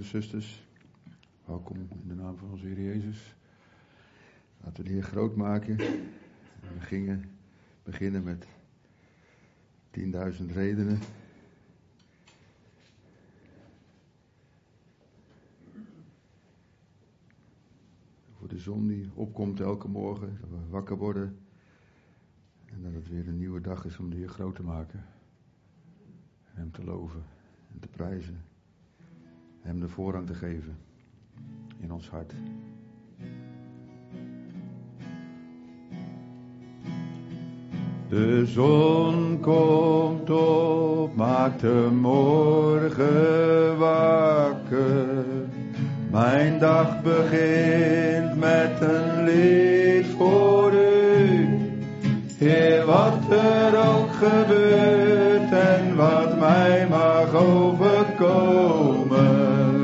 broeders, zusters. Welkom in de naam van onze Heer Jezus. Laten we de Heer groot maken. We beginnen met 10.000 redenen. Voor de zon die opkomt elke morgen, dat we wakker worden. En dat het weer een nieuwe dag is om de Heer groot te maken. En Hem te loven en te prijzen. Hem de voorrang te geven in ons hart. De zon komt op, maakt de morgen wakker. Mijn dag begint met een lied voor u. Heer, wat er ook gebeurt en wat mij mag overkomen.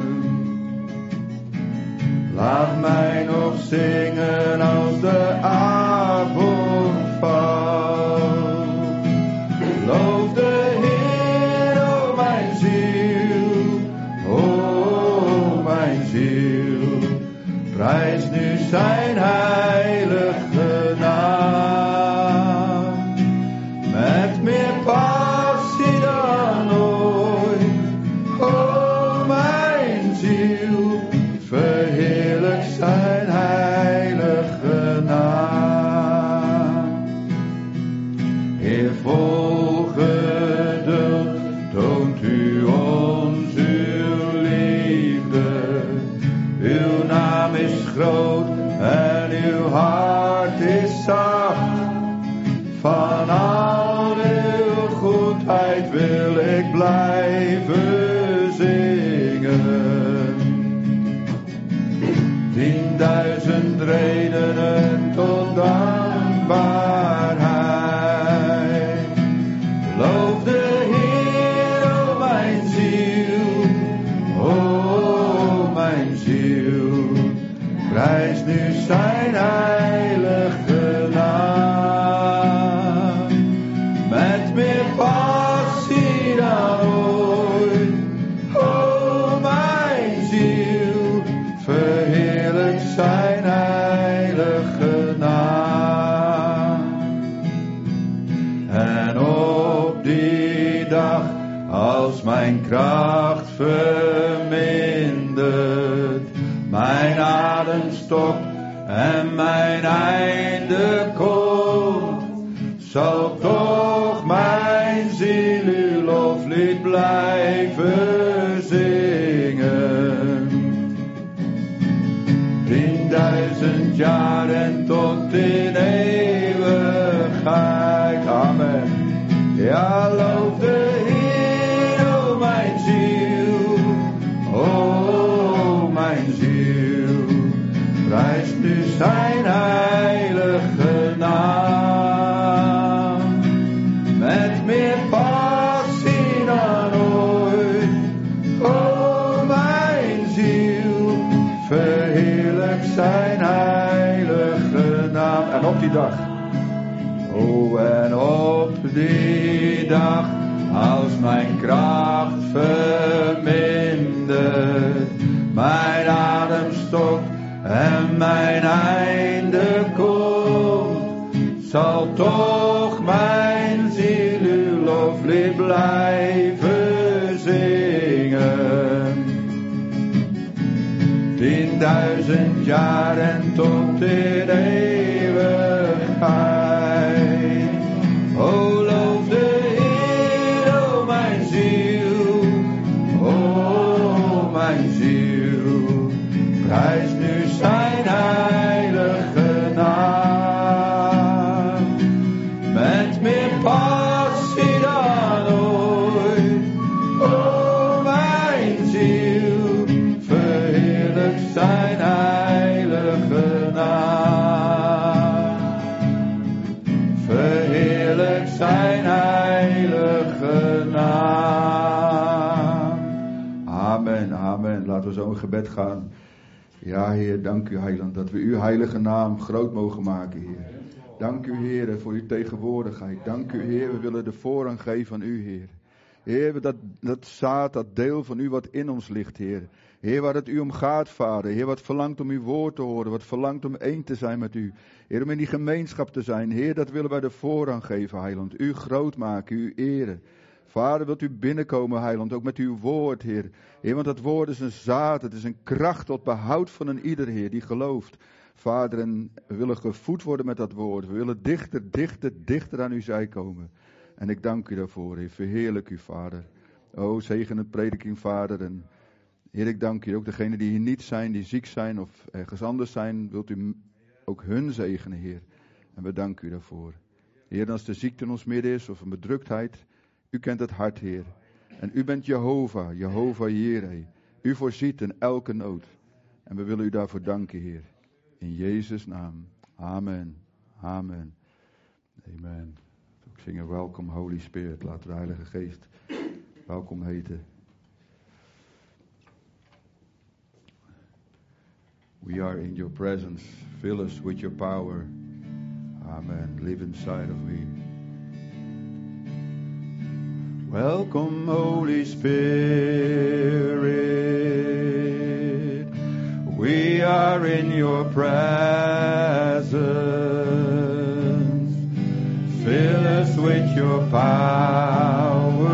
Laat mij nog zingen als de avond valt. Loof de Heer, o mijn ziel, o mijn ziel. Prijs nu zijn heilige naam. Met meer passie dan ooit, o mijn ziel. Verheerlijk zijn heilige naam. Heer, vol geduld toont u ons uw liefde. Uw naam is groot en uw hart is zacht. Van al uw goedheid wil ik blijven zingen. 10.000 redenen tot dankbaarheid. Loof de Heer, o mijn ziel, o mijn ziel. Prijs nu zijn heilige naam. Met meer passie dan ooit, o mijn ziel. Verheerlijk zijn heilige naam. En op die dag, als mijn kracht vermindert, mijn adem stopt en mijn einde komt, zal toch mijn ziel uw loflied blijven zingen. 10.000 jaar en tot in eeuwigheid. Amen. Ja, loof de Heer, o mijn ziel, o mijn ziel. Prijs nu zijn heilige naam. Met meer passie dan ooit, o mijn ziel. Verheerlijk zijn heilige naam. En op die dag, o en op die dag, als mijn kracht vermindert, mijn adem stokt en mijn einde komt, zal toch mijn ziel uw loflied blijven zingen. 10.000 jaar en tot in eeuwigheid. O loof de Heer, o mijn ziel, o mijn ziel. Prijs nu zijn heilige naam. Met meer passie dan ooit, o mijn ziel. Verheerlijk zijn heilige naam. Verheerlijk zijn heilige naam. Amen, amen. Laten we zo een gebed gaan. Ja, Heer, dank u, Heiland, dat we uw heilige naam groot mogen maken, Heer. Dank u, Heer, voor uw tegenwoordigheid. Dank u, Heer, we willen de voorrang geven aan u, Heer. Heer, dat zaad, dat deel van u wat in ons ligt, Heer. Heer, waar het u om gaat, Vader. Heer, wat verlangt om uw woord te horen. Wat verlangt om één te zijn met u. Heer, om in die gemeenschap te zijn. Heer, dat willen wij de voorrang geven, Heiland. U groot maken, u eren. Vader, wilt u binnenkomen, Heiland, ook met uw woord, Heer. Heer, want dat woord is een zaad, het is een kracht tot behoud van een ieder, Heer, die gelooft. Vader, en we willen gevoed worden met dat woord. We willen dichter aan uw zij komen. En ik dank u daarvoor, Heer. Verheerlijk u, Vader. O, zegen het prediking, Vader. En Heer, ik dank u ook degenen die hier niet zijn, die ziek zijn of ergens anders zijn. Wilt u ook hun zegenen, Heer. En we danken u daarvoor. Heer, als de ziekte in ons midden is of een bedruktheid. U kent het hart, Heer. En u bent Jehovah, Jehovah Jireh. U voorziet in elke nood. En we willen u daarvoor danken, Heer. In Jezus' naam. Amen. Amen. Amen. We zingen Welcome Holy Spirit. Laten we de Heilige Geest welkom heten. We are in your presence. Fill us with your power. Amen. Live inside of me. Welcome, Holy Spirit. We are in your presence. Fill us with your power.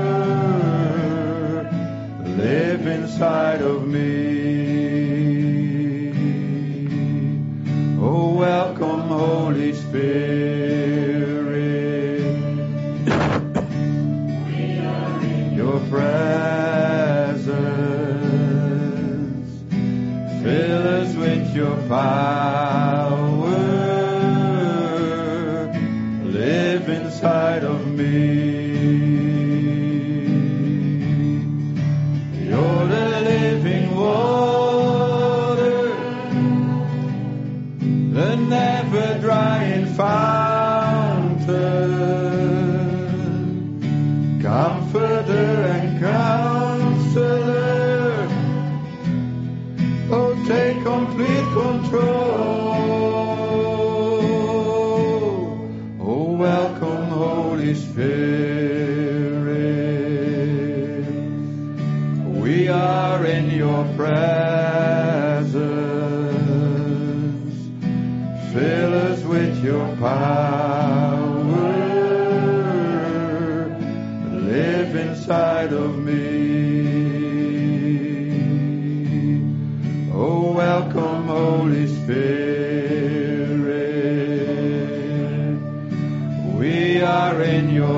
Live inside of me. Oh, welcome, Holy Spirit. Presence, fill us with your power, live inside of me. You're the living water, the never drying fountain, comforter and counselor, oh, take complete control. Oh, welcome, Holy Spirit. We are in your presence. Fill us with your power. Live inside of me. Oh, welcome, Holy Spirit. We are in your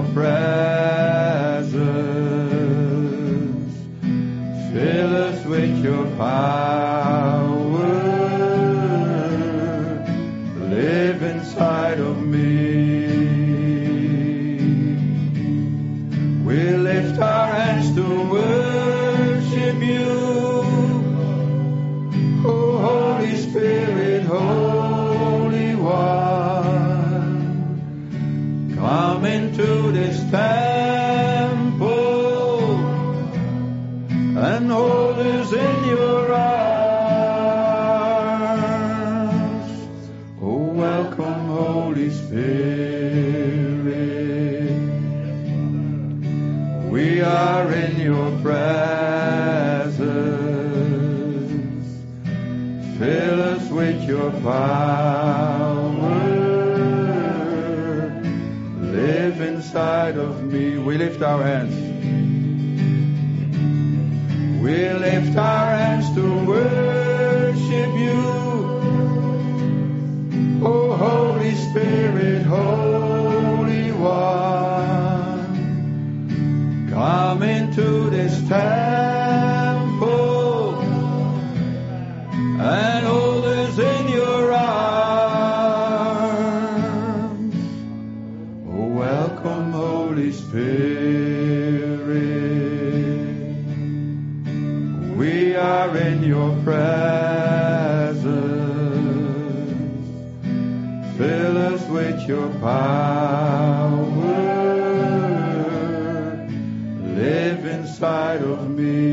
presence. Fill us with your power. Live inside of me. We lift our hands to worship you. Oh, Holy Spirit, Holy One, come into this temple and hold us in your arms. Oh, welcome, Holy Spirit. We are in your presence. Fill us with your power. Live inside of me. We lift our hands. We lift our hands to worship you. Oh, Holy Spirit, Holy One, come into this temple and hold us in your arms. Oh, welcome, Holy Spirit. We are in your presence. Fill us with your power. Live inside of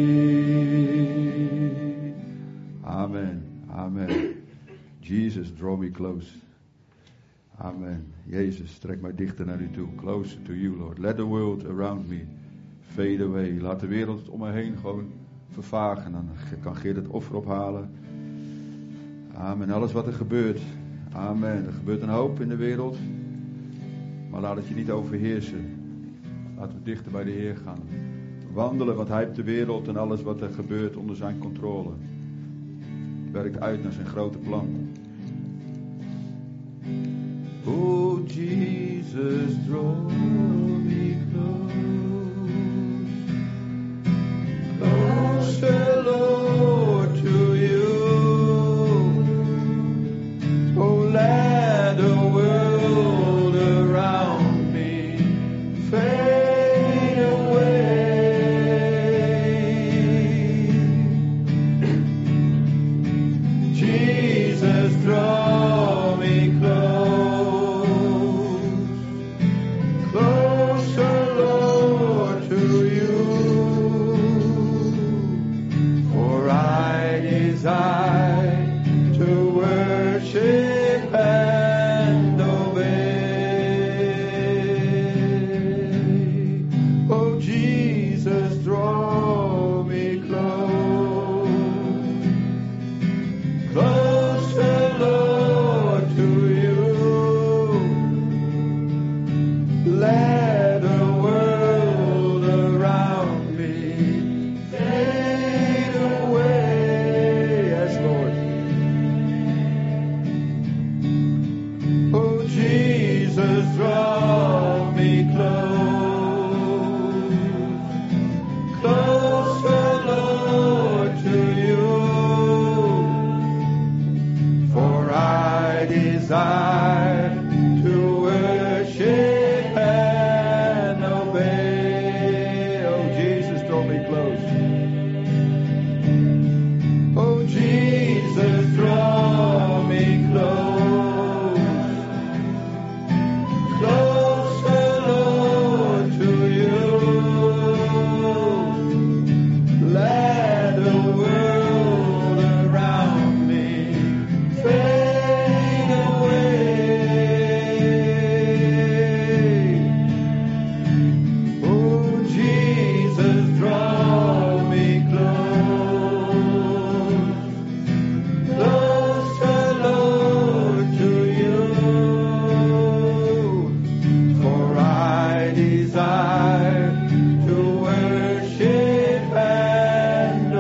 me. Amen. Amen. Jesus, draw me close. Amen. Jezus, trek mij dichter naar u toe. Closer to you, Lord. Let the world around me fade away. Laat de wereld om me heen gewoon vervagen. Dan kan Geert het offer ophalen. Amen. Alles wat er gebeurt. Amen. Er gebeurt een hoop in de wereld. Maar laat het je niet overheersen. Laten we dichter bij de Heer gaan. Wandelen, want Hij heeft de wereld en alles wat er gebeurt onder zijn controle. Werkt uit naar zijn grote plan. Oh Jesus, draw me close. Closer, Lord, to you. Oh, let the world around me fade away. Jesus, draw me close, closer, Lord, to you. For I desire to worship and obey. Oh, Jesus, draw me close, closer, Lord, to you. Let the world around me fade away. Yes, Lord. Oh, Jesus, draw me close, closer, Lord, to you. For I desire to worship and obey. Oh, Jesus, draw me close. Oh, Jesus, draw me close, closer, Lord, to you. Let the world around me fade away. Oh, Jesus, draw me close, closer, Lord, to you. For I desire to worship and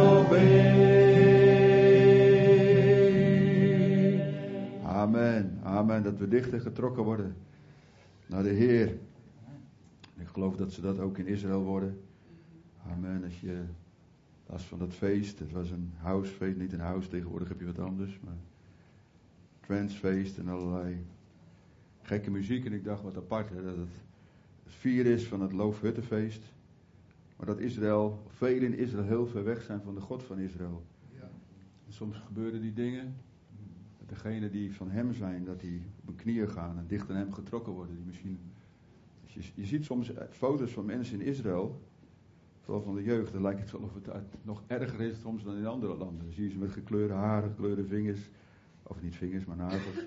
obey. Amen, amen. Dat we dichter getrokken worden naar de Heer. Ik geloof dat ze dat ook in Israël worden. Amen. Als je last van dat feest, het was een housefeest, niet een house, tegenwoordig heb je wat anders, maar transfeest en allerlei gekke muziek. En ik dacht wat apart, hè, dat het vier is van het Loofhuttenfeest. Maar dat Israël, velen in Israël heel ver weg zijn van de God van Israël. Ja. En soms gebeuren die dingen, dat degenen die van hem zijn, dat die op hun knieën gaan en dicht aan hem getrokken worden. Die misschien, je ziet soms foto's van mensen in Israël, vooral van de jeugd, dan lijkt het wel of het nog erger is soms dan in andere landen. Dan zie je ze met gekleurde haren, gekleurde vingers, of niet vingers, maar nagels.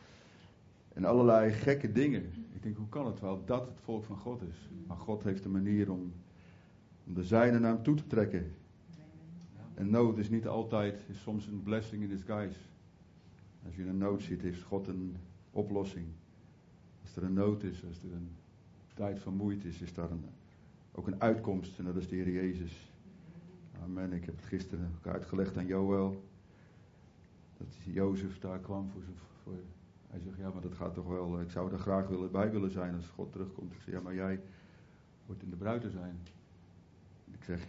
En allerlei gekke dingen. Ik denk, hoe kan het wel dat het volk van God is? Maar God heeft een manier om de zijnen naar hem toe te trekken. En nood is niet altijd, is soms een blessing in disguise. Als je een nood ziet, heeft God een oplossing. Als er een nood is, als er een tijd van moeite is daar ook een uitkomst. En dat is de Heer Jezus. Amen. Ik heb het gisteren ook uitgelegd aan Joël. Dat Jozef daar kwam voor hij zegt, ja, maar dat gaat toch wel, ik zou er graag bij willen zijn als God terugkomt. Ik zeg, ja, maar jij wordt in de bruid te zijn. Ik zeg,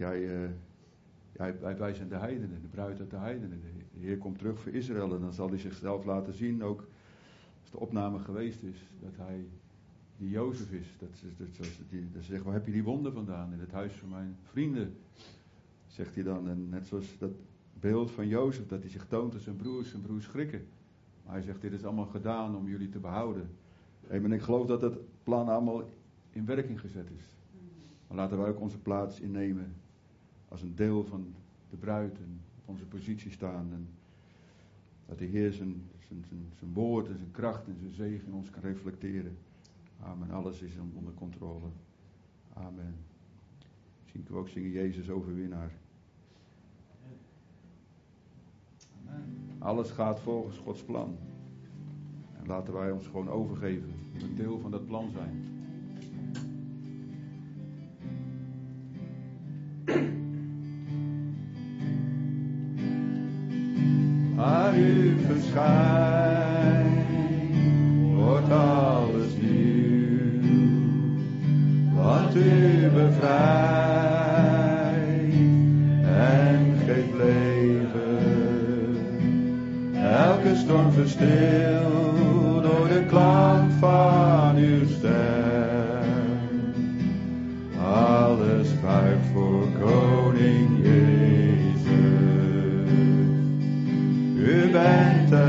wij zijn de heidenen, de bruid uit de heidenen. De Heer komt terug voor Israël en dan zal hij zichzelf laten zien, ook als de opname geweest is, dat hij die Jozef is. Dat ze zegt, waar heb je die wonden vandaan? In het huis van mijn vrienden, zegt hij dan. En net zoals dat beeld van Jozef, dat hij zich toont als zijn broers schrikken. Maar hij zegt, dit is allemaal gedaan om jullie te behouden. En ik geloof dat het plan allemaal in werking gezet is. Maar laten wij ook onze plaats innemen als een deel van de bruid en op onze positie staan. En dat de Heer zijn woord en zijn kracht en zijn zegen in ons kan reflecteren. Amen. Alles is onder controle. Amen. Misschien kunnen we ook zingen Jezus overwinnaar. Alles gaat volgens Gods plan. En laten wij ons gewoon overgeven. Een deel van dat plan zijn. Waar u verschijnt, wordt alles nieuw. Want u bevrijdt en geeft leven. Elke storm verstil door de klank van uw stem. Alles buigt voor koning Jezus. U bent de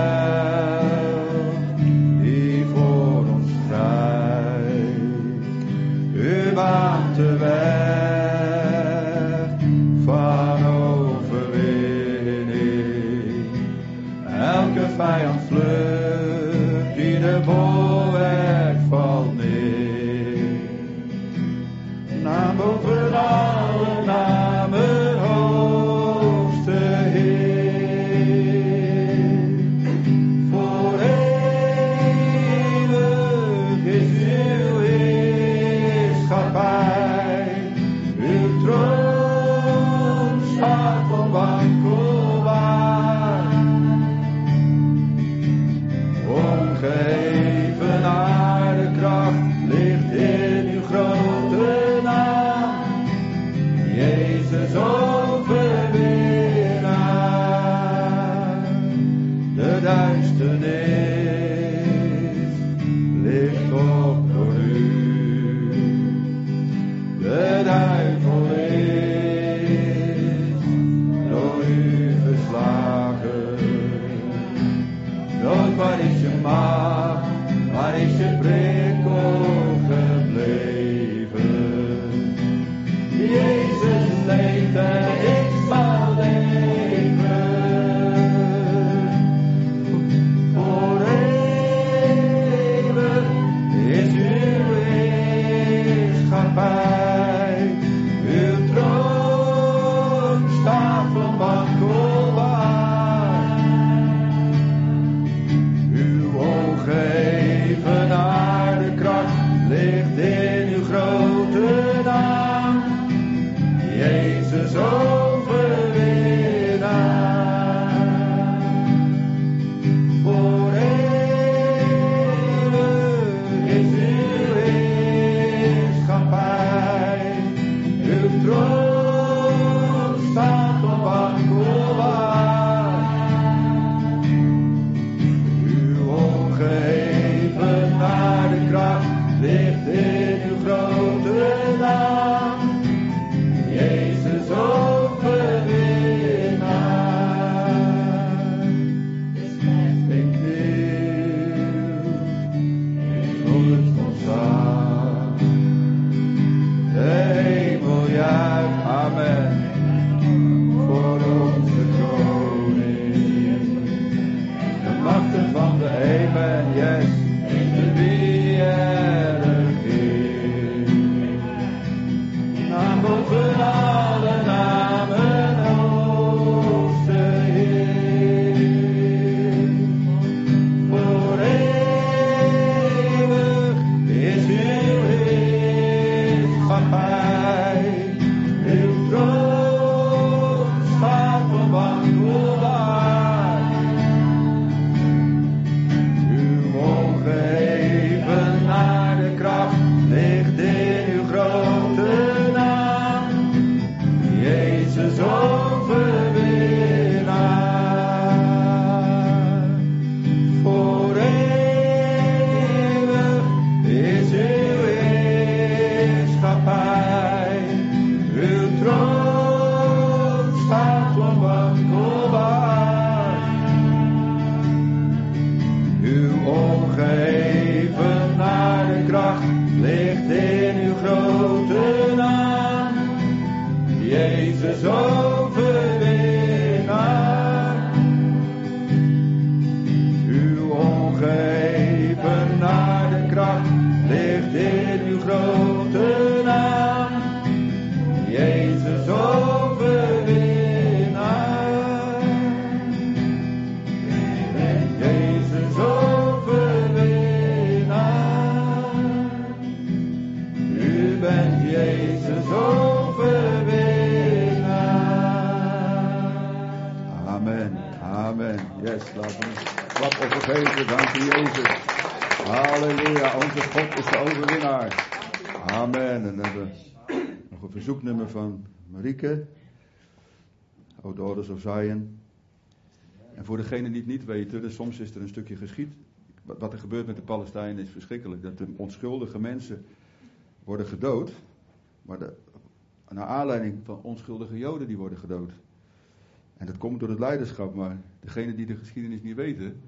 held die voor ons strijdt. U baant de weg van overwinning. Elke vijand vlucht, ieder bolwerk valt neer. Naam boven alle namen, hoogste Heer. Voor eeuwig is uw heerschappij. Uw troon staat onwankelbaar. Omgeven aardekracht ligt in uw grote naam. Jezus overwinnaar. De duisternis ligt op door u. De duivel is door u verslagen. Dood, waar is je macht? Waar is je prikkel gebleven? Jezus leeft en ik zal leven. Voor eeuwig is uw heerschappij. Uw troon staat onwankelbaar. Uw ongeëvenaarde de kracht ligt in uw grote naam. Jezus overwinnaar. Voor eeuwig is uw heerschappij. Uw troon staat onwankelbaar. Uw ongeëvenaarde kracht ligt in uw grote naam. Jezus overwinnaar. Ik kniel onder het ontzag. De hemel juicht, amen, voor onze koning. De machten van de amen, yes, in wie er regeert. Naam boven alle namen, hoogste Heer. Voor eeuwig is uw heerschappij. Uw troon staat onwankelbaar. Uw ongeëvenaarde kracht ligt in uw grote naam. Jezus overwinnaar. Voor eeuwig is uw heerschappij. Uw troon staat onwankelbaar. Uw ongeëvenaarde kracht ligt in uw grote naam. Jezus overwinnaar. Uw ongeëvenaarde kracht ligt in uw grote naam. Yes, laten we een klap overgeven. Dank u, Jezus. Halleluja, onze God is de overwinnaar. Amen. En dan hebben we nog een verzoeknummer van Marieke. O Daughters of Zion. En voor degenen die het niet weten, dus soms is er een stukje geschied. Wat er gebeurt met de Palestijnen is verschrikkelijk. Dat de onschuldige mensen worden gedood. Maar naar aanleiding van onschuldige Joden die worden gedood. En dat komt door het leiderschap, maar degenen die de geschiedenis niet weten.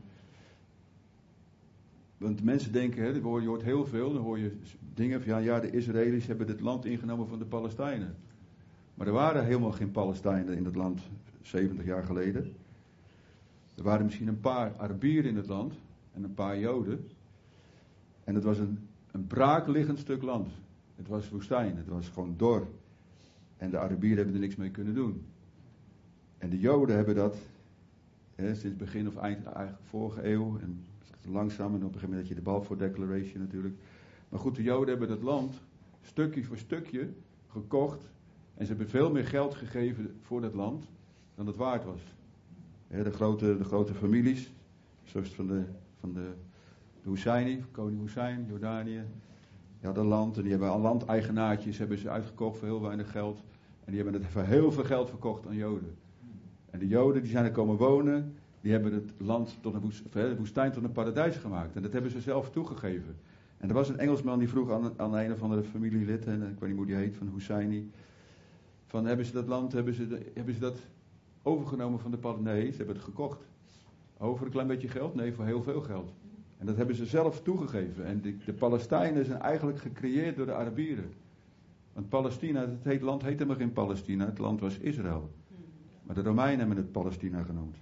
Want mensen denken, je hoort heel veel, dan hoor je dingen van ja, de Israëli's hebben dit land ingenomen van de Palestijnen. Maar er waren helemaal geen Palestijnen in het land 70 jaar geleden. Er waren misschien een paar Arabieren in het land en een paar Joden. En het was een braakliggend stuk land. Het was woestijn, het was gewoon dor. En de Arabieren hebben er niks mee kunnen doen. En de Joden hebben dat, sinds begin of eind eigenlijk vorige eeuw, en langzaam, en op een gegeven moment had je de Balfour Declaration natuurlijk. Maar goed, de Joden hebben dat land stukje voor stukje gekocht. En ze hebben veel meer geld gegeven voor dat land dan het waard was. De grote families, zoals van de Husseini, koning Hussein, Jordanië. Die hadden land en die hebben al landeigenaartjes hebben ze uitgekocht voor heel weinig geld. En die hebben het voor heel veel geld verkocht aan Joden. En de Joden die zijn er komen wonen, die hebben het land tot de woestijn tot een paradijs gemaakt. En dat hebben ze zelf toegegeven. En er was een Engelsman die vroeg aan een of andere familielid, en ik weet niet hoe die heet, van Husseini. Van hebben ze dat land, hebben ze dat overgenomen van de Palestijnen? Nee, ze hebben het gekocht. Over een klein beetje geld? Nee, voor heel veel geld. En dat hebben ze zelf toegegeven. En de Palestijnen zijn eigenlijk gecreëerd door de Arabieren. Want Palestina, het land heet helemaal geen Palestina, het land was Israël. Maar de Romeinen hebben het Palestina genoemd.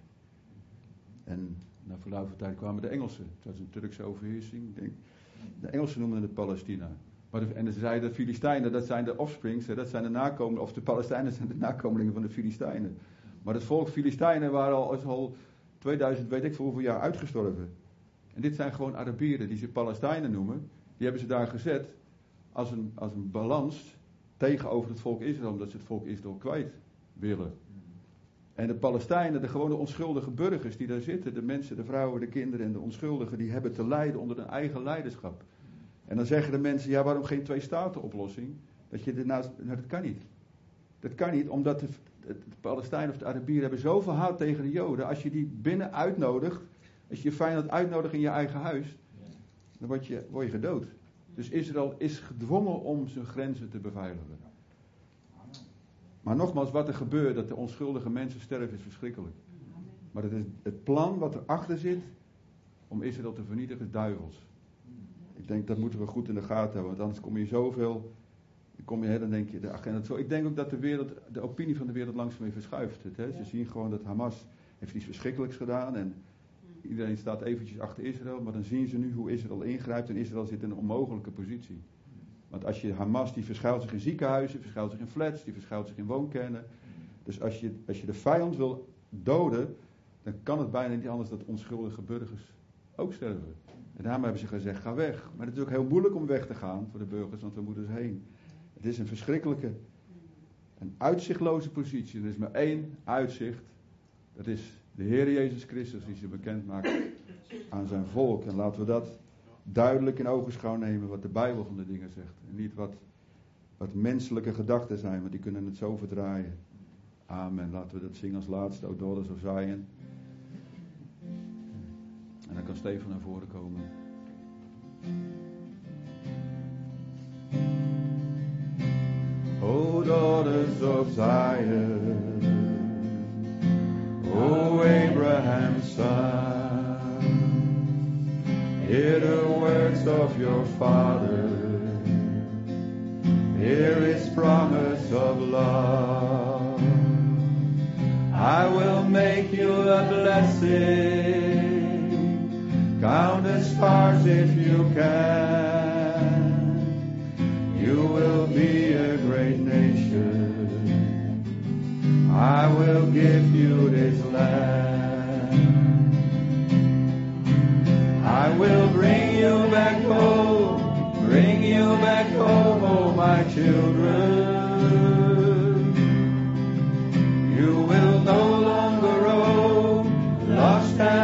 En na verloop van tijd kwamen de Engelsen. Het was een Turkse overheersing, ik denk. De Engelsen noemden het Palestina. En ze zeiden de Filistijnen, dat zijn de offsprings, dat zijn de nakomelingen, of de Palestijnen zijn de nakomelingen van de Filistijnen. Maar het volk Filistijnen waren al 2000, weet ik veel hoeveel jaar uitgestorven. En dit zijn gewoon Arabieren die ze Palestijnen noemen. Die hebben ze daar gezet als een balans tegenover het volk Israël, omdat ze het volk Israël kwijt willen. En de Palestijnen, de gewone onschuldige burgers die daar zitten, de mensen, de vrouwen, de kinderen en de onschuldigen, die hebben te lijden onder hun eigen leiderschap. En dan zeggen de mensen, ja, waarom geen twee-staten-oplossing? Dat kan niet. Dat kan niet, omdat de Palestijnen of de Arabieren hebben zoveel haat tegen de Joden. Als je die binnen uitnodigt, als je je vijand uitnodigt in je eigen huis, dan word je gedood. Dus Israël is gedwongen om zijn grenzen te beveiligen. Maar nogmaals, wat er gebeurt, dat de onschuldige mensen sterven, is verschrikkelijk. Maar het plan wat erachter zit, om Israël te vernietigen, is duivels. Ik denk, dat moeten we goed in de gaten hebben, want anders kom je zoveel, dan denk je, de agenda zo. Ik denk ook dat de opinie van de wereld langzaam weer verschuift. Ze zien gewoon dat Hamas heeft iets verschrikkelijks gedaan en iedereen staat eventjes achter Israël, maar dan zien ze nu hoe Israël ingrijpt en Israël zit in een onmogelijke positie. Want als je Hamas, die verschuilt zich in ziekenhuizen, verschuilt zich in flats, die verschuilt zich in woonkernen. Dus als je de vijand wil doden, dan kan het bijna niet anders dat onschuldige burgers ook sterven. En daarom hebben ze gezegd, ga weg. Maar het is ook heel moeilijk om weg te gaan voor de burgers, want we moeten dus heen. Het is een verschrikkelijke, een uitzichtloze positie. Er is maar één uitzicht. Dat is de Heer Jezus Christus die zich bekend maakt aan zijn volk. En laten we dat duidelijk in ogenschouw nemen wat de Bijbel van de dingen zegt. En niet wat menselijke gedachten zijn, want die kunnen het zo verdraaien. Amen. Laten we dat zingen als laatste, O Daughters of Zion. En dan kan Stefan naar voren komen. O daughters of Zion, O Abraham's son, hear the words of your father, hear his promise of love. I will make you a blessing, count the stars if you can. You will be a great nation. I will give you this land. I will bring you back home, oh my children. You will no longer roam, lost and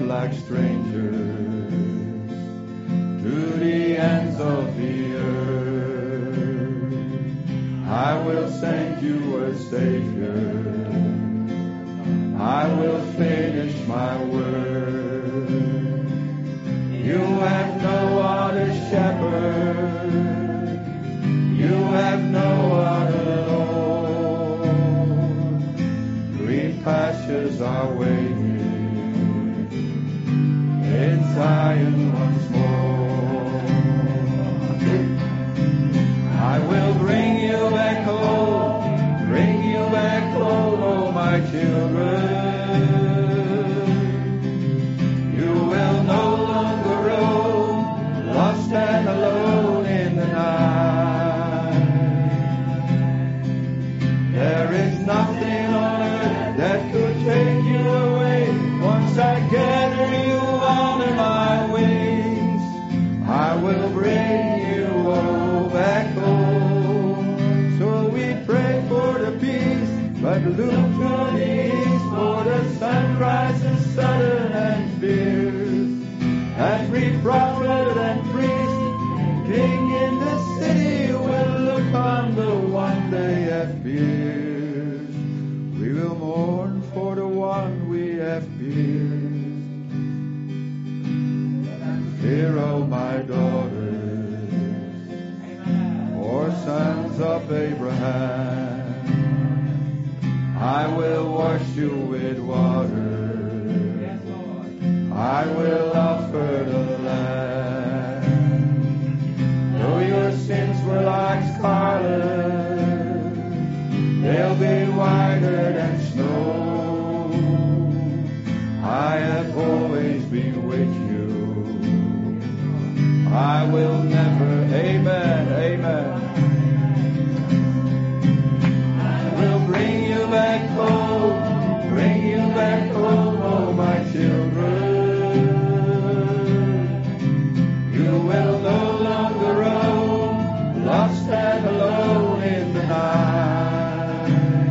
like strangers to the ends of the earth. I will send you a Savior. I will finish my work. You have no other shepherd. You have no other Lord. Green pastures are waiting in Zion once more. I will bring you back home, bring you back home, oh my children. You will no longer roam, lost and alone in the night. There is nothing on earth that could take you away. Once I gather you under my wings, I will bring you all back home. So we pray for the peace, but look to the east for the sunrise and southern and fierce. Every prophet and priest, king in the city will look on the one they have pierced. We will mourn for the one we have pierced. Hear, O my daughters, or sons of Abraham, I will wash you with water. I will offer the Lamb. Though your sins were like scarlet, they'll be whiter than snow. I have always been with you. I will never, amen, amen. I will bring you back home, oh my children. You will no longer roam, lost and alone in the night.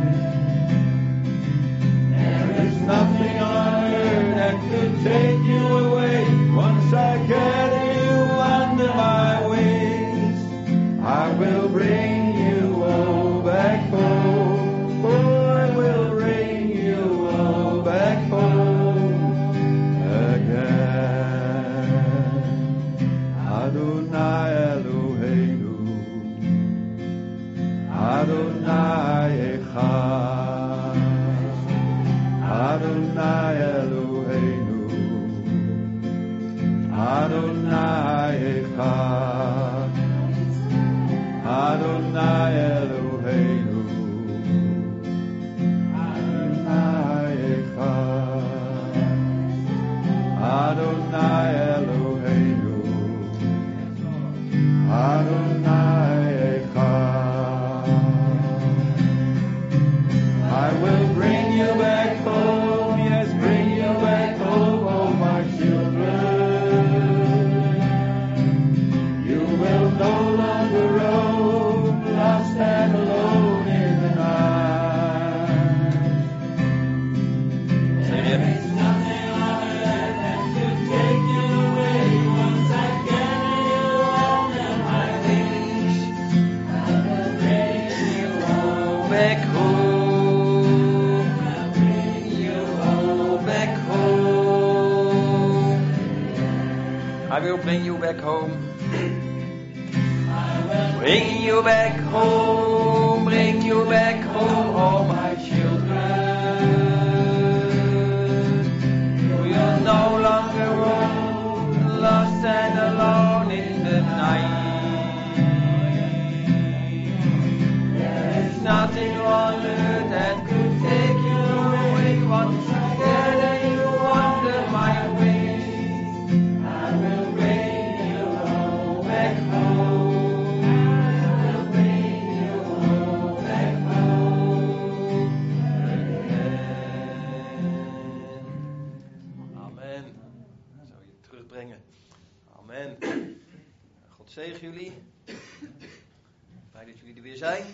There is nothing on earth that could take you away. Once I gather you under my wings, I will bring you all back home. Oh, I will bring you all back home again. Adonai Eloheinu, Adonai Echad, Adonai Eloheinu, Adonai Echad, Adonai Eloheinu, Adonai Echad, Adonai Eloheinu, Adonai Echad. I will bring you back home, yes, bring you back home, oh my children. You will no longer roam, lost and alone in the night. There is nothing on earth that could take you away. Once I gather you under my wings, I will bring you all back home. I'll bring you all back home. I will bring you back home. Bring you back home, bring you back home, all my children. You will no longer roam, lost and alone in the night. There is nothing on earth that could take you away. Once I gather you under my wings, I will bring you all back home. Amen. God zegen jullie. Fijn dat jullie er weer zijn.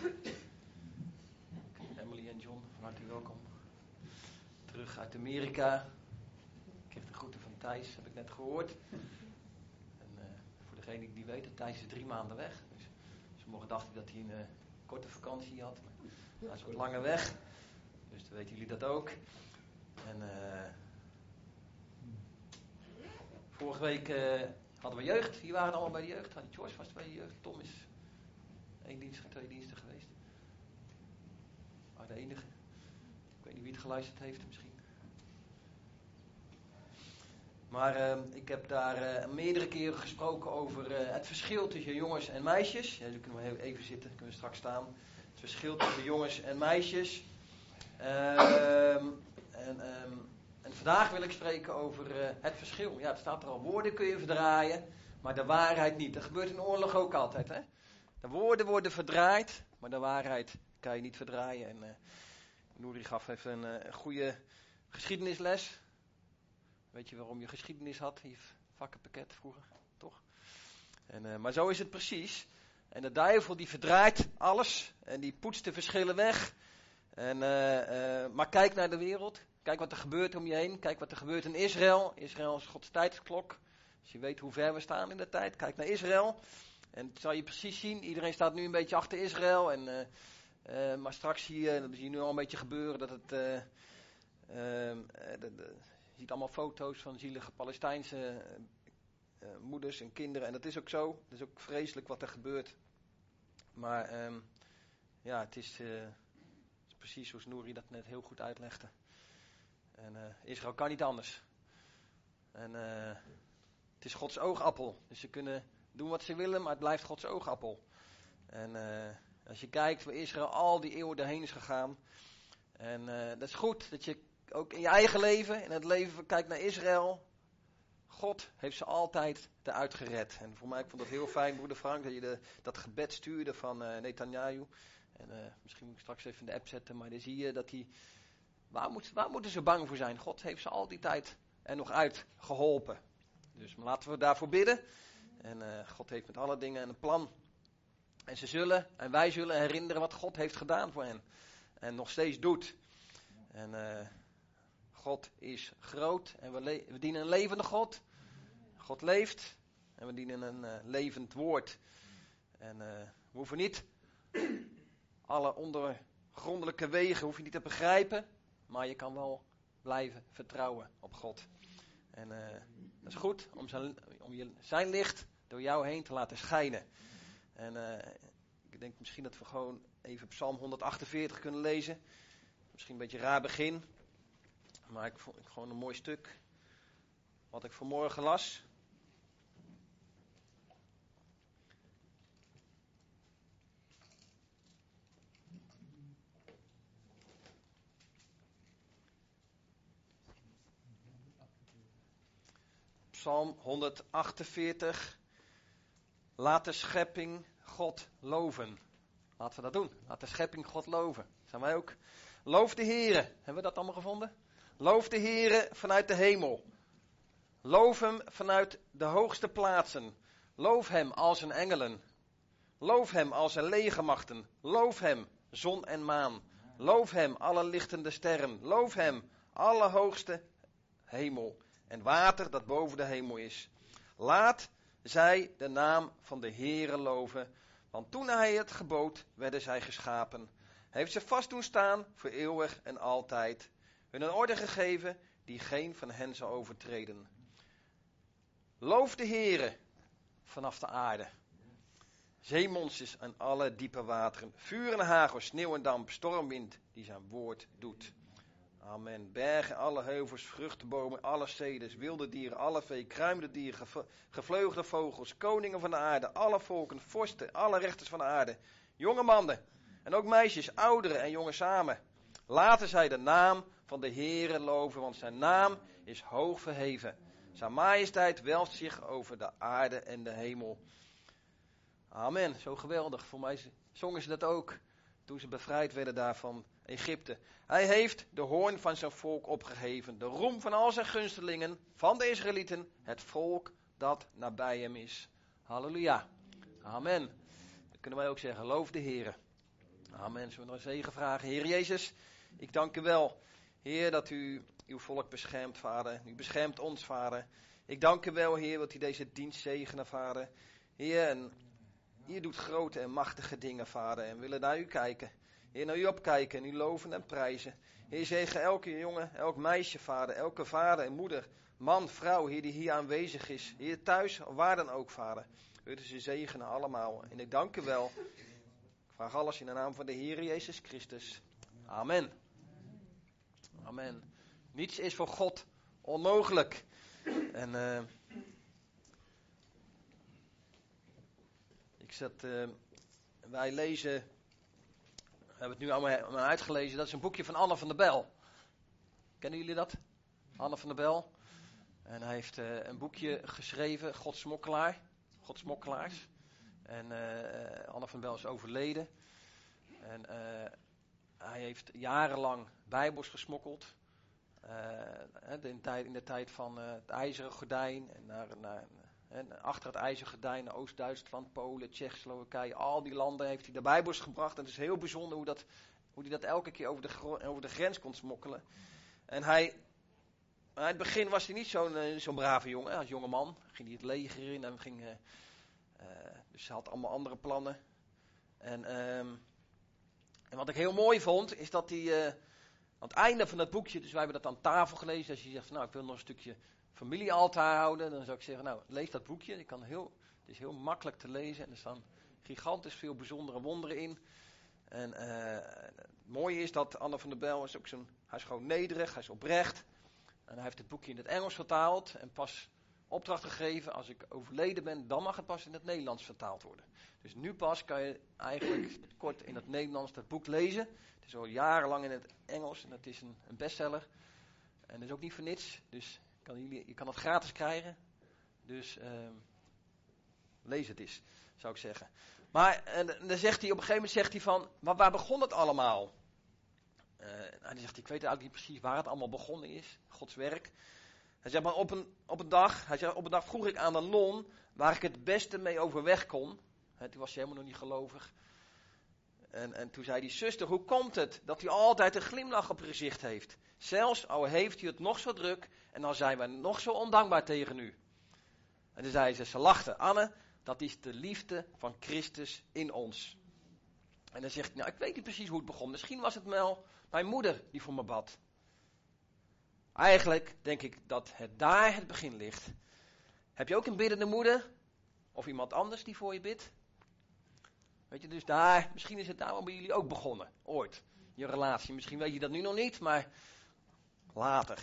Emily en John, van harte welkom. Terug uit Amerika. Ik kreeg de groeten van Thijs, heb ik net gehoord. En voor degene die het niet weten, Thijs is 3 maanden weg. Dus sommigen dachten dat hij een korte vakantie had. Maar hij is wat langer weg. Dus dan weten jullie dat ook. En vorige week hadden we jeugd. Die waren allemaal bij de jeugd. George was bij de jeugd. Tom is 1 dienst, 2 diensten geweest. Maar de enige. Ik weet niet wie het geluisterd heeft misschien. Maar ik heb daar meerdere keren gesproken over het verschil tussen jongens en meisjes. Ja, nu kunnen we even zitten, kunnen we straks staan. Het verschil tussen jongens en meisjes. En vandaag wil ik spreken over het verschil. Ja, het staat er al. Woorden kun je verdraaien, maar de waarheid niet. Dat gebeurt in oorlog ook altijd, hè. De woorden worden verdraaid, maar de waarheid kan je niet verdraaien. En Nouri gaf even een goede geschiedenisles. Weet je waarom je geschiedenis had, je vakkenpakket vroeger, toch? Maar zo is het precies. En de duivel die verdraait alles en die poetst de verschillen weg. Maar kijk naar de wereld, kijk wat er gebeurt om je heen, kijk wat er gebeurt in Israël. Israël is Gods tijdsklok. Als je weet hoe ver we staan in de tijd, kijk naar Israël. En dat zal je precies zien, iedereen staat nu een beetje achter Israël. Maar straks zie je nu al een beetje gebeuren dat het... Je ziet allemaal foto's van zielige Palestijnse moeders en kinderen. En dat is ook zo. Het is ook vreselijk wat er gebeurt. Maar het is precies zoals Nouri dat net heel goed uitlegde. En Israël kan niet anders. En het is Gods oogappel. Dus ze kunnen doen wat ze willen, maar het blijft Gods oogappel. En als je kijkt waar Israël al die eeuwen doorheen is gegaan. En dat is goed dat je ook in je eigen leven, in het leven, kijk naar Israël. God heeft ze altijd eruit gered. En voor mij, ik vond dat heel fijn, broeder Frank, dat je dat gebed stuurde van Netanyahu. En misschien moet ik straks even in de app zetten, maar dan zie je dat hij... Waar moeten ze bang voor zijn? God heeft ze al die tijd er nog uit geholpen. Dus maar laten we daarvoor bidden. En God heeft met alle dingen een plan. En wij zullen herinneren wat God heeft gedaan voor hen. En nog steeds doet. En God is groot en we dienen een levende God. God leeft en we dienen een levend woord. En we hoeven niet alle ondergrondelijke wegen hoef je niet te begrijpen, maar je kan wel blijven vertrouwen op God. En dat is goed om zijn licht door jou heen te laten schijnen. En ik denk misschien dat we gewoon even Psalm 148 kunnen lezen. Misschien een beetje een raar begin. Maar ik vond gewoon een mooi stuk. Wat ik vanmorgen las. Psalm 148. Laat de schepping God loven. Laten we dat doen. Laat de schepping God loven. Zijn wij ook. Loof de Heere. Hebben we dat allemaal gevonden? Loof de Heere vanuit de hemel. Loof hem vanuit de hoogste plaatsen. Loof hem als zijn engelen. Loof hem als zijn legermachten. Loof hem, zon en maan. Loof hem, alle lichtende sterren. Loof hem, alle hoogste hemel. En water dat boven de hemel is. Laat zij de naam van de Heere loven. Want toen hij het gebood, werden zij geschapen. Hij heeft ze vast doen staan voor eeuwig en altijd. Hun een orde gegeven die geen van hen zal overtreden. Loof de Heere vanaf de aarde. Zeemonsters en alle diepe wateren. Vuur en hagel, sneeuw en damp, stormwind die zijn woord doet. Amen. Bergen, alle heuvels, vruchtenbomen, alle ceders, wilde dieren, alle vee, kruimende dieren, gevleugelde vogels, koningen van de aarde, alle volken, vorsten, alle rechters van de aarde, jonge mannen en ook meisjes, ouderen en jongen samen. Laten zij de naam van de Heere loven, want zijn naam is hoog verheven. Zijn majesteit welft zich over de aarde en de hemel. Amen. Zo geweldig. Voor mij zongen ze dat ook toen ze bevrijd werden daar van Egypte. Hij heeft de hoorn van zijn volk opgeheven. De roem van al zijn gunstelingen, van de Israëlieten. Het volk dat nabij hem is. Halleluja. Amen. Dan kunnen wij ook zeggen, loof de Heer. Amen. Zullen we nog een zegen vragen. Heer Jezus, ik dank u wel. Heer, dat u uw volk beschermt, Vader. U beschermt ons, Vader. Ik dank u wel, Heer, wat u deze dienst zegenen, Vader. Heer, en u doet grote en machtige dingen, Vader. En we willen naar u kijken. Heer, naar u opkijken en u loven en prijzen. Heer, zegen elke jongen, elk meisje, Vader. Elke vader en moeder, man, vrouw, Heer, die hier aanwezig is. Heer, thuis, waar dan ook, Vader. Wilt u ze zegenen allemaal. En ik dank u wel. Ik vraag alles in de naam van de Heer Jezus Christus. Amen. Amen. Niets is voor God onmogelijk. En wij lezen, we hebben het nu allemaal uitgelezen, dat is een boekje van Anne van der Bijl. Kennen jullie dat? Anne van der Bijl. En hij heeft een boekje geschreven, Godsmokkelaars. En Anne van der Bijl is overleden. En hij heeft jarenlang Bijbels gesmokkeld. In de tijd van het IJzeren Gordijn. En achter het IJzeren Gordijn naar Oost-Duitsland, Polen, Tsjechoslowakije. Al die landen heeft hij de Bijbels gebracht. En het is heel bijzonder hoe hij dat elke keer over de grens kon smokkelen. En in het begin was hij niet zo'n brave jongen. Als jonge man ging hij het leger in. Dus hij had allemaal andere plannen. En wat ik heel mooi vond, is dat hij aan het einde van het boekje, dus wij hebben dat aan tafel gelezen. Als je zegt, van, nou, ik wil nog een stukje familiealtaar houden, dan zou ik zeggen, nou, lees dat boekje. Het is heel makkelijk te lezen en er staan gigantisch veel bijzondere wonderen in. En het mooie is dat Anne van der Bijl hij is gewoon nederig, hij is oprecht. En hij heeft het boekje in het Engels vertaald en pas opdracht gegeven, als ik overleden ben, dan mag het pas in het Nederlands vertaald worden. Dus nu pas kan je eigenlijk kort in het Nederlands dat boek lezen. Het is al jarenlang in het Engels en het is een bestseller. En dat is ook niet voor niets, dus je kan het gratis krijgen. Dus lees het eens, zou ik zeggen. Maar dan zegt hij, op een gegeven moment zegt hij van, maar waar begon het allemaal? Hij zegt, ik weet eigenlijk niet precies waar het allemaal begonnen is, Gods werk. Hij zegt, maar op een dag vroeg ik aan een non waar ik het beste mee overweg kon. Toen was hij helemaal nog niet gelovig. En toen zei die zuster, hoe komt het dat u altijd een glimlach op uw gezicht heeft? Zelfs al heeft u het nog zo druk en al zijn wij nog zo ondankbaar tegen u. En toen zei ze lachte, Anne, dat is de liefde van Christus in ons. En dan zegt hij, nou ik weet niet precies hoe het begon. Misschien was het wel mijn moeder die voor me bad. Eigenlijk denk ik dat daar het begin ligt. Heb je ook een biddende moeder? Of iemand anders die voor je bidt? Weet je, dus misschien is het daar wel bij jullie ook begonnen. Ooit. Je relatie. Misschien weet je dat nu nog niet, maar later.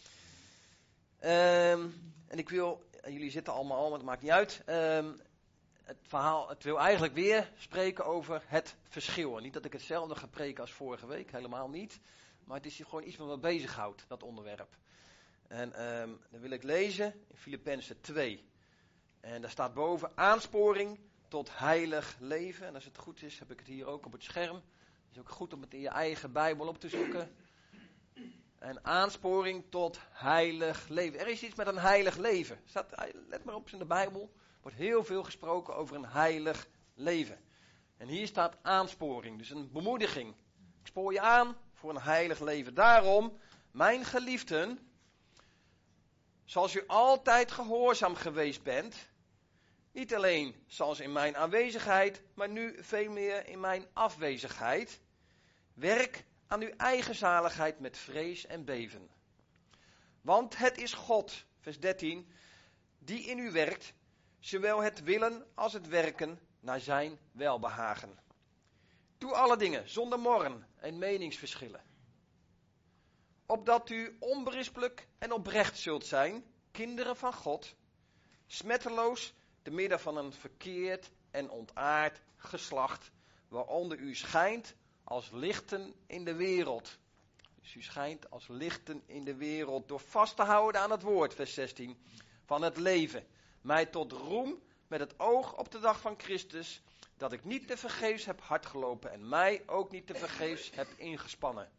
Jullie zitten allemaal, maar dat maakt niet uit. Het wil eigenlijk weer spreken over het verschil. En niet dat ik hetzelfde ga preken als vorige week, helemaal niet. Maar het is gewoon iets wat me bezighoudt, dat onderwerp. En dan wil ik lezen in Filippenzen 2. En daar staat boven aansporing tot heilig leven. En als het goed is, heb ik het hier ook op het scherm. Het is ook goed om het in je eigen Bijbel op te zoeken. En aansporing tot heilig leven. Er is iets met een heilig leven. Let maar op in de Bijbel. Er wordt heel veel gesproken over een heilig leven. En hier staat aansporing, dus een bemoediging. Ik spoor je aan voor een heilig leven. Daarom, mijn geliefden, zoals u altijd gehoorzaam geweest bent, niet alleen zoals in mijn aanwezigheid, maar nu veel meer in mijn afwezigheid, werk aan uw eigen zaligheid met vrees en beven. Want het is God, vers 13, die in u werkt, zowel het willen als het werken naar zijn welbehagen. Doe alle dingen zonder morren en meningsverschillen. Opdat u onberispelijk en oprecht zult zijn, kinderen van God, smetteloos te midden van een verkeerd en ontaard geslacht, waaronder u schijnt als lichten in de wereld. Dus u schijnt als lichten in de wereld door vast te houden aan het woord, vers 16, van het leven. Mij tot roem met het oog op de dag van Christus, dat ik niet tevergeefs heb hardgelopen en mij ook niet tevergeefs heb ingespannen.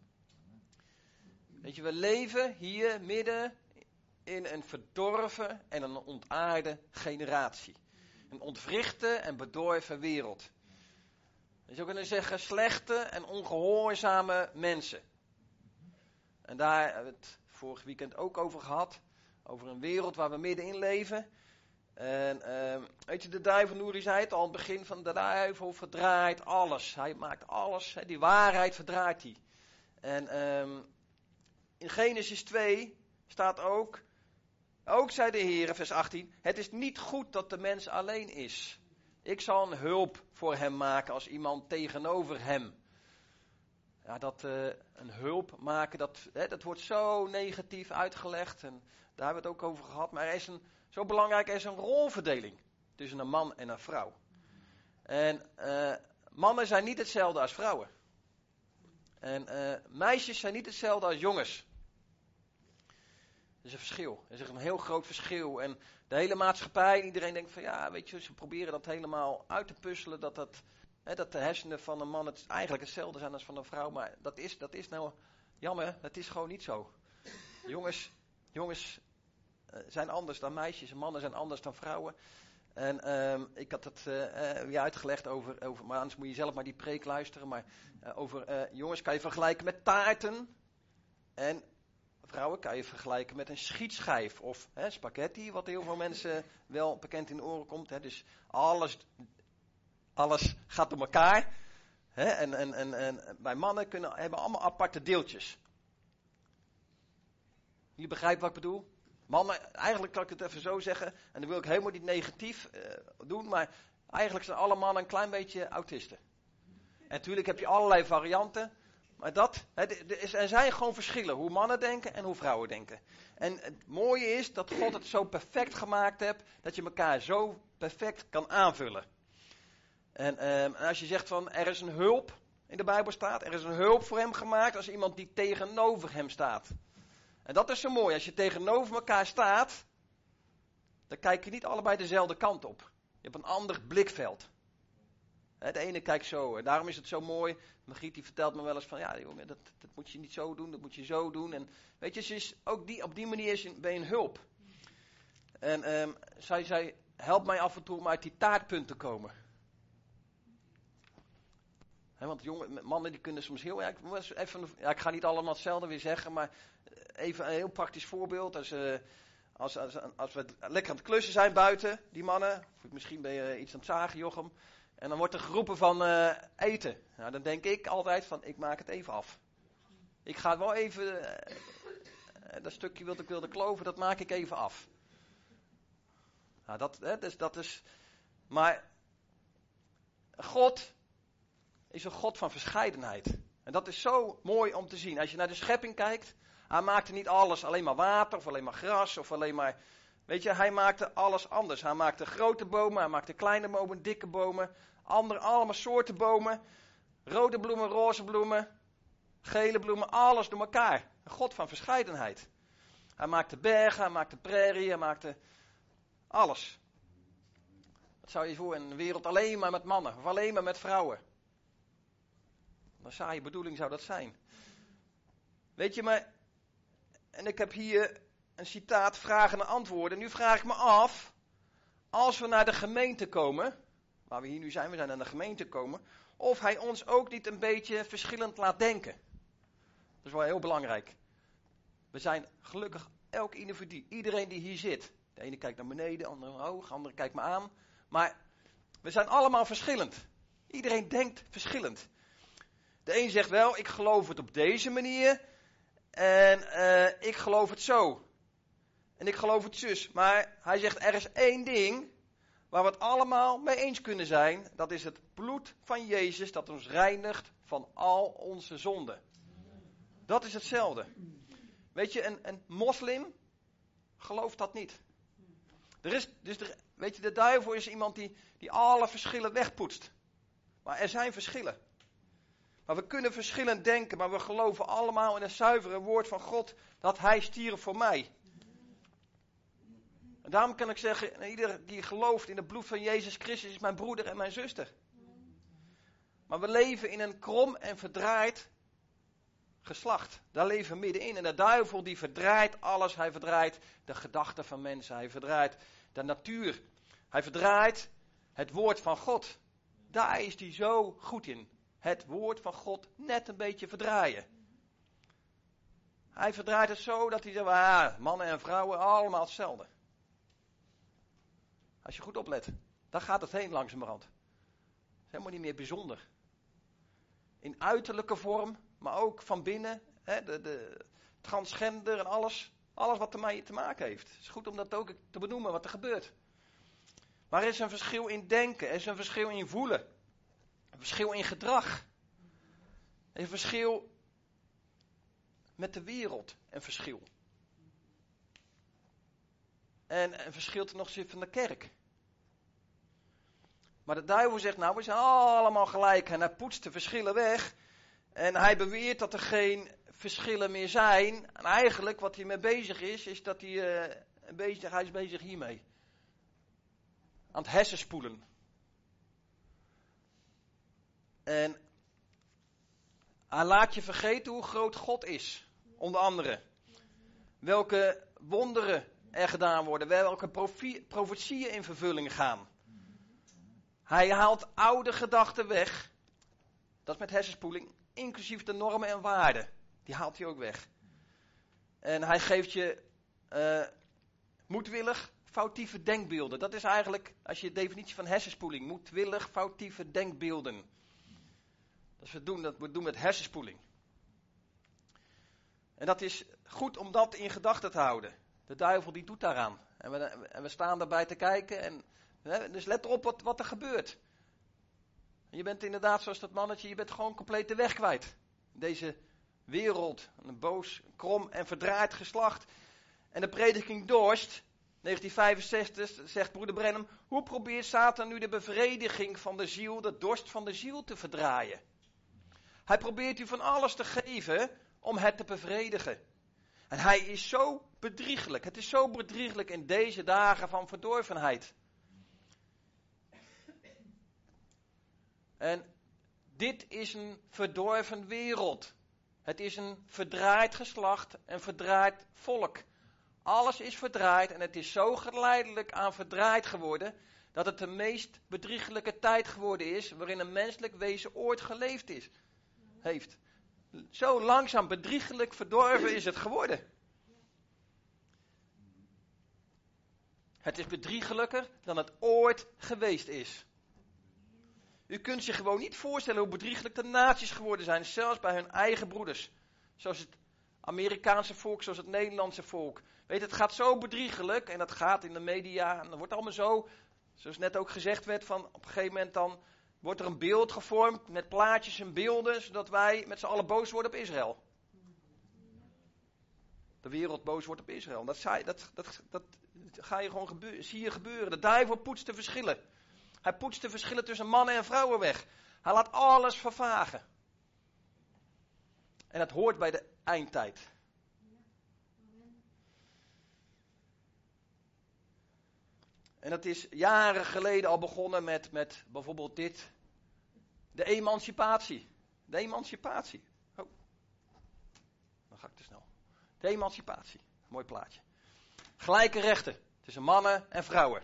Weet je, we leven hier midden in een verdorven en een ontaarde generatie. Een ontwrichte en bedorven wereld. Je zou kunnen zeggen slechte en ongehoorzame mensen. En daar, het vorig weekend ook over gehad. Over een wereld waar we middenin leven. En weet je, de duivel, Nouri zei het al, het begin van de duivel verdraait alles. Hij maakt alles, die waarheid verdraait hij. En in Genesis 2 staat ook zei de Heer, vers 18, het is niet goed dat de mens alleen is. Ik zal een hulp voor hem maken als iemand tegenover hem. Ja, een hulp maken, dat wordt zo negatief uitgelegd. En daar hebben we het ook over gehad. Maar zo belangrijk is een rolverdeling tussen een man en een vrouw. En mannen zijn niet hetzelfde als vrouwen. En meisjes zijn niet hetzelfde als jongens. Er is een verschil. Er is een heel groot verschil. En de hele maatschappij, iedereen denkt van ja, weet je, ze proberen dat helemaal uit te puzzelen. Dat de hersenen van een man eigenlijk hetzelfde zijn als van een vrouw. Maar dat is nou jammer, dat is gewoon niet zo. Jongens zijn anders dan meisjes en mannen zijn anders dan vrouwen. En ik had het weer uitgelegd over, maar anders moet je zelf maar die preek luisteren. Maar over jongens kan je vergelijken met taarten. En vrouwen kan je vergelijken met een schietschijf of spaghetti, wat heel veel mensen wel bekend in de oren komt. Dus alles gaat door elkaar. En bij mannen hebben allemaal aparte deeltjes. Je begrijpt wat ik bedoel? Mannen, eigenlijk kan ik het even zo zeggen, en dan wil ik helemaal niet negatief doen, maar eigenlijk zijn alle mannen een klein beetje autisten. En natuurlijk heb je allerlei varianten, maar er zijn gewoon verschillen, hoe mannen denken en hoe vrouwen denken. En het mooie is dat God het zo perfect gemaakt heeft, dat je elkaar zo perfect kan aanvullen. En als je zegt van er is een hulp, in de Bijbel staat, er is een hulp voor hem gemaakt als iemand die tegenover hem staat. En dat is zo mooi, als je tegenover elkaar staat, dan kijk je niet allebei dezelfde kant op. Je hebt een ander blikveld. De ene kijkt zo, en daarom is het zo mooi. Margriet die vertelt me wel eens van, ja jongen, dat moet je niet zo doen, dat moet je zo doen. En weet je, op die manier ben je een hulp. En zij helpt mij af en toe om uit die taartpunt te komen. Want mannen die kunnen soms heel erg, ik ga niet allemaal hetzelfde weer zeggen, maar even een heel praktisch voorbeeld. Als we lekker aan het klussen zijn buiten, die mannen, of misschien ben je iets aan het zagen, Jochem, en dan wordt er geroepen van eten. Nou, dan denk ik altijd van, ik maak het even af. Ik ga wel even, dat stukje wat ik wilde kloven, dat maak ik even af. Nou, dat is, maar God is een God van verscheidenheid. En dat is zo mooi om te zien. Als je naar de schepping kijkt, hij maakte niet alles alleen maar water, of alleen maar gras, of alleen maar, weet je, hij maakte alles anders. Hij maakte grote bomen, hij maakte kleine bomen, dikke bomen, allemaal soorten bomen, rode bloemen, roze bloemen, gele bloemen, alles door elkaar. Een God van verscheidenheid. Hij maakte bergen, hij maakte prairie, hij maakte alles. Wat zou je voor een wereld alleen maar met mannen, of alleen maar met vrouwen? Een saaie bedoeling zou dat zijn. Weet je, maar, en ik heb hier een citaat, vragen en antwoorden. Nu vraag ik me af, als we naar de gemeente komen, waar we hier nu zijn, we zijn naar de gemeente komen, of hij ons ook niet een beetje verschillend laat denken. Dat is wel heel belangrijk. We zijn gelukkig elk individu, iedereen die hier zit. De ene kijkt naar beneden, de andere omhoog, de andere kijkt me aan. Maar we zijn allemaal verschillend. Iedereen denkt verschillend. De een zegt wel, ik geloof het op deze manier. En ik geloof het zo. En ik geloof het zus. Maar hij zegt, er is één ding waar we het allemaal mee eens kunnen zijn. Dat is het bloed van Jezus dat ons reinigt van al onze zonden. Dat is hetzelfde. Weet je, een moslim gelooft dat niet. Weet je, de duivel is iemand die alle verschillen wegpoetst. Maar er zijn verschillen. Maar we kunnen verschillend denken, maar we geloven allemaal in het zuivere woord van God dat hij stierf voor mij. En daarom kan ik zeggen, ieder die gelooft in het bloed van Jezus Christus is mijn broeder en mijn zuster. Maar we leven in een krom en verdraaid geslacht. Daar leven we middenin. En de duivel die verdraait alles. Hij verdraait de gedachten van mensen. Hij verdraait de natuur. Hij verdraait het woord van God. Daar is hij zo goed in. Het woord van God net een beetje verdraaien. Hij verdraait het zo dat hij zegt, mannen en vrouwen allemaal hetzelfde. Als je goed oplet, daar gaat het heen langzamerhand. Het is helemaal niet meer bijzonder. In uiterlijke vorm, maar ook van binnen, de transgender en alles wat ermee te maken heeft. Het is goed om dat ook te benoemen, wat er gebeurt. Maar er is een verschil in denken, er is een verschil in voelen. Een verschil in gedrag. Er is een verschil met de wereld, een verschil. En een verschil ten opzichte van de kerk. Maar de duivel zegt, we zijn allemaal gelijk. En hij poetst de verschillen weg. En hij beweert dat er geen verschillen meer zijn. En eigenlijk wat hij mee bezig is dat hij is bezig hiermee. Aan het hersenspoelen. En hij laat je vergeten hoe groot God is. Onder andere. Welke wonderen er gedaan worden. Welke profetieën in vervulling gaan. Hij haalt oude gedachten weg. Dat is met hersenspoeling. Inclusief de normen en waarden. Die haalt hij ook weg. En hij geeft je moedwillig foutieve denkbeelden. Dat is eigenlijk, als je de definitie van hersenspoeling. Moedwillig foutieve denkbeelden. Dat is wat we doen met hersenspoeling. En dat is goed om dat in gedachten te houden. De duivel die doet daaraan. En we staan daarbij te kijken. Dus let erop wat er gebeurt. Je bent inderdaad zoals dat mannetje, je bent gewoon compleet de weg kwijt. Deze wereld, een boos, krom en verdraaid geslacht. En de prediking Dorst, 1965, zegt broeder Branham, hoe probeert Satan nu de bevrediging van de ziel, de dorst van de ziel te verdraaien? Hij probeert u van alles te geven om het te bevredigen. En hij is zo bedriegelijk. Het is zo bedriegelijk in deze dagen van verdorvenheid. En dit is een verdorven wereld. Het is een verdraaid geslacht, een verdraaid volk. Alles is verdraaid en het is zo geleidelijk aan verdraaid geworden, dat het de meest bedriegelijke tijd geworden is, waarin een menselijk wezen ooit geleefd heeft. Zo langzaam bedriegelijk verdorven is het geworden. Het is bedriegelijker dan het ooit geweest is. U kunt zich gewoon niet voorstellen hoe bedriegelijk de naties geworden zijn, zelfs bij hun eigen broeders. Zoals het Amerikaanse volk, zoals het Nederlandse volk. Weet, het gaat zo bedriegelijk en dat gaat in de media en dat wordt allemaal zo, zoals net ook gezegd werd, van op een gegeven moment dan wordt er een beeld gevormd met plaatjes en beelden, zodat wij met z'n allen boos worden op Israël. De wereld boos wordt op Israël. Dat ga je gewoon zie je gebeuren. De duivel poetst de verschillen. Hij poetst de verschillen tussen mannen en vrouwen weg. Hij laat alles vervagen. En dat hoort bij de eindtijd. En dat is jaren geleden al begonnen met bijvoorbeeld dit. De emancipatie. De emancipatie. Oh, dan ga ik te snel. De emancipatie. Mooi plaatje. Gelijke rechten tussen mannen en vrouwen.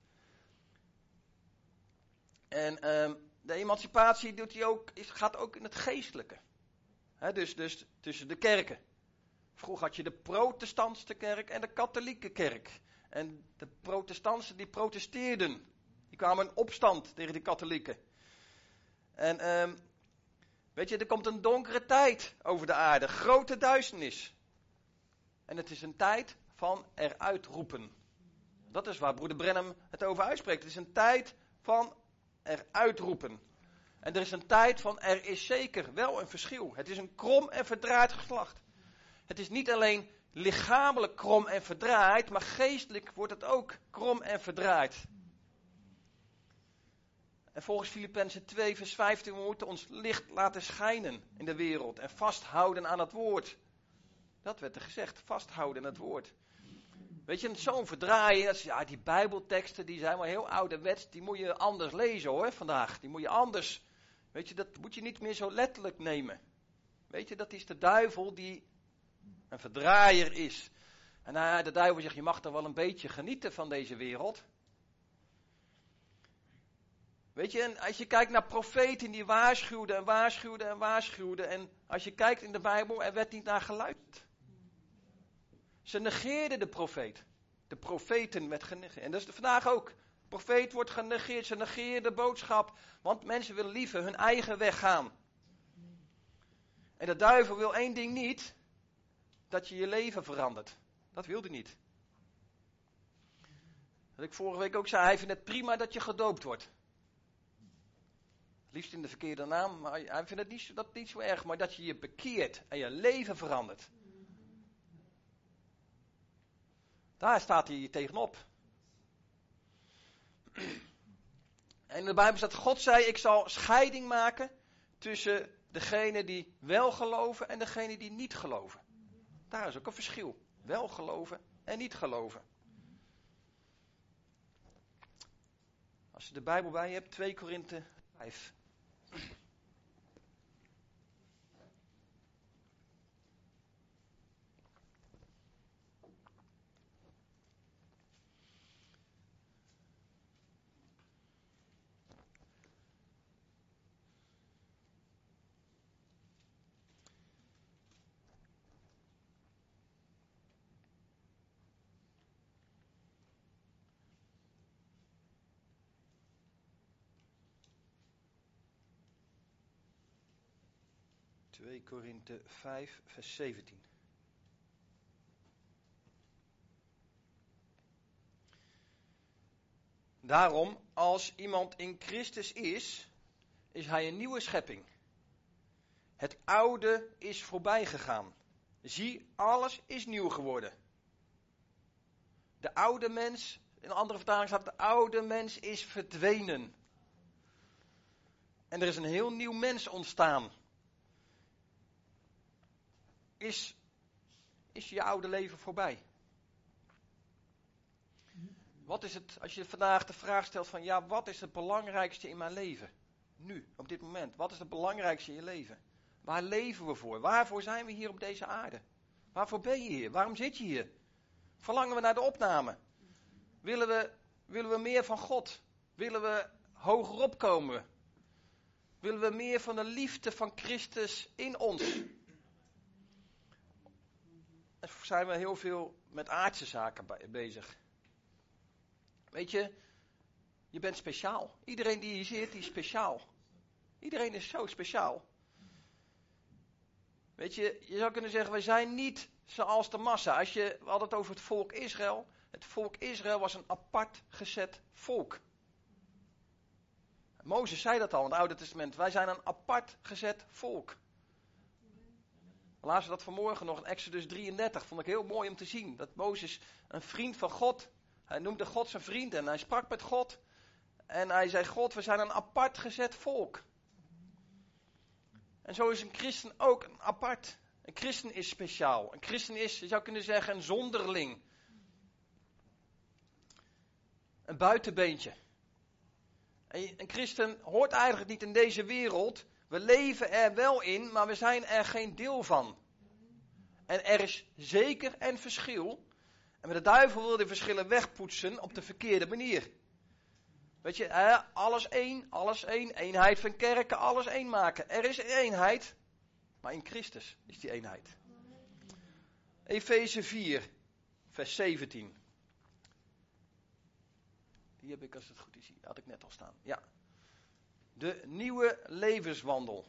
En de emancipatie gaat ook in het geestelijke. Dus tussen de kerken. Vroeger had je de protestantse kerk en de katholieke kerk. En de protestanten die protesteerden. Die kwamen in opstand tegen de katholieken. En weet je, er komt een donkere tijd over de aarde. Grote duisternis. En het is een tijd van eruit roepen. Dat is waar broeder Branham het over uitspreekt. Het is een tijd van eruit roepen. En er is een tijd van er is zeker wel een verschil. Het is een krom en verdraaid geslacht. Het is niet alleen lichamelijk krom en verdraaid, maar geestelijk wordt het ook krom en verdraaid. En volgens Filippenzen 2 vers 15, we moeten ons licht laten schijnen in de wereld en vasthouden aan het woord. Dat werd er gezegd, vasthouden aan het woord. Weet je, zo'n verdraaien, die bijbelteksten die zijn wel heel ouderwets, die moet je anders lezen hoor, vandaag. Die moet je anders, weet je, dat moet je niet meer zo letterlijk nemen. Weet je, dat is de duivel die een verdraaier is. En de duivel zegt, je mag toch wel een beetje genieten van deze wereld. Weet je, en als je kijkt naar profeten die waarschuwden en waarschuwden en waarschuwden. En als je kijkt in de Bijbel, er werd niet naar geluisterd. Ze negeerden de profeet. De profeten werd genegeerd. En dat is vandaag ook. De profeet wordt genegeerd. Ze negeren de boodschap. Want mensen willen liever hun eigen weg gaan. En de duivel wil één ding niet. Dat je je leven verandert. Dat wil hij niet. Wat ik vorige week ook zei. Hij vindt het prima dat je gedoopt wordt. Liefst in de verkeerde naam. Maar hij vindt het niet zo erg. Maar dat je je bekeert. En je leven verandert. Daar staat hij tegenop. En in de Bijbel staat, God zei, ik zal scheiding maken tussen degene die wel geloven en degene die niet geloven. Daar is ook een verschil. Wel geloven en niet geloven. Als je de Bijbel bij je hebt, 2 Korinthe 5. ...2 Korinthe 5, vers 17. Daarom, als iemand in Christus is hij een nieuwe schepping. Het oude is voorbij gegaan. Zie, alles is nieuw geworden. De oude mens, in een andere vertaling staat, de oude mens is verdwenen. En er is een heel nieuw mens ontstaan. Is je oude leven voorbij? Wat is het, als je vandaag de vraag stelt van, ja, wat is het belangrijkste in mijn leven? Nu, op dit moment. Wat is het belangrijkste in je leven? Waar leven we voor? Waarvoor zijn we hier op deze aarde? Waarvoor ben je hier? Waarom zit je hier? Verlangen we naar de opname? Willen we meer van God? Willen we hoger opkomen? Willen we meer van de liefde van Christus in ons? En zijn we heel veel met aardse zaken bezig. Weet je, je bent speciaal. Iedereen die hier zit, die is speciaal. Iedereen is zo speciaal. Weet je zou kunnen zeggen, wij zijn niet zoals de massa. We hadden het over het volk Israël. Het volk Israël was een apart gezet volk. Mozes zei dat al in het Oude Testament. Wij zijn een apart gezet volk. Laten we dat vanmorgen nog in Exodus 33. Vond ik heel mooi om te zien. Dat Mozes een vriend van God. Hij noemde God zijn vriend en hij sprak met God. En hij zei, God, we zijn een apart gezet volk. En zo is een christen ook een apart. Een christen is speciaal. Een christen is, je zou kunnen zeggen, een zonderling. Een buitenbeentje. Een christen hoort eigenlijk niet in deze wereld. We leven er wel in, maar we zijn er geen deel van. En er is zeker een verschil. En met de duivel wil die verschillen wegpoetsen op de verkeerde manier. Weet je, alles één, eenheid van kerken, alles één maken. Er is eenheid, maar in Christus is die eenheid. Efeze 4, vers 17. Die heb ik, als het goed is, had ik net al staan. Ja. De nieuwe levenswandel.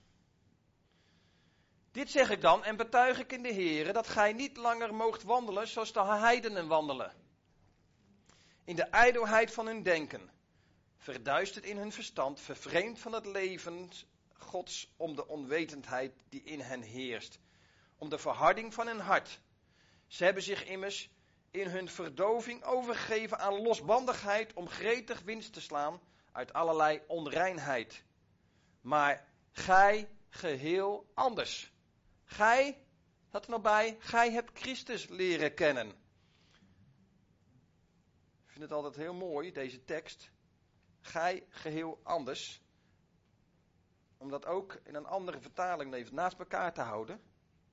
Dit zeg ik dan en betuig ik in de Here, dat gij niet langer moogt wandelen zoals de heidenen wandelen. In de ijdelheid van hun denken. Verduisterd in hun verstand, vervreemd van het leven Gods om de onwetendheid die in hen heerst. Om de verharding van hun hart. Ze hebben zich immers in hun verdoving overgegeven aan losbandigheid om gretig winst te slaan uit allerlei onreinheid. Maar gij geheel anders. Gij, dat er nog bij, gij hebt Christus leren kennen. Ik vind het altijd heel mooi, deze tekst. Gij geheel anders. Om dat ook in een andere vertaling even naast elkaar te houden.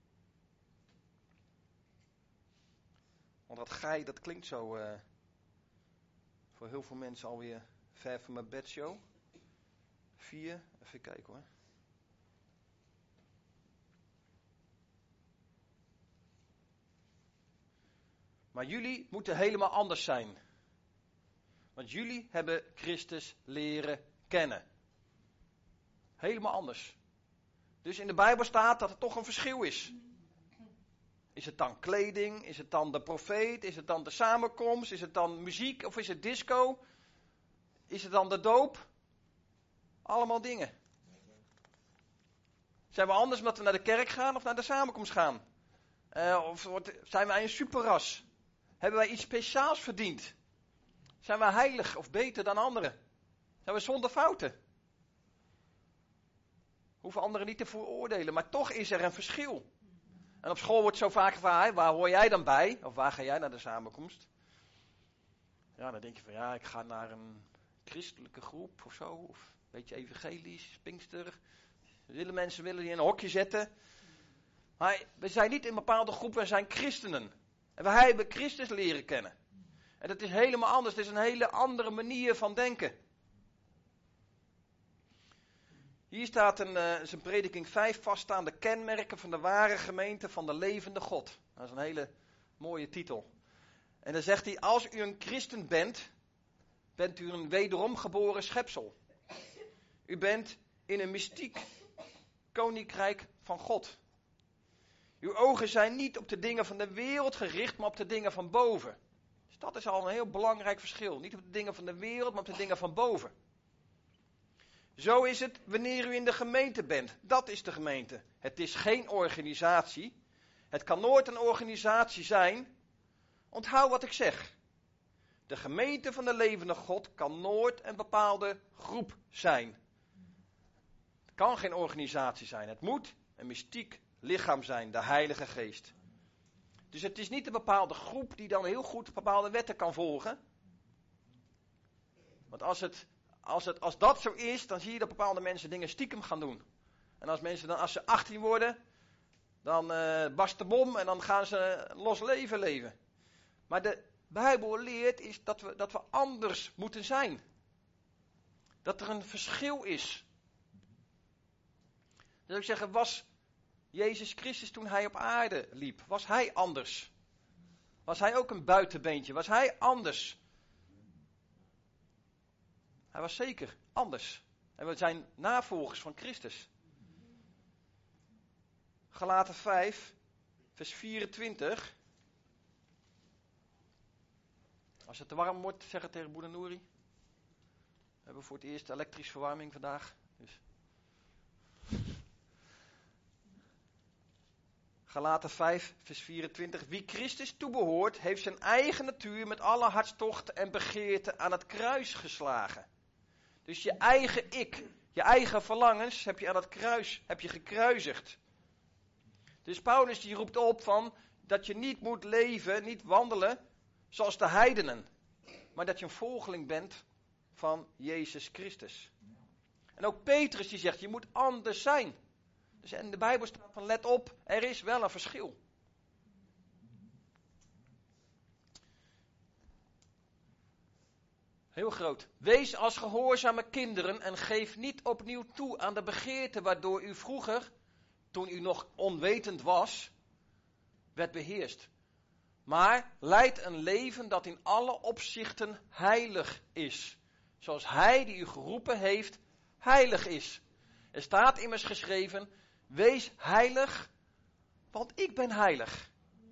Want dat gij, dat klinkt zo voor heel veel mensen alweer ver van mijn bedshow. 4, even kijken hoor. Maar jullie moeten helemaal anders zijn. Want jullie hebben Christus leren kennen. Helemaal anders. Dus in de Bijbel staat dat er toch een verschil is. Is het dan kleding? Is het dan de profeet? Is het dan de samenkomst? Is het dan muziek? Of is het disco? Is het dan de doop? Allemaal dingen. Zijn we anders omdat we naar de kerk gaan of naar de samenkomst gaan? Of zijn wij een superras? Hebben wij iets speciaals verdiend? Zijn wij heilig of beter dan anderen? Zijn we zonder fouten? Hoeven anderen niet te veroordelen, maar toch is er een verschil. En op school wordt zo vaak gevraagd, waar hoor jij dan bij? Of waar ga jij naar de samenkomst? Ja, dan denk je van ja, ik ga naar een christelijke groep of zo. Of een beetje evangelisch, Pinkster. Mensen willen die in een hokje zetten. Maar we zijn niet in een bepaalde groep, we zijn christenen. En wij hebben Christus leren kennen. En dat is helemaal anders, het is een hele andere manier van denken. Hier staat een prediking 5 vaststaande kenmerken van de ware gemeente van de levende God. Dat is een hele mooie titel. En dan zegt hij, als u een christen bent, bent u een wederom geboren schepsel. U bent in een mystiek koninkrijk van God. Uw ogen zijn niet op de dingen van de wereld gericht, maar op de dingen van boven. Dus dat is al een heel belangrijk verschil. Niet op de dingen van de wereld, maar op de dingen van boven. Zo is het wanneer u in de gemeente bent. Dat is de gemeente. Het is geen organisatie. Het kan nooit een organisatie zijn. Onthoud wat ik zeg. De gemeente van de levende God kan nooit een bepaalde groep zijn. Het kan geen organisatie zijn. Het moet een mystiek lichaam zijn, de Heilige Geest. Dus het is niet een bepaalde groep die dan heel goed bepaalde wetten kan volgen. Want als dat zo is, dan zie je dat bepaalde mensen dingen stiekem gaan doen. En als ze 18 worden, dan barst de bom en dan gaan ze los leven. Maar de Bijbel leert is dat we anders moeten zijn. Dat er een verschil is. Dus ik zeggen, was Jezus Christus toen hij op aarde liep, was hij anders? Was hij ook een buitenbeentje? Was hij anders? Hij was zeker anders. En we zijn navolgers van Christus. Galaten 5, vers 24. Als het te warm wordt, zeg het tegen broeder Nouri. We hebben voor het eerst elektrische verwarming vandaag. Dus. Galaten 5, vers 24. Wie Christus toebehoort, heeft zijn eigen natuur met alle hartstochten en begeerten aan het kruis geslagen. Dus je eigen ik, je eigen verlangens heb je aan het kruis, heb je gekruisigd. Dus Paulus die roept op van dat je niet moet leven, niet wandelen zoals de heidenen. Maar dat je een volgeling bent van Jezus Christus. En ook Petrus die zegt, je moet anders zijn. Dus in de Bijbel staat van let op, er is wel een verschil. Heel groot. Wees als gehoorzame kinderen en geef niet opnieuw toe aan de begeerte waardoor u vroeger, toen u nog onwetend was, werd beheerst. Maar leid een leven dat in alle opzichten heilig is. Zoals hij die u geroepen heeft, heilig is. Er staat immers geschreven, wees heilig, want ik ben heilig.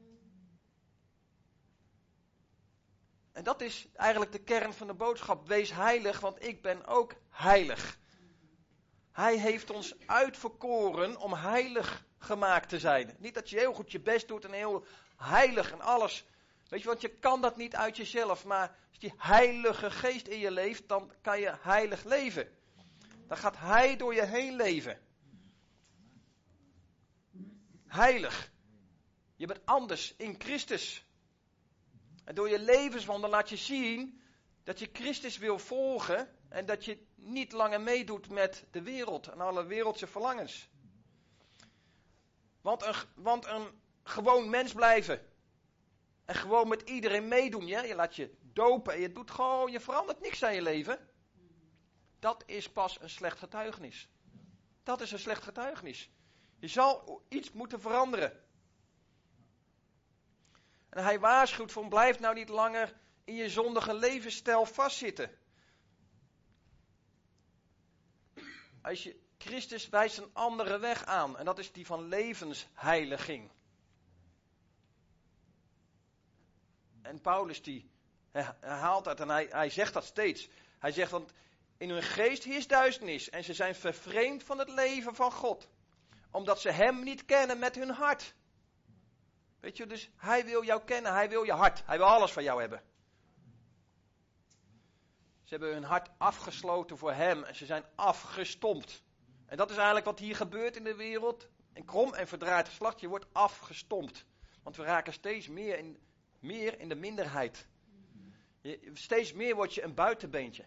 En dat is eigenlijk de kern van de boodschap. Wees heilig, want ik ben ook heilig. Hij heeft ons uitverkoren om heilig gemaakt te zijn. Niet dat je heel goed je best doet en heel heilig en alles. Weet je, want je kan dat niet uit jezelf. Maar als die heilige geest in je leeft, dan kan je heilig leven. Dan gaat hij door je heen leven. Heilig. Je bent anders in Christus. En door je levenswandel laat je zien dat je Christus wil volgen en dat je niet langer meedoet met de wereld en alle wereldse verlangens. Want een gewoon mens blijven en gewoon met iedereen meedoen, je laat je dopen en je verandert niks aan je leven. Dat is pas een slecht getuigenis. Dat is een slecht getuigenis. Je zal iets moeten veranderen. En hij waarschuwt van blijf nou niet langer in je zondige levensstijl vastzitten. Christus wijst een andere weg aan en dat is die van levensheiliging. En Paulus die herhaalt dat en hij zegt dat steeds. Hij zegt, want in hun geest heerst duisternis en ze zijn vervreemd van het leven van God. Omdat ze hem niet kennen met hun hart. Weet je, dus hij wil jou kennen, hij wil je hart, hij wil alles van jou hebben. Ze hebben hun hart afgesloten voor hem en ze zijn afgestompt. En dat is eigenlijk wat hier gebeurt in de wereld. Een krom en verdraaid geslacht, je wordt afgestompt. Want we raken steeds meer in de minderheid. Steeds meer word je een buitenbeentje.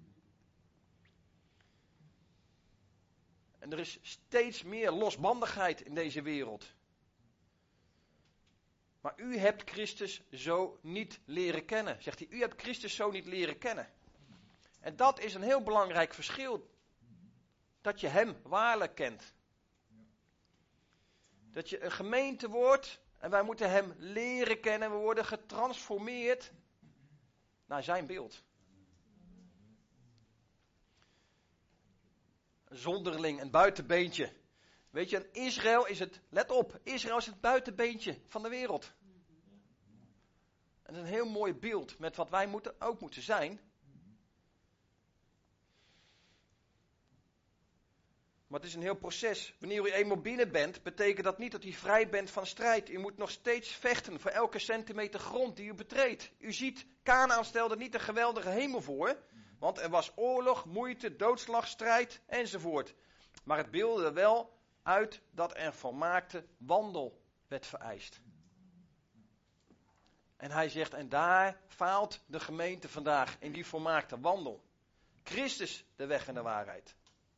En er is steeds meer losbandigheid in deze wereld. Maar u hebt Christus zo niet leren kennen, zegt hij. U hebt Christus zo niet leren kennen. En dat is een heel belangrijk verschil. Dat je hem waarlijk kent. Dat je een gemeente wordt en wij moeten hem leren kennen. We worden getransformeerd naar zijn beeld. Een zonderling, een buitenbeentje. Weet je, Israël is het, let op, Israël is het buitenbeentje van de wereld. En dat is een heel mooi beeld met wat wij ook moeten zijn. Maar het is een heel proces. Wanneer u eenmaal binnen bent, betekent dat niet dat u vrij bent van strijd. U moet nog steeds vechten voor elke centimeter grond die u betreedt. U ziet, Kanaan stelde niet een geweldige hemel voor. Want er was oorlog, moeite, doodslag, strijd enzovoort. Maar het beeldde er wel uit dat er volmaakte wandel werd vereist. En hij zegt, en daar faalt de gemeente vandaag in die volmaakte wandel. Christus de weg en de waarheid.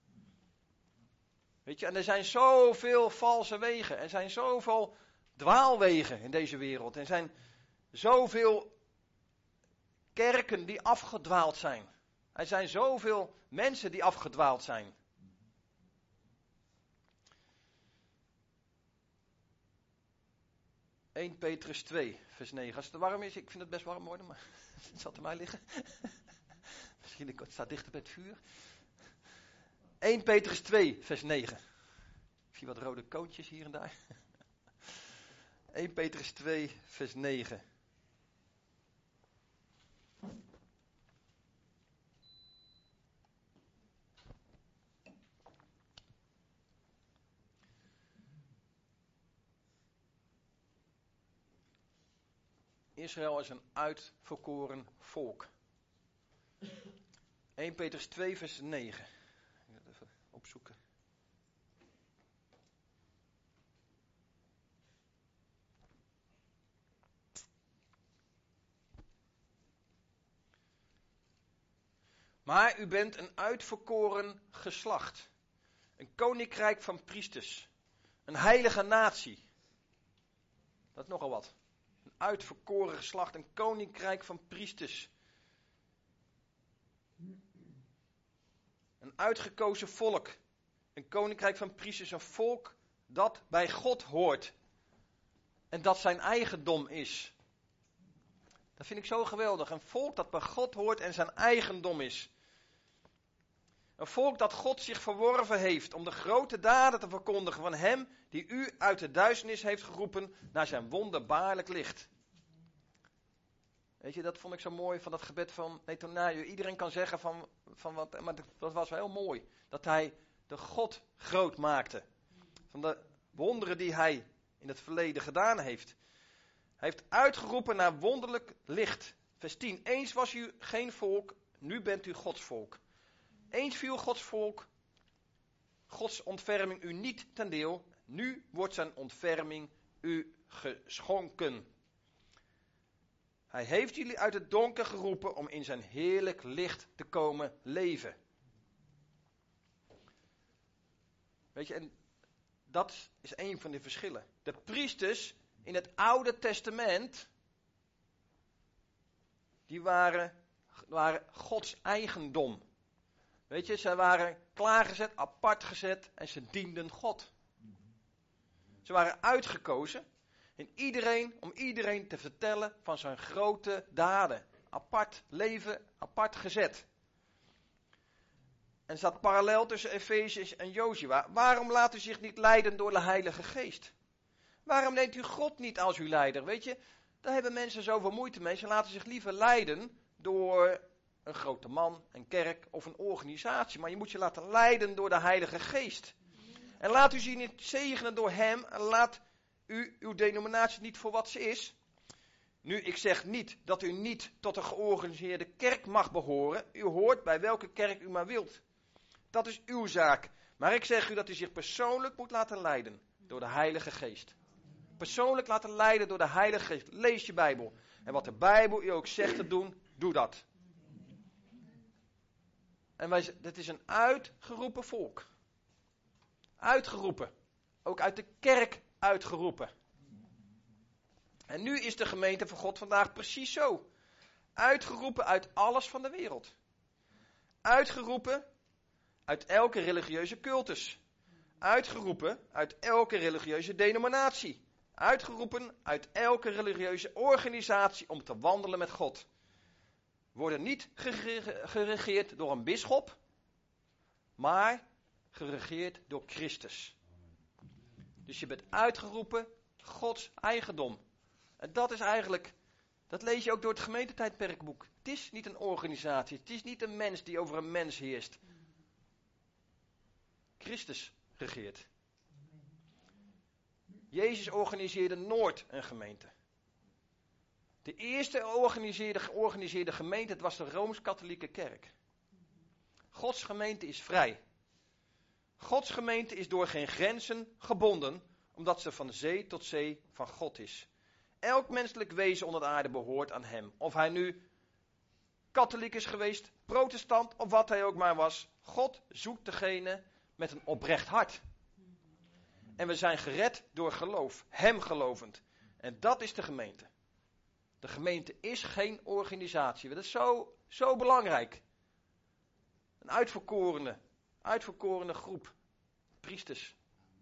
Weet je, en er zijn zoveel valse wegen. Er zijn zoveel dwaalwegen in deze wereld. Er zijn zoveel kerken die afgedwaald zijn. Er zijn zoveel mensen die afgedwaald zijn. (1 Petrus 2, vers 9. Als het te warm is, ik vind het best warm worden, maar het zal te mij liggen. Misschien het staat dichter bij het vuur. 1 Petrus 2, vers 9. Ik zie wat rode koontjes hier en daar. 1 Petrus 2, vers 9. Israël is een uitverkoren volk. 1 Petrus 2, vers 9. Ik ga het even opzoeken. Maar u bent een uitverkoren geslacht. Een koninkrijk van priesters. Een heilige natie. Dat is nogal wat. Een uitverkoren geslacht, een koninkrijk van priesters. Een uitgekozen volk. Een koninkrijk van priesters, een volk dat bij God hoort. En dat zijn eigendom is. Dat vind ik zo geweldig. Een volk dat bij God hoort en zijn eigendom is. Een volk dat God zich verworven heeft om de grote daden te verkondigen van hem die u uit de duisternis heeft geroepen naar zijn wonderbaarlijk licht. Weet je, dat vond ik zo mooi van dat gebed van Nethaniel. Iedereen kan zeggen van wat, maar dat was wel heel mooi. Dat hij de God groot maakte. Van de wonderen die hij in het verleden gedaan heeft. Hij heeft uitgeroepen naar wonderlijk licht. Vers 10. Eens was u geen volk, nu bent u Gods volk. Eens viel Gods volk, Gods ontferming u niet ten deel. Nu wordt zijn ontferming u geschonken. Hij heeft jullie uit het donker geroepen om in zijn heerlijk licht te komen leven. Weet je, en dat is een van de verschillen. De priesters in het Oude Testament, die waren Gods eigendom. Weet je, zij waren klaargezet, apart gezet en ze dienden God. Ze waren uitgekozen. Om iedereen te vertellen van zijn grote daden. Apart leven, apart gezet. En staat parallel tussen Efesiërs en Jozua. Waarom laat u zich niet leiden door de Heilige Geest? Waarom neemt u God niet als uw leider? Weet je, daar hebben mensen zoveel moeite mee. Ze laten zich liever leiden door een grote man, een kerk of een organisatie. Maar je moet je laten leiden door de Heilige Geest. En laat u zich niet zegenen door hem. En laat u uw denominatie niet voor wat ze is. Nu, ik zeg niet dat u niet tot een georganiseerde kerk mag behoren. U hoort bij welke kerk u maar wilt. Dat is uw zaak. Maar ik zeg u dat u zich persoonlijk moet laten leiden door de Heilige Geest. Persoonlijk laten leiden door de Heilige Geest. Lees je Bijbel. En wat de Bijbel u ook zegt te doen, doe dat. En dit is een uitgeroepen volk. Uitgeroepen. Ook uit de kerk uitgeroepen. En nu is de gemeente van God vandaag precies zo. Uitgeroepen uit alles van de wereld. Uitgeroepen uit elke religieuze cultus. Uitgeroepen uit elke religieuze denominatie. Uitgeroepen uit elke religieuze organisatie om te wandelen met God. Worden niet geregeerd door een bisschop, maar geregeerd door Christus. Dus je bent uitgeroepen Gods eigendom. En dat is eigenlijk, dat lees je ook door het gemeentetijdperkboek. Het is niet een organisatie, het is niet een mens die over een mens heerst. Christus regeert. Jezus organiseerde nooit een gemeente. De eerste georganiseerde gemeente, het was de Rooms-Katholieke Kerk. Gods gemeente is vrij. Gods gemeente is door geen grenzen gebonden, omdat ze van zee tot zee van God is. Elk menselijk wezen onder de aarde behoort aan hem. Of hij nu katholiek is geweest, protestant of wat hij ook maar was. God zoekt degene met een oprecht hart. En we zijn gered door geloof, hem gelovend. En dat is de gemeente. De gemeente is geen organisatie. Dat is zo belangrijk. Een uitverkorene groep priesters.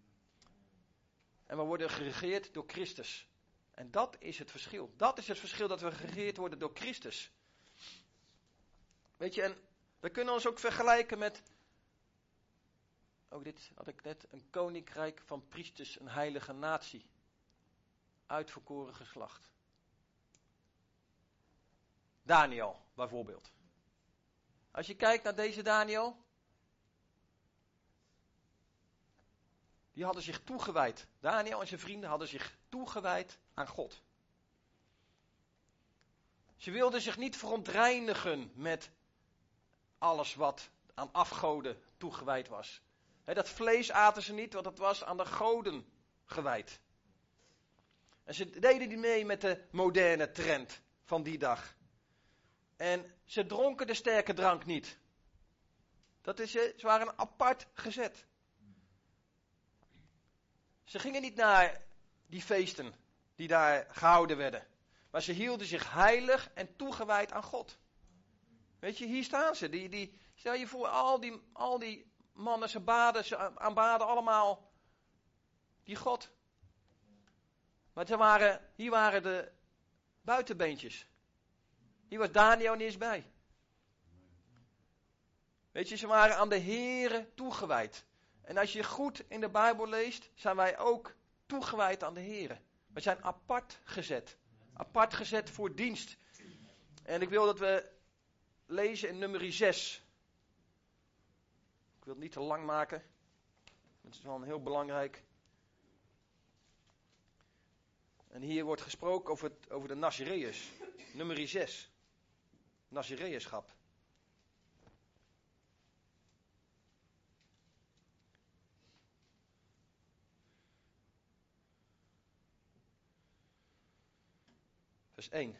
En we worden geregeerd door Christus. En dat is het verschil. Dat is het verschil, dat we geregeerd worden door Christus. Weet je, en we kunnen ons ook vergelijken met, ook dit had ik net, een koninkrijk van priesters, een heilige natie. Uitverkoren geslacht. Daniel, bijvoorbeeld. Als je kijkt naar deze Daniel, die hadden zich toegewijd. Daniel en zijn vrienden hadden zich toegewijd aan God. Ze wilden zich niet verontreinigen met alles wat aan afgoden toegewijd was. Dat vlees aten ze niet, want het was aan de goden gewijd. En ze deden niet mee met de moderne trend van die dag. En ze dronken de sterke drank niet. Ze waren apart gezet. Ze gingen niet naar die feesten die daar gehouden werden. Maar ze hielden zich heilig en toegewijd aan God. Weet je, hier staan ze. Stel je voor, al die mannen, ze aanbaden allemaal die God. Maar hier waren de buitenbeentjes. Hier was Daniel niet eens bij. Weet je, ze waren aan de Here toegewijd. En als je goed in de Bijbel leest, zijn wij ook toegewijd aan de Here. We zijn apart gezet. Apart gezet voor dienst. En ik wil dat we lezen in nummer 6. Ik wil het niet te lang maken. Het is wel heel belangrijk. En hier wordt gesproken over de Nazireërs. Nummer 6. Nazireërschap. Vers 1.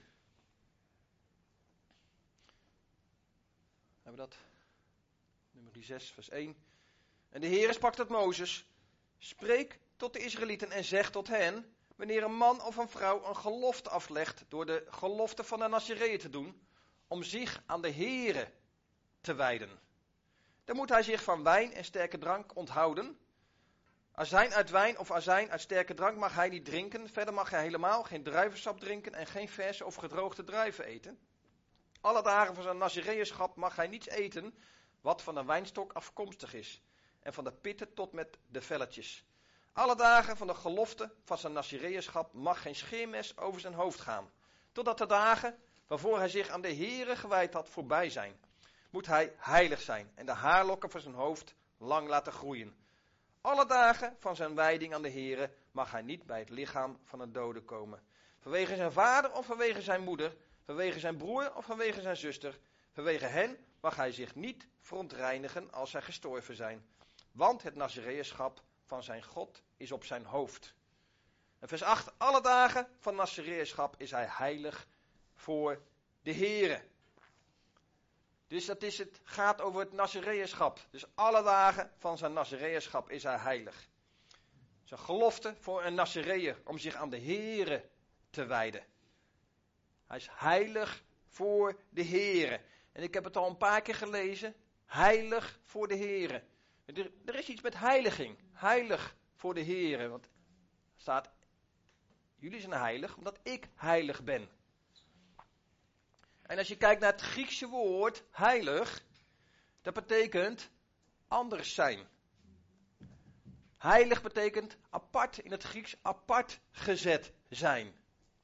Hebben we dat? Nummer 6, vers 1. En de Heere sprak tot Mozes: spreek tot de Israëlieten en zeg tot hen: wanneer een man of een vrouw een gelofte aflegt door de gelofte van de Nazireeën te doen, om zich aan de Heere te wijden, dan moet hij zich van wijn en sterke drank onthouden. Azijn uit wijn of azijn uit sterke drank mag hij niet drinken. Verder mag hij helemaal geen druivensap drinken en geen verse of gedroogde druiven eten. Alle dagen van zijn nazareënschap mag hij niets eten wat van een wijnstok afkomstig is. En van de pitten tot met de velletjes. Alle dagen van de gelofte van zijn nazareënschap mag geen scheermes over zijn hoofd gaan. Totdat de dagen waarvoor hij zich aan de Here gewijd had voorbij zijn. Moet hij heilig zijn en de haarlokken van zijn hoofd lang laten groeien. Alle dagen van zijn wijding aan de Here mag hij niet bij het lichaam van een dode komen. Vanwege zijn vader of vanwege zijn moeder, vanwege zijn broer of vanwege zijn zuster, vanwege hen mag hij zich niet verontreinigen als zij gestorven zijn. Want het nazareënschap van zijn God is op zijn hoofd. En vers 8, alle dagen van nazareënschap is hij heilig voor de Here. Dus het gaat over het nazareënschap. Dus alle dagen van zijn nazareënschap is hij heilig. Zijn gelofte voor een nazareër om zich aan de Here te wijden. Hij is heilig voor de Here. En ik heb het al een paar keer gelezen. Heilig voor de Here. Er is iets met heiliging. Heilig voor de Here. Want er staat, jullie zijn heilig omdat ik heilig ben. En als je kijkt naar het Griekse woord heilig, dat betekent anders zijn. Heilig betekent apart, in het Grieks apart gezet zijn.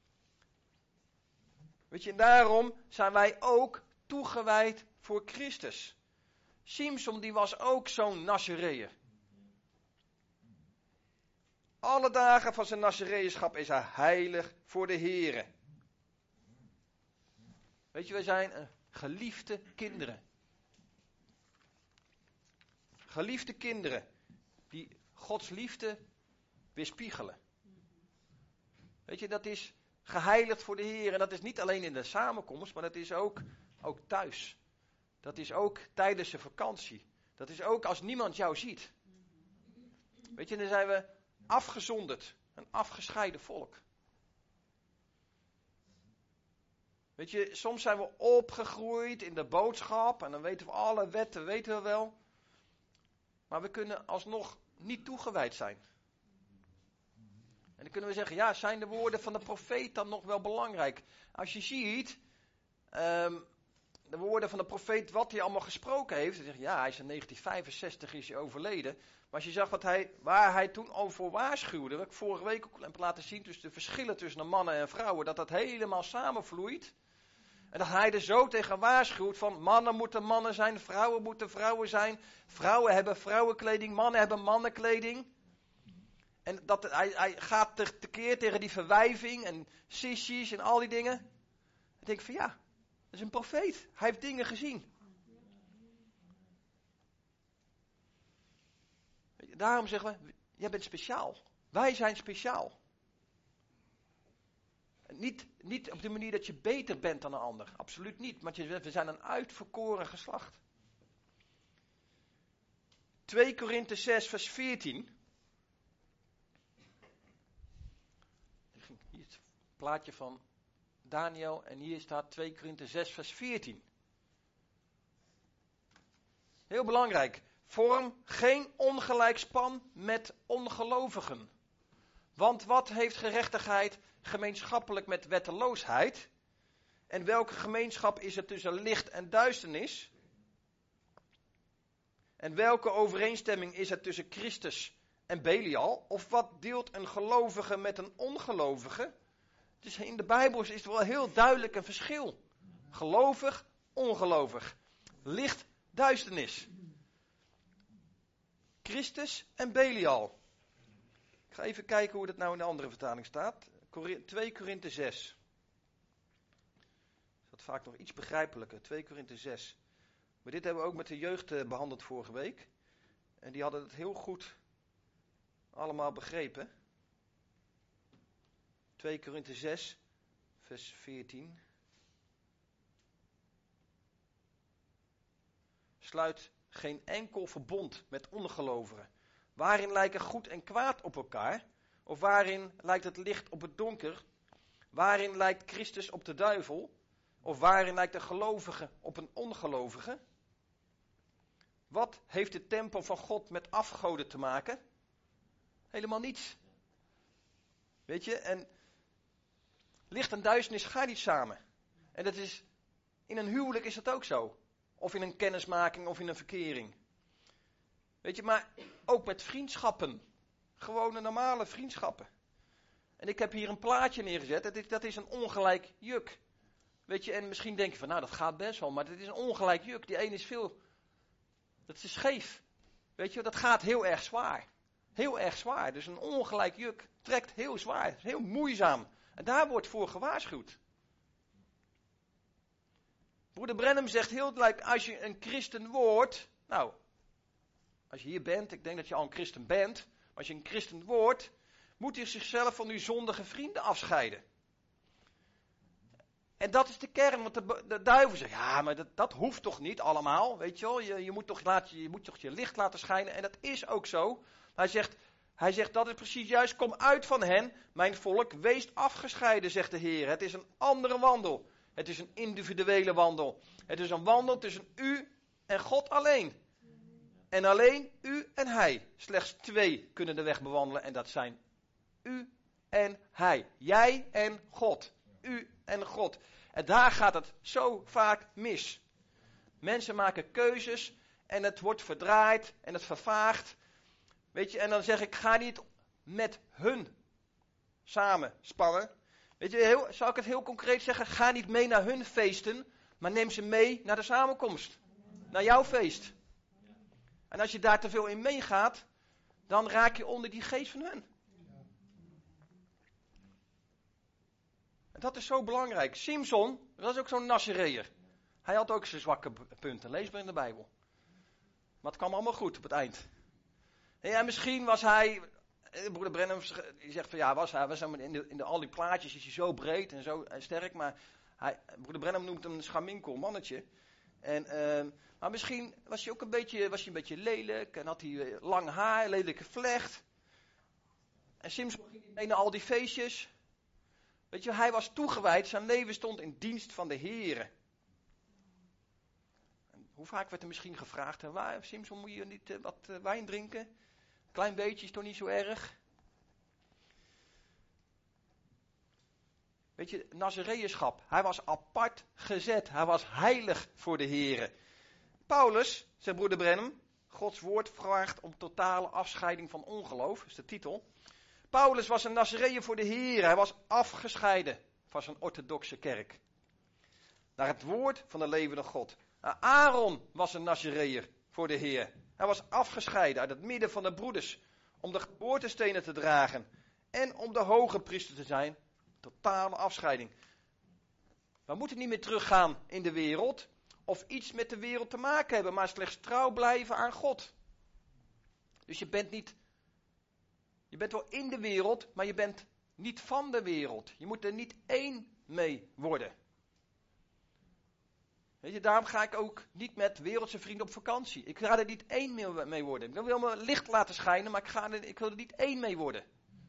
Weet je, en daarom zijn wij ook toegewijd voor Christus. Simson die was ook zo'n Nazareër. Alle dagen van zijn Nazareënschap is hij heilig voor de Here. Weet je, wij zijn geliefde kinderen. Geliefde kinderen die Gods liefde weerspiegelen. Weet je, dat is geheiligd voor de Heer. En dat is niet alleen in de samenkomst, maar dat is ook thuis. Dat is ook tijdens de vakantie. Dat is ook als niemand jou ziet. Weet je, dan zijn we afgezonderd. Een afgescheiden volk. Weet je, soms zijn we opgegroeid in de boodschap. En dan weten we alle wetten, weten we wel. Maar we kunnen alsnog niet toegewijd zijn. En dan kunnen we zeggen, ja, zijn de woorden van de profeet dan nog wel belangrijk? Als je ziet, de woorden van de profeet, wat hij allemaal gesproken heeft. Dan zeg je, ja, hij is in 1965 is hij overleden. Maar als je zag waar hij toen over waarschuwde, wat ik vorige week ook heb laten zien, tussen de verschillen tussen de mannen en vrouwen, dat helemaal samenvloeit. En dat hij er zo tegen waarschuwt van mannen moeten mannen zijn, vrouwen moeten vrouwen zijn. Vrouwen hebben vrouwenkleding, mannen hebben mannenkleding. En dat hij gaat tekeer tegen die verwijving en sissies en al die dingen. Ik denk van ja, dat is een profeet. Hij heeft dingen gezien. Daarom zeggen we, jij bent speciaal. Wij zijn speciaal. Niet op de manier dat je beter bent dan een ander. Absoluut niet. Want we zijn een uitverkoren geslacht. 2 Korinthe 6 vers 14. Hier is het plaatje van Daniel. En hier staat 2 Korinthe 6 vers 14. Heel belangrijk. Vorm geen ongelijk span met ongelovigen. Want wat heeft gerechtigheid gemeenschappelijk met wetteloosheid? En welke gemeenschap is er tussen licht en duisternis? En welke overeenstemming is er tussen Christus en Belial? Of wat deelt een gelovige met een ongelovige? Dus in de Bijbel is er wel heel duidelijk een verschil. Gelovig, ongelovig. Licht, duisternis. Christus en Belial. Ik ga even kijken hoe dat nou in de andere vertaling staat. 2 Korinthe 6. Dat is vaak nog iets begrijpelijker. 2 Korinthe 6. Maar dit hebben we ook met de jeugd behandeld vorige week. En die hadden het heel goed allemaal begrepen. 2 Korinthe 6, vers 14. Sluit geen enkel verbond met ongelovigen. Waarin lijken goed en kwaad op elkaar? Of waarin lijkt het licht op het donker? Waarin lijkt Christus op de duivel? Of waarin lijkt de gelovige op een ongelovige? Wat heeft de tempel van God met afgoden te maken? Helemaal niets. Weet je, en licht en duisternis gaan niet samen. En dat is, in een huwelijk is dat ook zo. Of in een kennismaking of in een verkering. Weet je, maar ook met vriendschappen. Gewone normale vriendschappen. En ik heb hier een plaatje neergezet. Dat is een ongelijk juk. Weet je, en misschien denk je van, nou dat gaat best wel. Maar het is een ongelijk juk. Die ene is veel, dat is scheef. Weet je, dat gaat heel erg zwaar. Heel erg zwaar. Dus een ongelijk juk trekt heel zwaar. Het is heel moeizaam. En daar wordt voor gewaarschuwd. Broeder Branham zegt heel duidelijk, als je een christen wordt, nou, als je hier bent, ik denk dat je al een christen bent, maar als je een christen wordt, moet je zichzelf van uw zondige vrienden afscheiden. En dat is de kern, want de duivel zegt, ja, maar dat hoeft toch niet allemaal, weet je wel, je moet toch je licht laten schijnen, en dat is ook zo. Hij zegt, dat is precies juist, kom uit van hen, mijn volk, wees afgescheiden, zegt de Heer. Het is een andere wandel. Het is een individuele wandel. Het is een wandel tussen u en God alleen. En alleen u en hij. Slechts twee kunnen de weg bewandelen en dat zijn u en hij. Jij en God. U en God. En daar gaat het zo vaak mis. Mensen maken keuzes en het wordt verdraaid en het vervaagt. Weet je, en dan zeg ik, ga niet met hun samenspannen. Weet je, zal ik het heel concreet zeggen? Ga niet mee naar hun feesten, maar neem ze mee naar de samenkomst. Naar jouw feest. En als je daar te veel in meegaat, dan raak je onder die geest van hun. En dat is zo belangrijk. Simson, dat was ook zo'n Nazareër. Hij had ook zijn zwakke punten. Lees maar in de Bijbel. Maar het kwam allemaal goed op het eind. En misschien was hij... Broeder Branham die zegt van ja, was in al die plaatjes is hij zo breed en zo sterk, maar broeder Branham noemt hem een schaminkel mannetje. Maar misschien was hij ook een beetje lelijk en had hij lang haar, lelijke vlecht. En Simson ging mee naar al die feestjes. Weet je, hij was toegewijd, zijn leven stond in dienst van de Here. En hoe vaak werd er misschien gevraagd, Simson, moet je niet wat wijn drinken? Klein beetje is toch niet zo erg? Weet je, Nazareërschap. Hij was apart gezet. Hij was heilig voor de Here. Paulus, zegt broeder Branham, Gods woord vraagt om totale afscheiding van ongeloof. Dat is de titel. Paulus was een Nazareër voor de Here. Hij was afgescheiden van zijn orthodoxe kerk. Naar het woord van de levende God. Aaron was een Nazareër voor de Heer. Hij was afgescheiden uit het midden van de broeders. Om de geboortestenen te dragen. En om de hoge priester te zijn. Totale afscheiding. We moeten niet meer teruggaan in de wereld. Of iets met de wereld te maken hebben. Maar slechts trouw blijven aan God. Dus je bent wel in de wereld. Maar je bent niet van de wereld. Je moet er niet één mee worden. Weet je, daarom ga ik ook niet met wereldse vrienden op vakantie. Ik ga er niet één mee worden. Ik wil mijn licht laten schijnen, maar ik wil er niet één mee worden.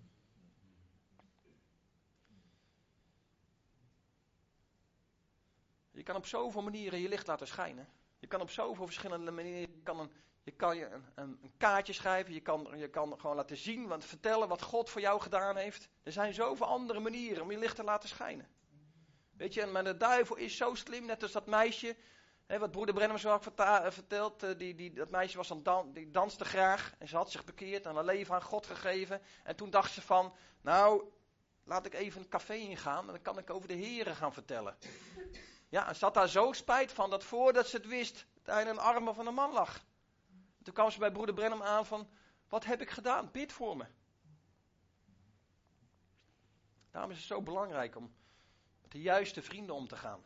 Je kan op zoveel manieren je licht laten schijnen. Je kan op zoveel verschillende manieren. Je kan een kaartje schrijven. Je kan gewoon laten zien, vertellen wat God voor jou gedaan heeft. Er zijn zoveel andere manieren om je licht te laten schijnen. Weet je, maar de duivel is zo slim, net als dat meisje, wat broeder Branham zo vertelt, dat meisje die danste graag en ze had zich bekeerd en haar leven aan God gegeven. En toen dacht ze van, nou, laat ik even een café ingaan en dan kan ik over de Here gaan vertellen. Ja, en ze had daar zo spijt van dat voordat ze het wist, hij in een armen van een man lag. Toen kwam ze bij broeder Branham aan van, wat heb ik gedaan? Bid voor me. Daarom is het zo belangrijk om met de juiste vrienden om te gaan.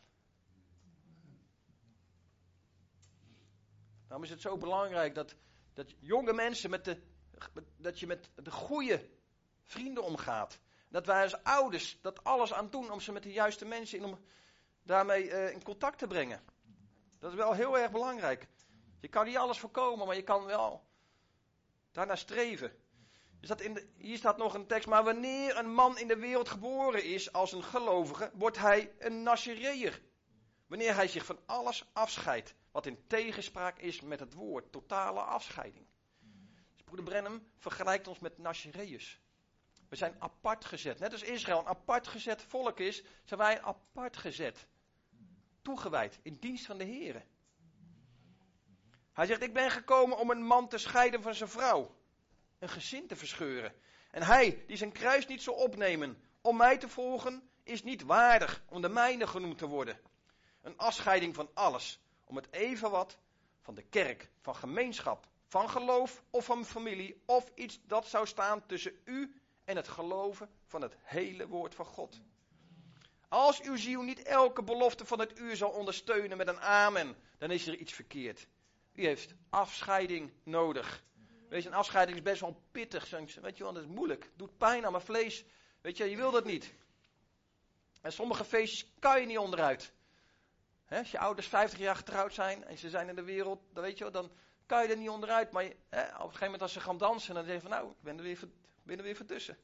Daarom is het zo belangrijk dat jonge mensen dat je met de goede vrienden omgaat. Dat wij als ouders dat alles aan doen om ze met de juiste mensen om daarmee in contact te brengen. Dat is wel heel erg belangrijk. Je kan niet alles voorkomen, maar je kan wel daarnaar streven. Hier staat nog een tekst, maar wanneer een man in de wereld geboren is als een gelovige, wordt hij een Nazareër. Wanneer hij zich van alles afscheidt, wat in tegenspraak is met het woord, totale afscheiding. Dus Broeder Brenham vergelijkt ons met Nazareërs. We zijn apart gezet. Net als Israël een apart gezet volk is, zijn wij apart gezet. Toegewijd, in dienst van de Heer. Hij zegt, ik ben gekomen om een man te scheiden van zijn vrouw. Een gezin te verscheuren. En hij, die zijn kruis niet zal opnemen om mij te volgen, is niet waardig om de mijne genoemd te worden. Een afscheiding van alles, om het even wat van de kerk, van gemeenschap, van geloof of van familie, of iets dat zou staan tussen u en het geloven van het hele woord van God. Als uw ziel niet elke belofte van het uur zal ondersteunen met een amen, dan is er iets verkeerd. U heeft afscheiding nodig. Weet je, een afscheiding is best wel pittig. Weet je wel, dat is moeilijk. Het doet pijn aan mijn vlees. Weet je wil dat niet. En sommige feestjes kan je niet onderuit. Als je ouders 50 jaar getrouwd zijn en ze zijn in de wereld, dan weet je wel, dan kan je er niet onderuit. Maar op een gegeven moment als ze gaan dansen, dan zeg je van nou, ik ben er weer voor tussen.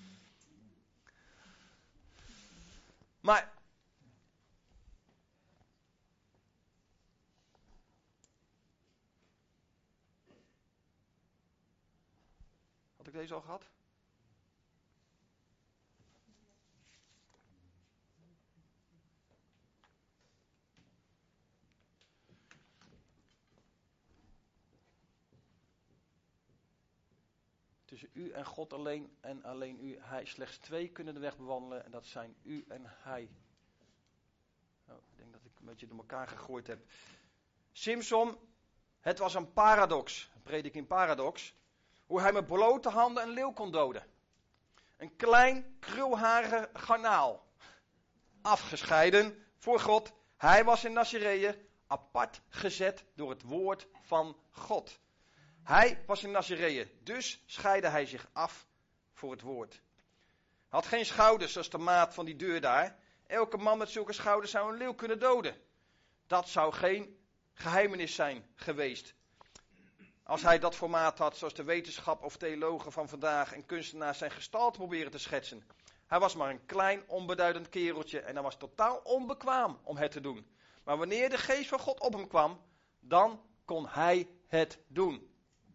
Maar had ik deze al gehad? Tussen u en God alleen en alleen u. Hij, slechts twee kunnen de weg bewandelen en dat zijn u en hij. Oh, ik denk dat ik een beetje door elkaar gegooid heb. Simson, het was een paradox, een prediking paradox, hoe hij met blote handen een leeuw kon doden. Een klein, krulharige garnaal. Afgescheiden voor God. Hij was in Nazareë apart gezet door het woord van God. Hij was in Nazareë, dus scheidde hij zich af voor het woord. Hij had geen schouders zoals de maat van die deur daar. Elke man met zulke schouders zou een leeuw kunnen doden. Dat zou geen geheimenis zijn geweest. Als hij dat formaat had zoals de wetenschap of theologen van vandaag en kunstenaars zijn gestalte proberen te schetsen. Hij was maar een klein onbeduidend kereltje en hij was totaal onbekwaam om het te doen. Maar wanneer de geest van God op hem kwam, dan kon hij het doen.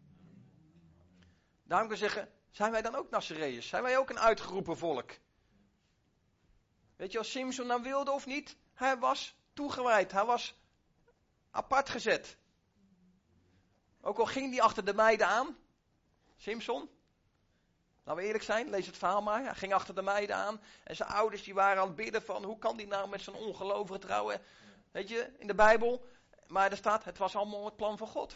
Daarom kan ik zeggen, zijn wij dan ook Nazareërs? Zijn wij ook een uitgeroepen volk? Weet je, als Simson nou wilde of niet, hij was toegewijd, hij was apart gezet. Ook al ging hij achter de meiden aan, Simson, laten we eerlijk zijn, lees het verhaal maar, hij ging achter de meiden aan en zijn ouders die waren aan het bidden van, hoe kan die nou met zo'n ongelovige trouwen, weet je, in de Bijbel. Maar er staat, het was allemaal het plan van God.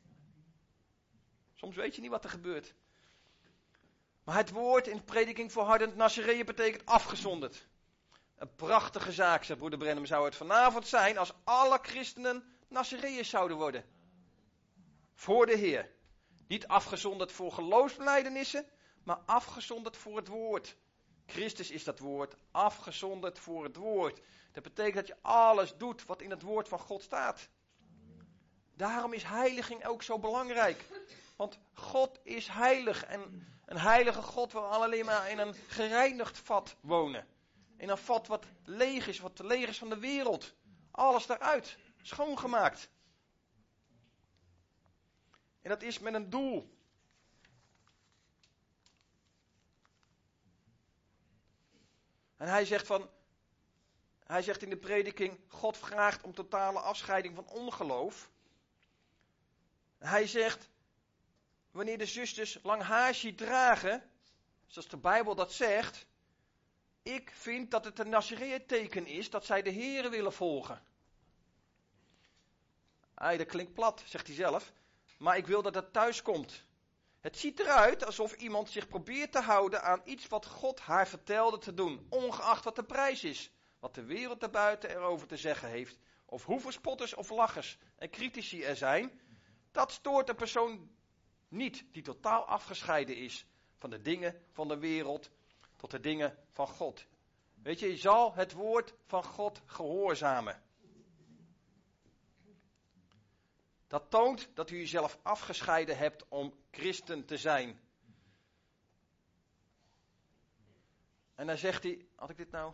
Soms weet je niet wat er gebeurt. Maar het woord in prediking volhardend Nazareë betekent afgezonderd. Een prachtige zaak, zegt broeder Brenham, zou het vanavond zijn als alle christenen Nazareërs zouden worden. Voor de Heer. Niet afgezonderd voor geloofsbelijdenissen, maar afgezonderd voor het woord. Christus is dat woord, afgezonderd voor het woord. Dat betekent dat je alles doet wat in het woord van God staat. Daarom is heiliging ook zo belangrijk. Want God is heilig en een heilige God wil alleen maar in een gereinigd vat wonen. In een vat wat leeg is van de wereld. Alles daaruit, schoongemaakt. En dat is met een doel. En hij zegt in de prediking, God vraagt om totale afscheiding van ongeloof. Hij zegt, wanneer de zusters lang haar ziet dragen, zoals de Bijbel dat zegt, ik vind dat het een Nazareë-teken is dat zij de Here willen volgen. Dat klinkt plat, zegt hij zelf, maar ik wil dat het thuis komt. Het ziet eruit alsof iemand zich probeert te houden aan iets wat God haar vertelde te doen, ongeacht wat de prijs is, wat de wereld daarbuiten erover te zeggen heeft, of hoeveel spotters of lachers en critici er zijn. Dat stoort een persoon niet die totaal afgescheiden is van de dingen van de wereld tot de dingen van God. Weet je zal het woord van God gehoorzamen. Dat toont dat u jezelf afgescheiden hebt om christen te zijn. En dan zegt hij, had ik dit nou?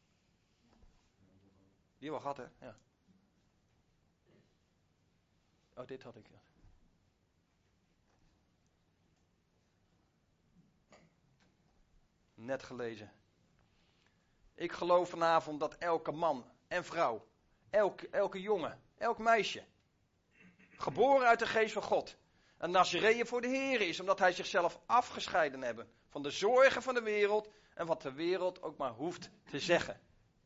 Die wel gehad, hè? Ja. Oh, dit had ik. Net gelezen. Ik geloof vanavond dat elke man en vrouw, elke jongen, elk meisje, geboren uit de geest van God, een Nazareër voor de Heer is, omdat hij zichzelf afgescheiden hebben van de zorgen van de wereld en wat de wereld ook maar hoeft te zeggen.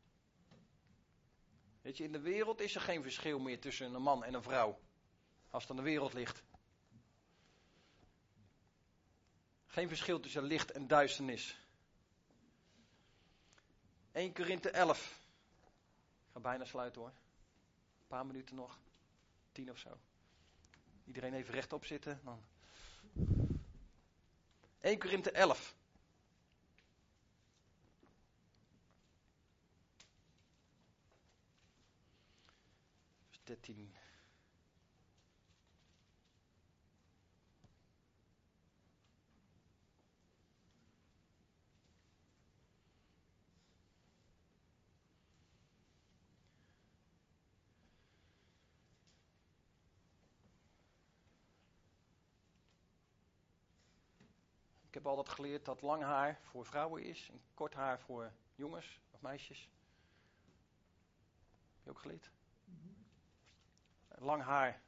Weet je, in de wereld is er geen verschil meer tussen een man en een vrouw, als het aan de wereld ligt. Geen verschil tussen licht en duisternis. 1 Korinthe 11. Ik ga bijna sluiten hoor. Een paar minuten nog. 10 of zo. Iedereen even rechtop zitten. Dan. 1 Korinthe 11. Vers 13. Ik heb altijd geleerd dat lang haar voor vrouwen is en kort haar voor jongens of meisjes. Heb je ook geleerd? Lang haar.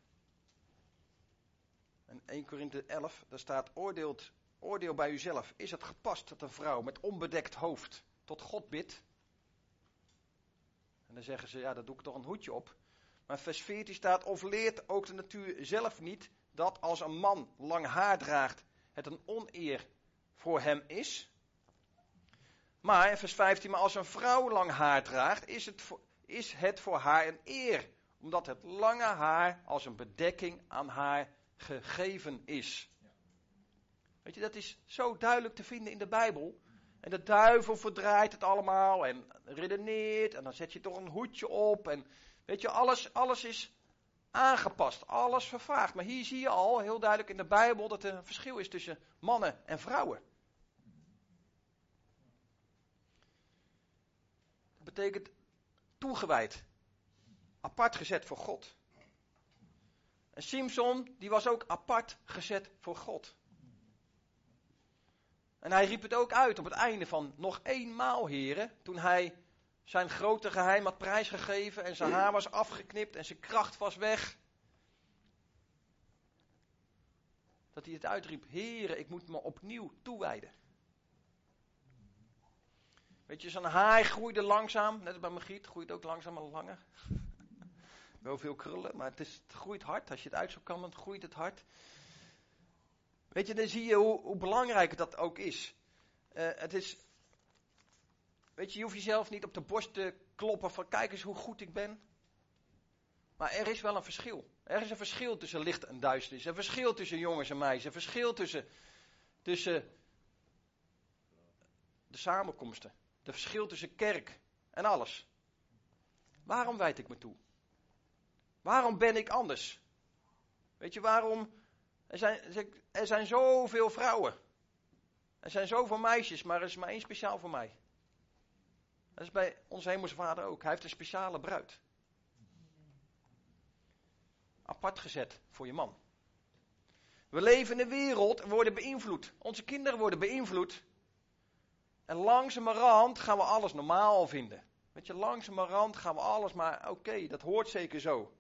En 1 Korinthe 11, daar staat oordeel bij uzelf. Is het gepast dat een vrouw met onbedekt hoofd tot God bidt? En dan zeggen ze, ja, dat doe ik toch een hoedje op. Maar vers 14 staat, of leert ook de natuur zelf niet dat als een man lang haar draagt, het een oneer voor hem is? Maar, in vers 15, maar als een vrouw lang haar draagt, is het voor haar een eer, omdat het lange haar als een bedekking aan haar gegeven is. Weet je, dat is zo duidelijk te vinden in de Bijbel. En de duivel verdraait het allemaal en redeneert en dan zet je toch een hoedje op. En weet je, alles is aangepast, alles vervaagt. Maar hier zie je al heel duidelijk in de Bijbel dat er een verschil is tussen mannen en vrouwen. Dat betekent toegewijd, apart gezet voor God. En Simson, die was ook apart gezet voor God. En hij riep het ook uit op het einde van nog eenmaal, heren, toen hij zijn grote geheim had prijsgegeven en zijn haar was afgeknipt en zijn kracht was weg. Dat hij het uitriep, heren, ik moet me opnieuw toewijden. Weet je, zijn haar groeide langzaam, net als bij Margriet, groeit ook langzaam en langer. Wel veel krullen, maar het groeit hard. Als je het uit zou kammen, dan groeit het hard. Weet je, dan zie je hoe belangrijk dat ook is. Weet je, je hoeft jezelf niet op de borst te kloppen van kijk eens hoe goed ik ben. Maar er is wel een verschil. Er is een verschil tussen licht en duisternis. Een verschil tussen jongens en meisjes. Een verschil tussen de samenkomsten. De verschil tussen kerk en alles. Waarom wijd ik me toe? Waarom ben ik anders? Weet je waarom? Er zijn zoveel vrouwen. Er zijn zoveel meisjes, maar er is maar één speciaal voor mij. Dat is bij onze hemelse vader ook. Hij heeft een speciale bruid. Apart gezet voor je man. We leven in een wereld en worden beïnvloed. Onze kinderen worden beïnvloed. En langzamerhand gaan we alles normaal vinden. Weet je, langzamerhand gaan we alles maar oké, dat hoort zeker zo.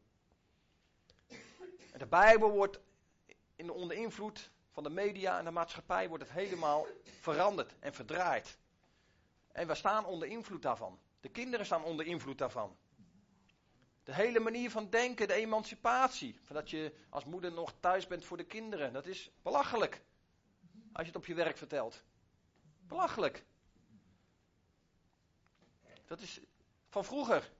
En de Bijbel wordt onder invloed van de media en de maatschappij wordt het helemaal veranderd en verdraaid. En we staan onder invloed daarvan. De kinderen staan onder invloed daarvan. De hele manier van denken, de emancipatie. Van dat je als moeder nog thuis bent voor de kinderen. Dat is belachelijk. Als je het op je werk vertelt. Belachelijk. Dat is van vroeger.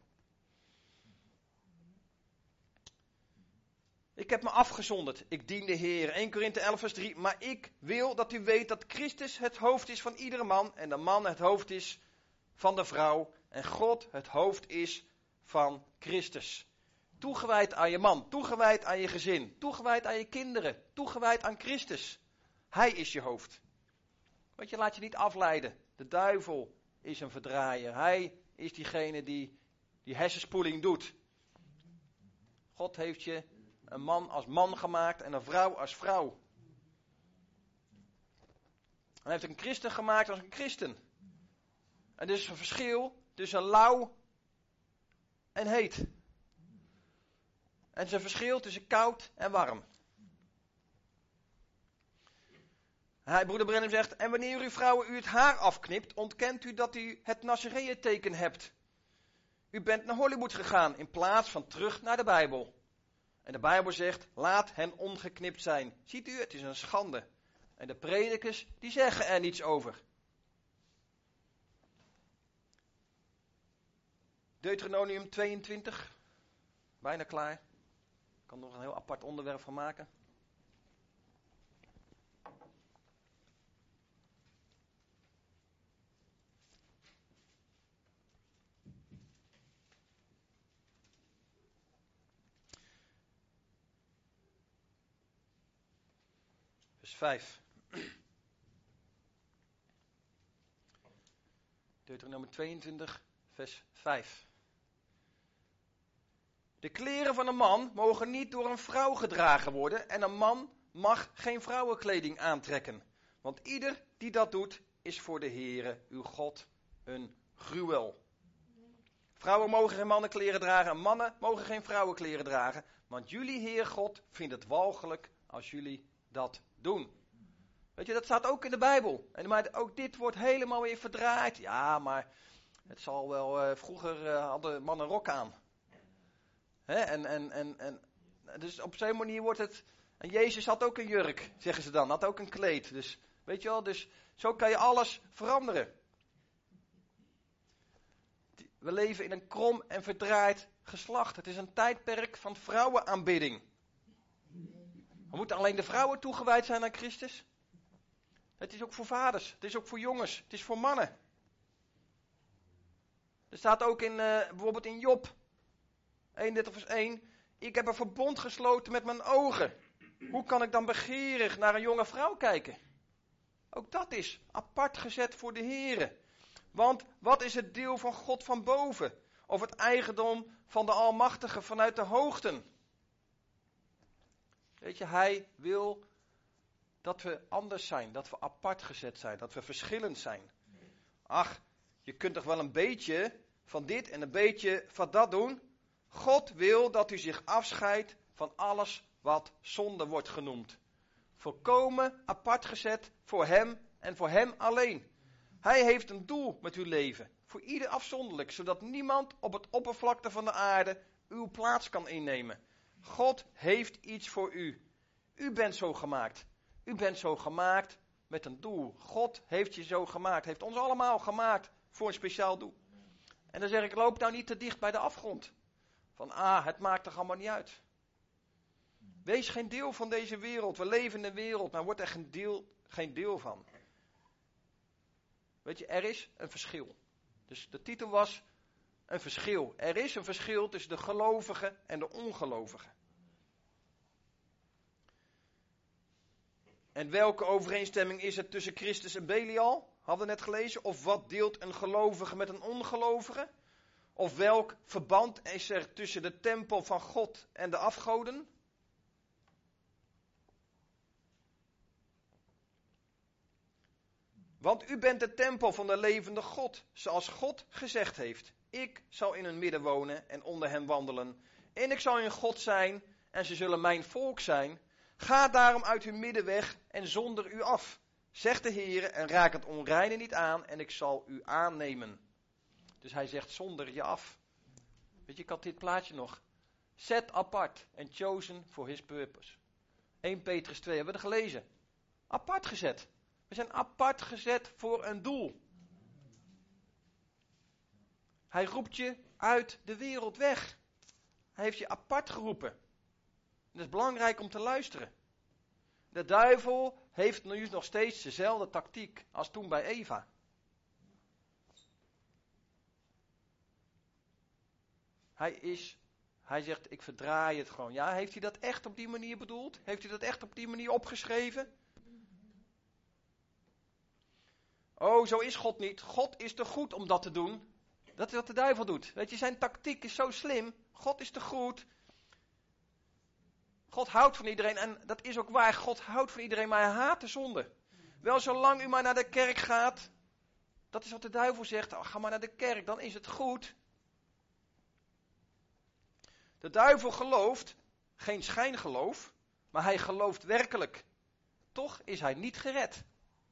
Ik heb me afgezonderd. Ik dien de Heer. 1 Korinthe 11 vers 3. Maar ik wil dat u weet dat Christus het hoofd is van iedere man. En de man het hoofd is van de vrouw. En God het hoofd is van Christus. Toegewijd aan je man. Toegewijd aan je gezin. Toegewijd aan je kinderen. Toegewijd aan Christus. Hij is je hoofd. Weet je, laat je niet afleiden. De duivel is een verdraaier. Hij is diegene die hersenspoeling doet. God heeft je een man als man gemaakt en een vrouw als vrouw. En hij heeft een christen gemaakt als een christen. En er is een verschil tussen lauw en heet. En er is een verschil tussen koud en warm. Broeder Branham zegt, en wanneer uw vrouwen u het haar afknipt, ontkent u dat u het Nazareeënteken hebt. U bent naar Hollywood gegaan in plaats van terug naar de Bijbel. En de Bijbel zegt, laat hen ongeknipt zijn. Ziet u, het is een schande. En de predikers, die zeggen er niets over. Deuteronomium 22. Bijna klaar. Ik kan er nog een heel apart onderwerp van maken. Vers 5. Deuteronomium 22, vers 5. De kleren van een man mogen niet door een vrouw gedragen worden en een man mag geen vrouwenkleding aantrekken. Want ieder die dat doet, is voor de Heere, uw God, een gruwel. Vrouwen mogen geen mannenkleren dragen en mannen mogen geen vrouwenkleren dragen. Want jullie Heer God vindt het walgelijk als jullie dat doen. Weet je, dat staat ook in de Bijbel. Maar ook dit wordt helemaal weer verdraaid. Ja, maar het zal wel, vroeger hadden mannen rok aan. Dus op zo'n manier wordt het. En Jezus had ook een jurk, zeggen ze dan, had ook een kleed. Dus weet je wel, dus zo kan je alles veranderen. We leven in een krom en verdraaid geslacht. Het is een tijdperk van vrouwenaanbidding. We moeten alleen de vrouwen toegewijd zijn aan Christus. Het is ook voor vaders, het is ook voor jongens, het is voor mannen. Er staat ook in, bijvoorbeeld in Job 31 vers 1. Ik heb een verbond gesloten met mijn ogen. Hoe kan ik dan begeerig naar een jonge vrouw kijken? Ook dat is apart gezet voor de Here. Want wat is het deel van God van boven? Of het eigendom van de Almachtige vanuit de hoogten? Weet je, hij wil dat we anders zijn, dat we apart gezet zijn, dat we verschillend zijn. Ach, je kunt toch wel een beetje van dit en een beetje van dat doen? God wil dat u zich afscheidt van alles wat zonde wordt genoemd. Volkomen apart gezet voor hem en voor hem alleen. Hij heeft een doel met uw leven, voor ieder afzonderlijk, zodat niemand op het oppervlakte van de aarde uw plaats kan innemen. God heeft iets voor u. U bent zo gemaakt. U bent zo gemaakt met een doel. God heeft je zo gemaakt, heeft ons allemaal gemaakt voor een speciaal doel. En dan zeg ik, loop nou niet te dicht bij de afgrond. Van het maakt toch allemaal niet uit. Wees geen deel van deze wereld. We leven in een wereld, maar word er geen deel van. Weet je, er is een verschil. Dus de titel was een verschil. Er is een verschil tussen de gelovigen en de ongelovigen. En welke overeenstemming is het tussen Christus en Belial? Hadden we net gelezen. Of wat deelt een gelovige met een ongelovige? Of welk verband is er tussen de tempel van God en de afgoden? Want u bent de tempel van de levende God, zoals God gezegd heeft. Ik zal in hun midden wonen en onder hen wandelen. En ik zal hun God zijn en ze zullen mijn volk zijn. Ga daarom uit hun midden weg en zonder u af, zegt de Heer, en raak het onreine niet aan en ik zal u aannemen. Dus hij zegt zonder je af. Weet je, ik had dit plaatje nog. Set apart and chosen for his purpose. 1 Petrus 2 hebben we het gelezen. Apart gezet. We zijn apart gezet voor een doel. Hij roept je uit de wereld weg. Hij heeft je apart geroepen. En dat is belangrijk om te luisteren. De duivel heeft nu nog steeds dezelfde tactiek als toen bij Eva. Hij zegt, ik verdraai het gewoon. Ja, heeft hij dat echt op die manier bedoeld? Heeft hij dat echt op die manier opgeschreven? Oh, zo is God niet. God is te goed om dat te doen. Dat is wat de duivel doet. Weet je, zijn tactiek is zo slim. God is te goed. God houdt van iedereen en dat is ook waar. God houdt van iedereen, maar hij haat de zonde. Wel, zolang u maar naar de kerk gaat, dat is wat de duivel zegt. Oh, ga maar naar de kerk, dan is het goed. De duivel gelooft, geen schijngeloof, maar hij gelooft werkelijk. Toch is hij niet gered.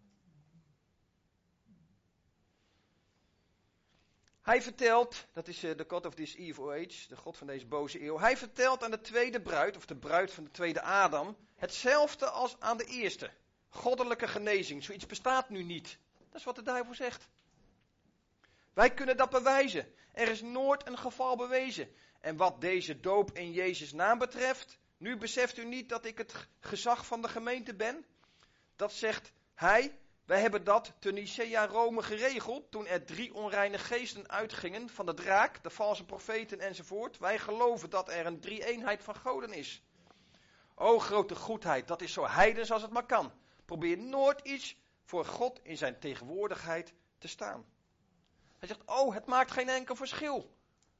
Hij vertelt, dat is de God of this evil age, de God van deze boze eeuw. Hij vertelt aan de tweede bruid, of de bruid van de tweede Adam, hetzelfde als aan de eerste. Goddelijke genezing, zoiets bestaat nu niet. Dat is wat de duivel zegt. Wij kunnen dat bewijzen. Er is nooit een geval bewezen. En wat deze doop in Jezus' naam betreft, nu beseft u niet dat ik het gezag van de gemeente ben? Dat zegt hij. Wij hebben dat te Nicea Rome geregeld toen er 3 onreine geesten uitgingen van de draak, de valse profeten enzovoort. Wij geloven dat er een 3-eenheid van goden is. O grote goedheid, dat is zo heidens als het maar kan. Probeer nooit iets voor God in zijn tegenwoordigheid te staan. Hij zegt, oh, het maakt geen enkel verschil.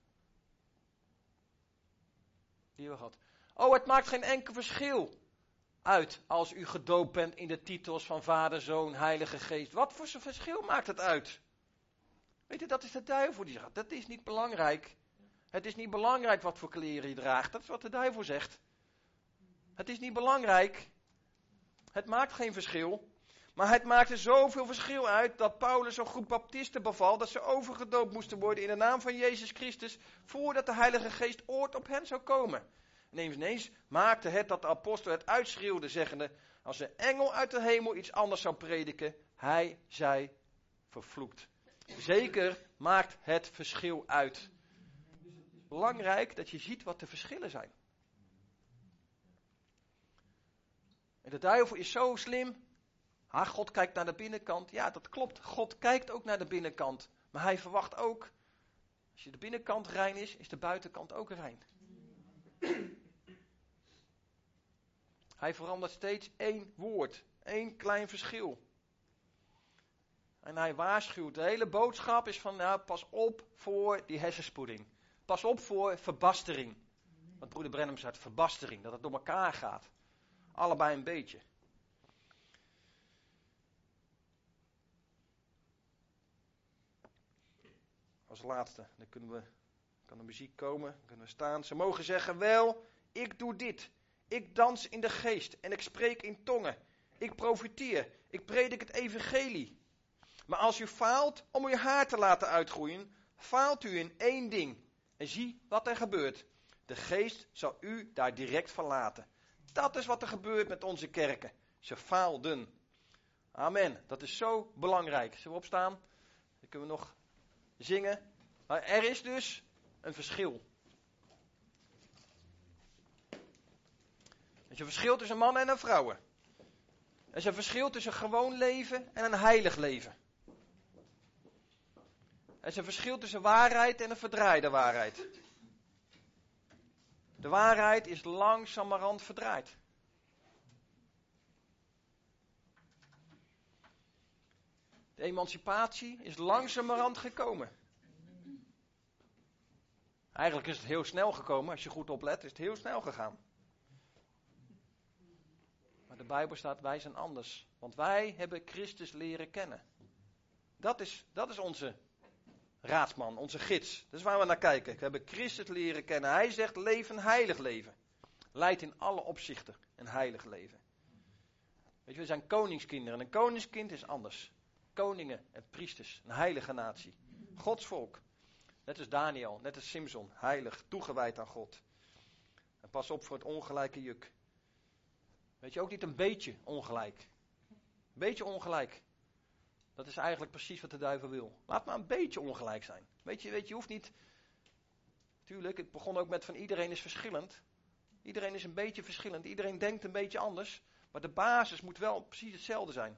Oh, het maakt geen enkel verschil uit als u gedoopt bent in de titels van Vader, Zoon, Heilige Geest. Wat voor verschil maakt het uit? Weet je, dat is de duivel die zegt, dat is niet belangrijk. Het is niet belangrijk wat voor kleren je draagt. Dat is wat de duivel zegt. Het is niet belangrijk. Het maakt geen verschil. Maar het maakte zoveel verschil uit dat Paulus een groep baptisten beval dat ze overgedoopt moesten worden in de naam van Jezus Christus voordat de Heilige Geest ooit op hen zou komen. En ineens maakte het dat de apostel het uitschreeuwde zeggende, als een engel uit de hemel iets anders zou prediken, hij zij vervloekt. Zeker maakt het verschil uit. Het is belangrijk dat je ziet wat de verschillen zijn. En de duivel is zo slim. God kijkt naar de binnenkant. Ja, dat klopt. God kijkt ook naar de binnenkant. Maar hij verwacht ook, als je de binnenkant rein is de buitenkant ook rein. Hij verandert steeds 1 woord. 1 klein verschil. En hij waarschuwt. De hele boodschap is van, pas op voor die hersenspoeling. Pas op voor verbastering. Wat broeder Branham zegt, verbastering. Dat het door elkaar gaat. Allebei een beetje. Als laatste, dan kan de muziek komen, dan kunnen we staan. Ze mogen zeggen, wel, ik doe dit. Ik dans in de geest en ik spreek in tongen. Ik profeteer, ik predik het evangelie. Maar als u faalt om uw haar te laten uitgroeien, faalt u in 1 ding. En zie wat er gebeurt. De geest zal u daar direct verlaten. Dat is wat er gebeurt met onze kerken. Ze faalden. Amen. Dat is zo belangrijk. Zullen we opstaan? Dan kunnen we nog zingen. Maar er is dus een verschil. Er is een verschil tussen mannen en vrouwen. Er is een verschil tussen gewoon leven en een heilig leven. Er is een verschil tussen waarheid en een verdraaide waarheid. De waarheid is langzamerhand verdraaid. De emancipatie is langzamerhand gekomen. Eigenlijk is het heel snel gekomen. Als je goed oplet, is het heel snel gegaan. Maar de Bijbel staat, wij zijn anders. Want wij hebben Christus leren kennen. Dat is onze raadsman, onze gids. Dat is waar we naar kijken. We hebben Christus leren kennen. Hij zegt, leef een heilig leven. Leidt in alle opzichten een heilig leven. Weet je, we zijn koningskinderen. En een koningskind is anders. Koningen en priesters, een heilige natie. Gods volk. Net als Daniel, net als Simson, heilig, toegewijd aan God. En pas op voor het ongelijke juk. Weet je, ook niet een beetje ongelijk. Een beetje ongelijk. Dat is eigenlijk precies wat de duivel wil. Laat maar een beetje ongelijk zijn. Weet je hoeft niet... Tuurlijk, het begon ook met van iedereen is verschillend. Iedereen is een beetje verschillend. Iedereen denkt een beetje anders. Maar de basis moet wel precies hetzelfde zijn.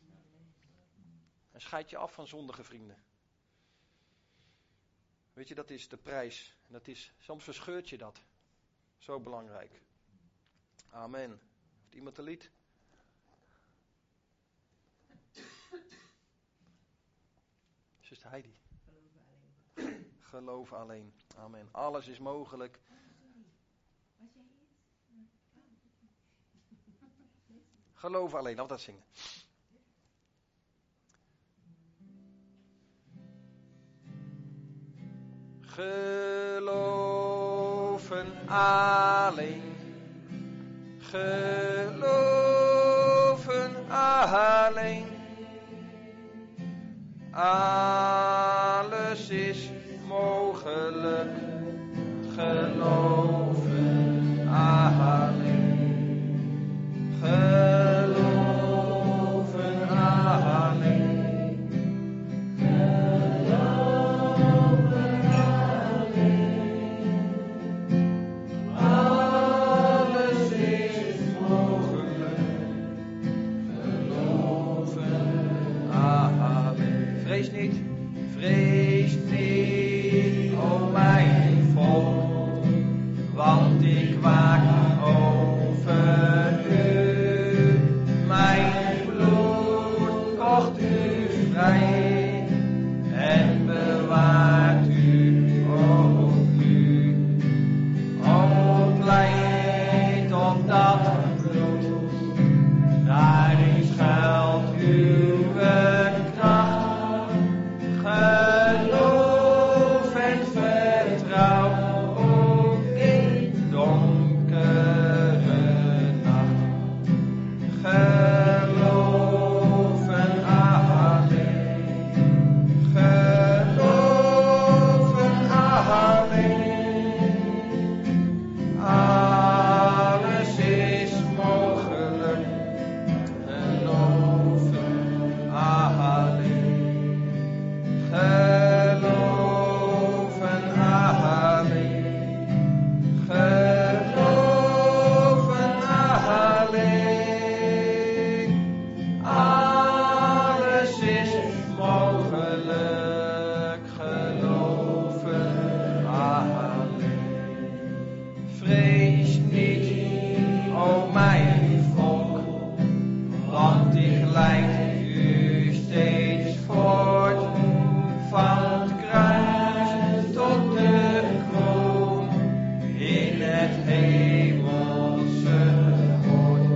En scheid je af van zondige vrienden. Weet je, dat is de prijs. En dat is, soms verscheurt je dat. Zo belangrijk. Amen. Heeft iemand een lied? Zuster Heidi. Geloof alleen. Amen. Alles is mogelijk. Geloven alleen, laten we dat zingen. Geloven alleen. Geloven alleen. Alles is mogelijk. Geloven alleen. Geloven alleen. Geloven alleen. Alles is mogelijk. Geloven alleen. Vrees niet, vrees niet, o mijn volk, want ik waak over u. Mijn bloed kocht u vrij en bewaart u ook nu. O pleit op dat bloed, daarin schuilt uw kracht. Geloof en vertrouw ook in donkere nacht. Geloven alleen. Geloven alleen. Alles is mogelijk. Geloven alleen. Geloven alleen. Geloven alleen. Alles is mogelijk. Geloven alleen. Vrees niet, o mijn volk, want ik leid u steeds voort. Van het kruis tot de kroon in het hemelse woord.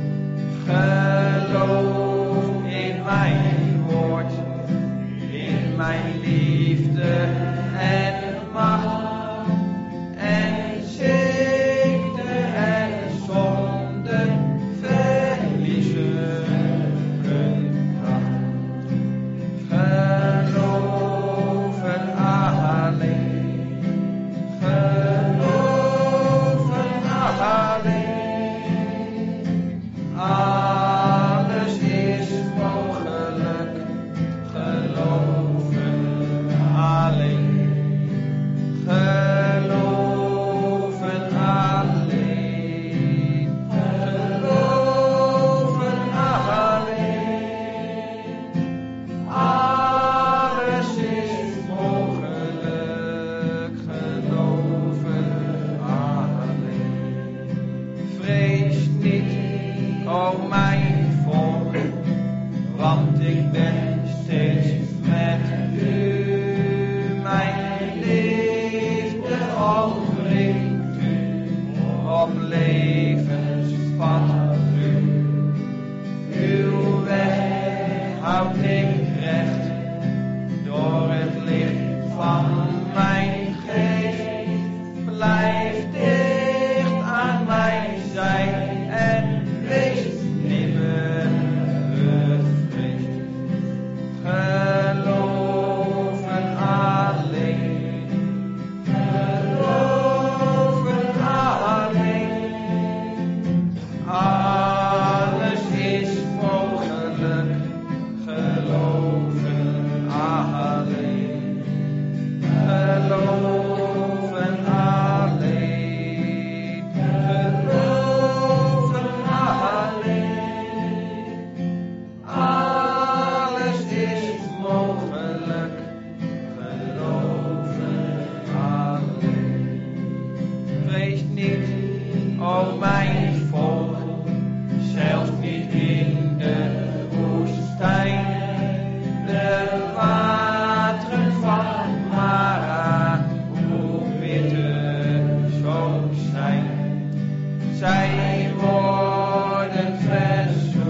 Geloof in mijn woord, in mijn liefde en macht. En ziekte en zonde verliezen hun kracht. Geloven alleen. Geloven alleen. Alles is mogelijk. Geloven alleen. Geloven alleen. Geloven alleen. Alles is mogelijk. Geloven alleen. Vrees niet, o mijn volk, want ik ben steeds met u. Mijn liefde omringt u op levenspad nu. Uw weg houd ik recht door het licht van mijn geest. Blijf dicht aan mijn zij en wees nimmer bevreesd. Geloven alleen. Geloven alleen. Alles is mogelijk. Geloven alleen. Geloven alleen. Geloven alleen. Alles is mogelijk. Geloven alleen. Vrees niet, o mijn volk, zelfs niet in de woestijn. De wateren van Mara, hoe bitter zo zijn. Zij worden verzwolgen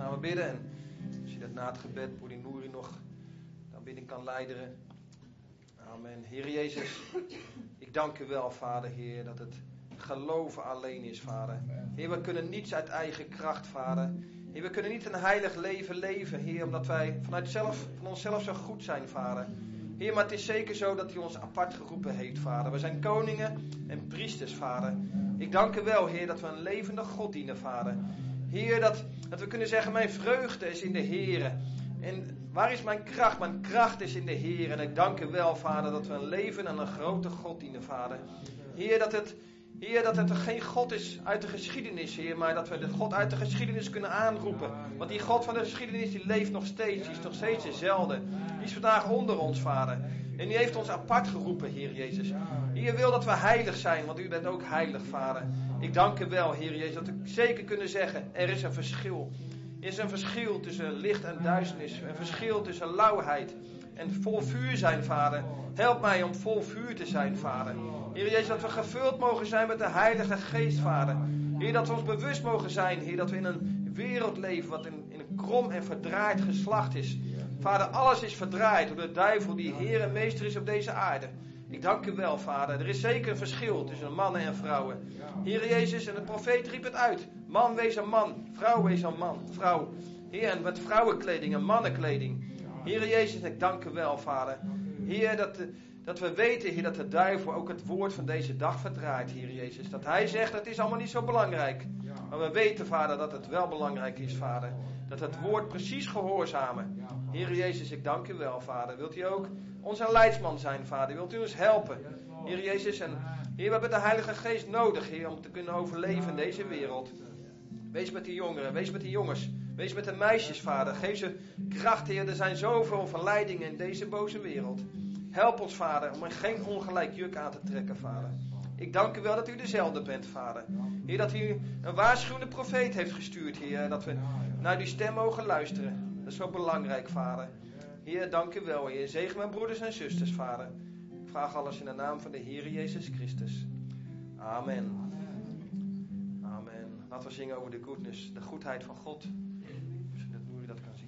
gaan we bidden. En als je dat na het gebed, broeder Nouri, nog de aanbidding kan leiden. Amen. Heer Jezus, ik dank u wel, Vader, Heer, dat het geloven alleen is, Vader. Heer, we kunnen niets uit eigen kracht, Vader. Heer, we kunnen niet een heilig leven leven, Heer, omdat wij van onszelf zo goed zijn, Vader. Heer, maar het is zeker zo dat u ons apart geroepen heeft, Vader. We zijn koningen en priesters, Vader. Ik dank u wel, Heer, dat we een levende God dienen, Vader. Heer, dat we kunnen zeggen, mijn vreugde is in de Heer. En waar is mijn kracht? Mijn kracht is in de Heer. En ik dank u wel, Vader, dat we een leven aan een grote God dienen, Vader. Heer, dat het geen God is uit de geschiedenis, Heer, maar dat we de God uit de geschiedenis kunnen aanroepen. Want die God van de geschiedenis, die leeft nog steeds. Die is nog steeds dezelfde. Die is vandaag onder ons, Vader. En die heeft ons apart geroepen, Heer Jezus. Heer, wil dat we heilig zijn, want u bent ook heilig, Vader. Ik dank u wel, Heer Jezus, dat we zeker kunnen zeggen, er is een verschil. Er is een verschil tussen licht en duisternis. Een verschil tussen lauwheid en vol vuur zijn, Vader. Help mij om vol vuur te zijn, Vader. Heer Jezus, dat we gevuld mogen zijn met de Heilige Geest, Vader. Heer, dat we ons bewust mogen zijn, Heer, dat we in een wereld leven wat in een krom en verdraaid geslacht is. Vader, alles is verdraaid door de duivel die Heer en Meester is op deze aarde. Ik dank u wel, Vader. Er is zeker een verschil tussen mannen en vrouwen. Heer Jezus, en de profeet riep het uit. Man wees een man, vrouw wees een man, vrouw. Heer, en met vrouwenkleding en mannenkleding. Heer Jezus, ik dank u wel, Vader. Heer, dat we weten, Heer, dat de duivel ook het woord van deze dag verdraait, Heer Jezus. Dat hij zegt, het is allemaal niet zo belangrijk. Maar we weten, Vader, dat het wel belangrijk is, Vader. Dat het woord precies gehoorzamen. Heer Jezus, ik dank u wel, Vader. Wilt u ook onze leidsman zijn, Vader? Wilt u ons helpen? Heer Jezus, en Heer, we hebben de Heilige Geest nodig, Heer, om te kunnen overleven in deze wereld. Wees met die jongeren, wees met die jongens, wees met de meisjes, Vader. Geef ze kracht, Heer. Er zijn zoveel verleidingen in deze boze wereld. Help ons, Vader, om geen ongelijk juk aan te trekken, Vader. Ik dank u wel dat u dezelfde bent, Vader. Heer, dat u een waarschuwende profeet heeft gestuurd, Heer. Dat we naar uw stem mogen luisteren. Dat is zo belangrijk, Vader. Heer, dank u wel, Heer. Zegen mijn broeders en zusters, Vader. Ik vraag alles in de naam van de Heer Jezus Christus. Amen. Amen. Laten we zingen over de goodness, de goedheid van God. Misschien dat Nouri dat kan zingen.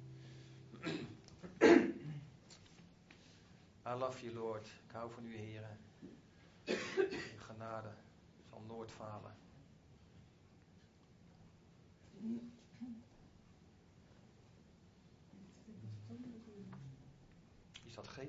I love you, Lord. Ik hou van u, Heer. Uw genade zal nooit falen. Is dat G?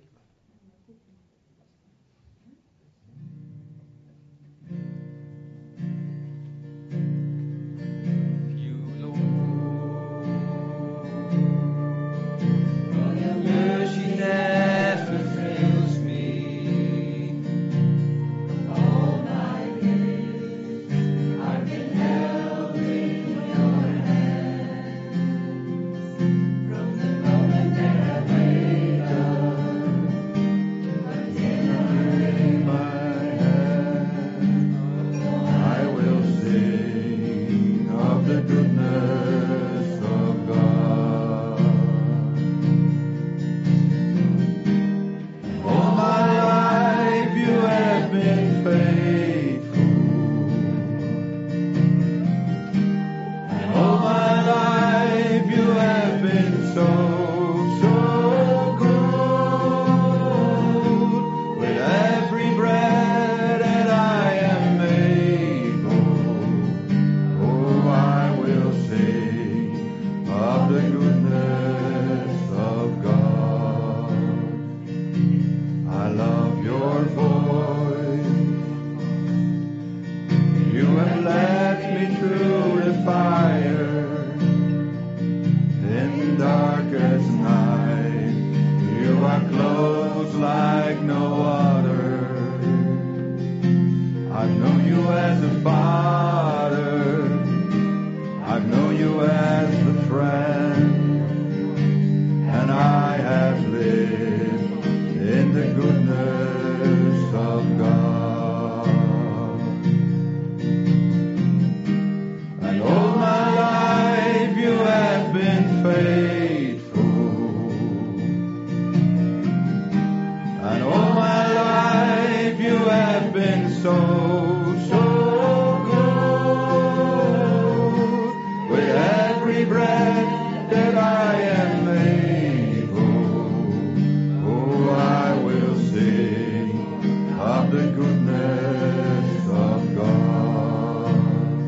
Breath that I am able. Oh, I will sing of the goodness of God.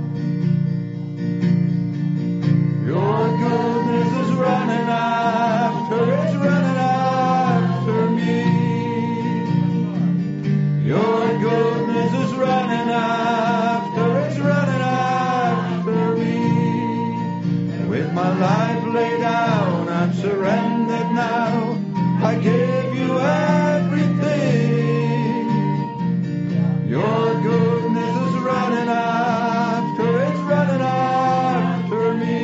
Your goodness is running after, it's running after me. Your goodness is running after, it's running after me. With my life laid down, I'm surrendered now. I give you everything. Your goodness is running after, it's running after me.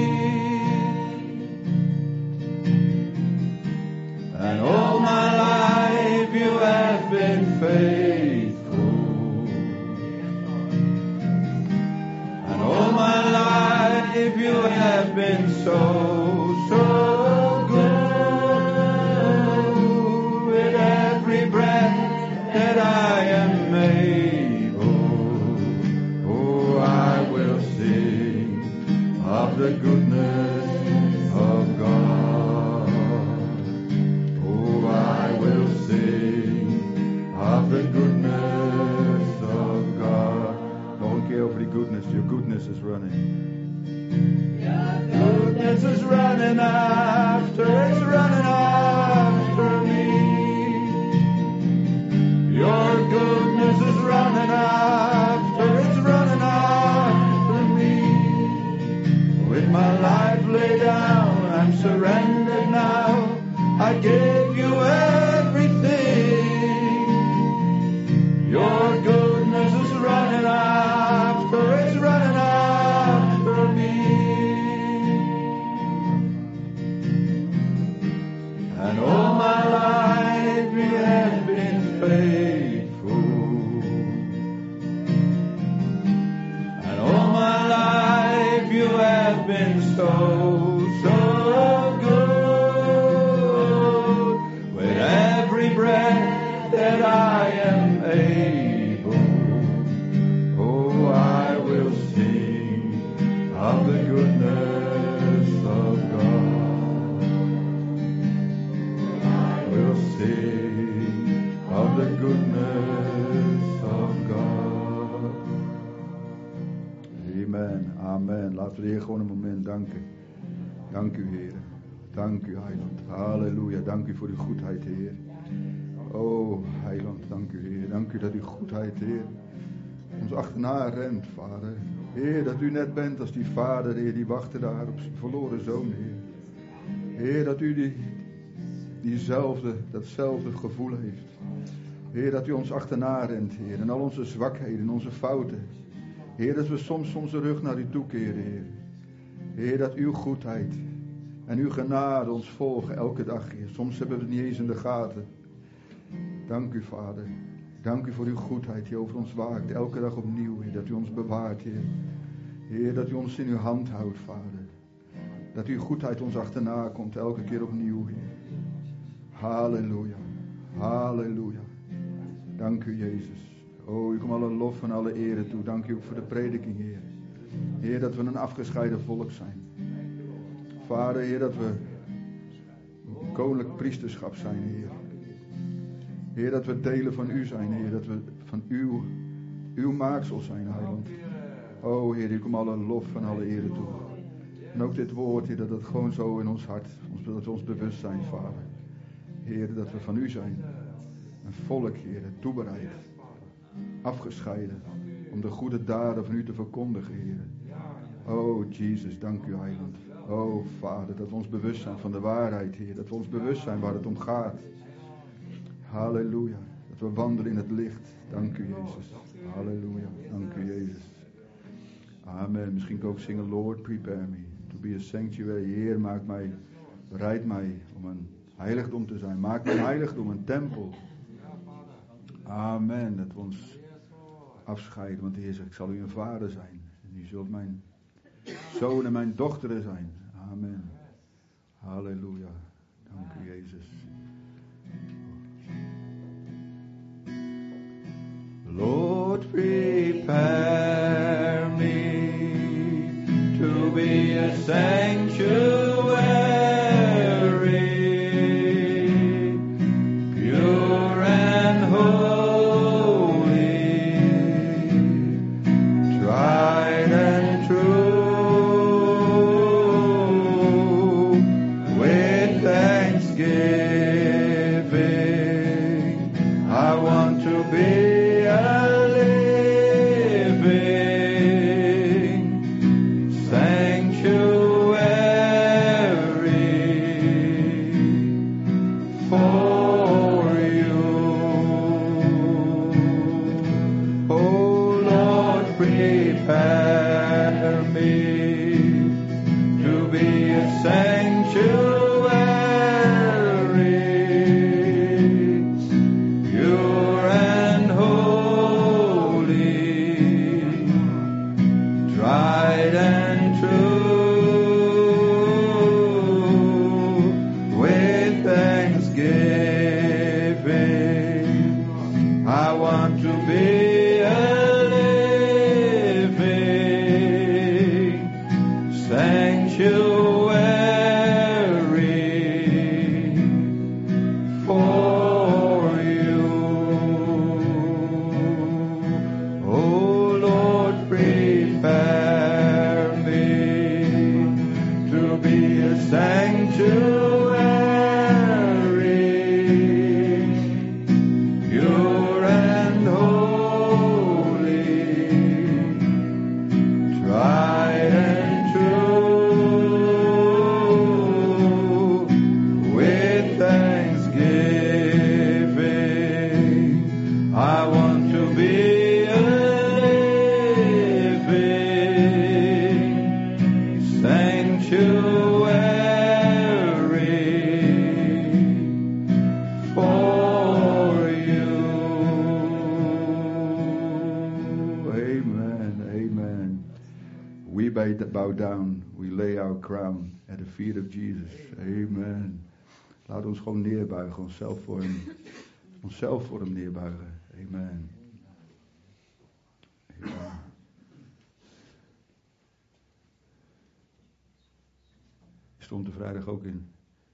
And all my life you have been faithful. And all my life you have been so good. With every breath that I am able, oh, I will sing of the goodness of God. Oh, I will sing of the goodness of God. Nog een keer over die goodness. Your goodness is running. Goodness is running after, it's running after me. Your goodness is running after, it's running after me. With my life laid down, I'm surrendered now. I give you everything. Your goodness is running after, it's running after me. And all my life you have been faithful. And all my life you have been so good. With every breath that I am able, oh, I will sing of the goodness of God. Sing of the goodness of God. Amen, amen. Laten we de Heer gewoon een moment danken. Dank u, Heer. Dank u, Heiland. Halleluja. Dank u voor uw goedheid, Heer. Oh, Heiland, dank u, Heer. Dank u dat uw goedheid, Heer, ons achterna rent, Vader. Heer, dat u net bent als die vader, Heer, die wachtte daar op zijn verloren zoon, Heer. Heer, dat u datzelfde gevoel heeft. Heer, dat u ons achterna rent, Heer, en al onze zwakheden, onze fouten. Heer, dat we soms onze rug naar u toe keren, Heer. Heer, dat uw goedheid en uw genade ons volgen elke dag, Heer. Soms hebben we het niet eens in de gaten. Dank u, Vader. Dank u voor uw goedheid die over ons waakt, elke dag opnieuw, Heer. Dat u ons bewaart, Heer. Heer, dat u ons in uw hand houdt, Vader. Dat uw goedheid ons achterna komt, elke keer opnieuw, Heer. Halleluja, halleluja. Dank u, Jezus. Oh, u komt alle lof en alle ere toe. Dank u ook voor de prediking, Heer. Heer, dat we een afgescheiden volk zijn. Vader, Heer, dat we een koninklijk priesterschap zijn, Heer. Heer, dat we delen van u zijn, Heer. Dat we van uw maaksel zijn, Heiland. Oh, Heer, u komt alle lof en alle ere toe. En ook dit woord, Heer, dat het gewoon zo in ons hart, dat we ons bewust zijn, Vader. Heer, dat we van u zijn. Een volk, Heer, toebereid. Afgescheiden. Om de goede daden van u te verkondigen, Heer. Oh, Jezus, dank u, Heiland. Oh, Vader, dat we ons bewust zijn van de waarheid, Heer. Dat we ons bewust zijn waar het om gaat. Halleluja. Dat we wandelen in het licht. Dank u, Jezus. Halleluja. Dank u, Jezus. Amen. Misschien kan ik ook zingen, Lord, prepare me to be a sanctuary. Heer, bereid mij om een heiligdom te zijn. Maak mijn heiligdom een tempel. Amen. Dat we ons afscheiden. Want de Heer zegt, ik zal u een vader zijn. En u zult mijn zoon en mijn dochteren zijn. Amen. Halleluja. Dank u, Jezus. Lord, prepare me to be a sanctuary. pure and holy, tried and true, with thanksgiving, I want to be a living sanctuary for you. Oh Lord, prepare me to be a sanctuary, pure and holy, tried and true, with thanksgiving, I want to be a living sanctuary for you. Amen, amen. We bow down, we lay our crown at the feet of Jesus. Amen. Laat ons gewoon neerbuigen, onszelf voor hem neerbuigen. Amen. Amen. Stond er vrijdag ook in.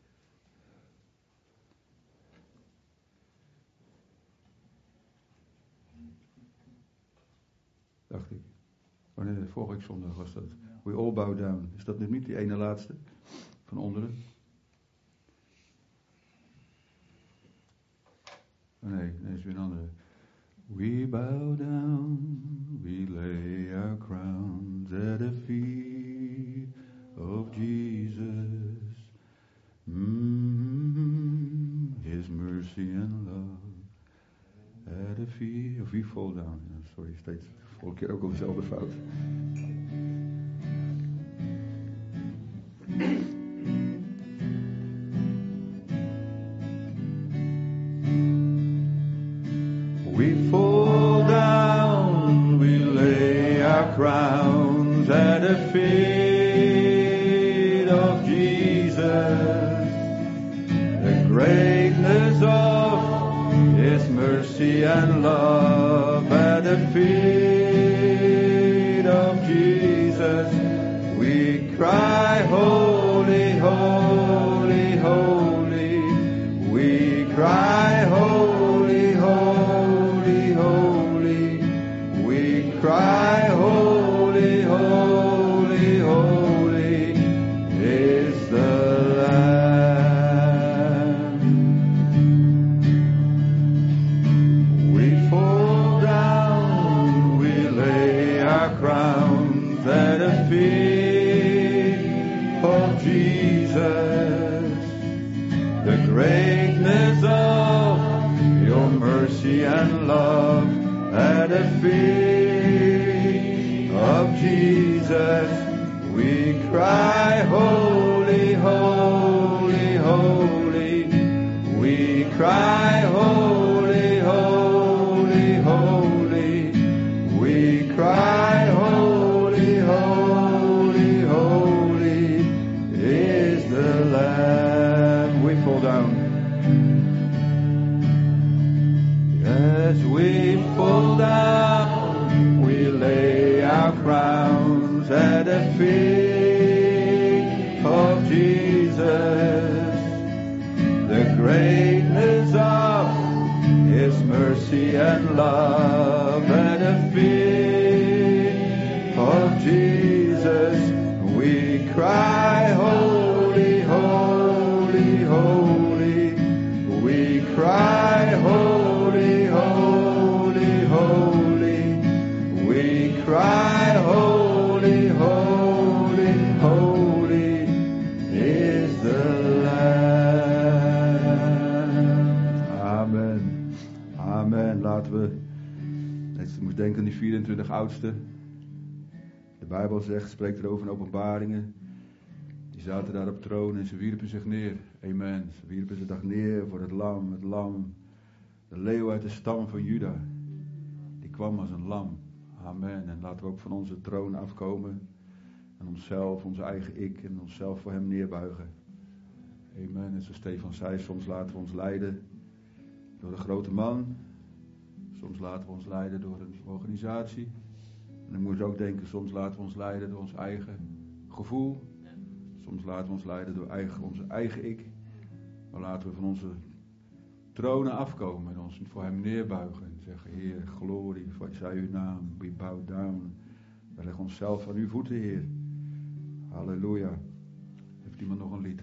Dacht ik. Oh nee, vorige week zondag was dat. We all bow down. Is dat niet die ene laatste? Van onderen? Oh nee, is weer een andere. We bow down, we lay our crowns at the feet of Jesus. His mercy and love at the feet of we fall down. Sorry, steeds vorige keer ook al dezelfde fout. We fall down, we lay our crowns at the feet of Jesus. The greatness of His mercy and love at the feet of Jesus. We cry, holy, holy, holy. We cry, holy, holy, holy. We cry, holy, holy, holy is the Lamb. We fall down, we lay our crowns at the feet of Jesus. The greatness of your mercy and love at the feet of Jesus. We cry, holy, holy, holy. We cry, holy, holy, holy. We cry, holy, holy, holy is the Lamb. We fall down. Yes, we fall down, we lay our crowns at the feet of Jesus. The greatness of His mercy and love at the feet of Jesus. We cry, holy, holy, holy. We cry, holy, holy, holy. We cry, holy, holy, holy is the Lamb. Amen. Amen. Laten we, ik moet denken aan die 24 oudsten. De Bijbel zegt, spreekt erover in Openbaringen. Die zaten daar op de troon en ze wierpen zich neer. Amen. Ze wierpen zich neer voor het lam. De leeuw uit de stam van Juda. Die kwam als een lam. Amen. En laten we ook van onze troon afkomen. En onszelf, onze eigen ik. En onszelf voor hem neerbuigen. Amen. En zoals Stefan zei, soms laten we ons leiden door een grote man. Soms laten we ons leiden door een organisatie. En dan moeten we ook denken, soms laten we ons leiden door ons eigen gevoel. Soms laten we ons leiden door onze eigen ik. Maar laten we van onze tronen afkomen en ons voor hem neerbuigen. En zeggen, Heer, glorie, wat zij uw naam. We bow down. We leggen onszelf aan uw voeten, Heer. Halleluja. Heeft iemand nog een lied?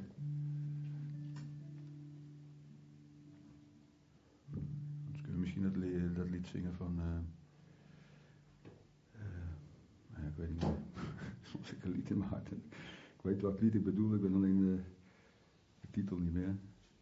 Anders kunnen we misschien dat lied zingen van... ik weet niet meer. Soms ik een lied in mijn hart. Ik weet welk lied ik bedoel. Ik ben alleen de titel niet meer.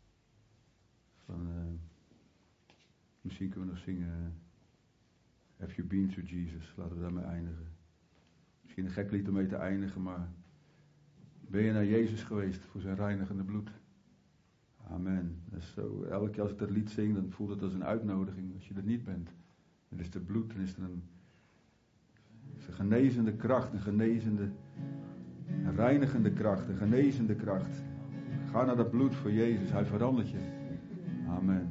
Misschien kunnen we nog zingen... Have you been to Jesus? Laten we daarmee eindigen. Misschien een gek lied om mee te eindigen, maar... Ben je naar Jezus geweest voor zijn reinigende bloed? Amen. Dat is zo, elke keer als ik dat lied zing, dan voelt het als een uitnodiging. Als je er niet bent, dan is er bloed, dan is er een genezende kracht, een reinigende kracht, een genezende kracht. Ga naar dat bloed voor Jezus, hij verandert je. Amen.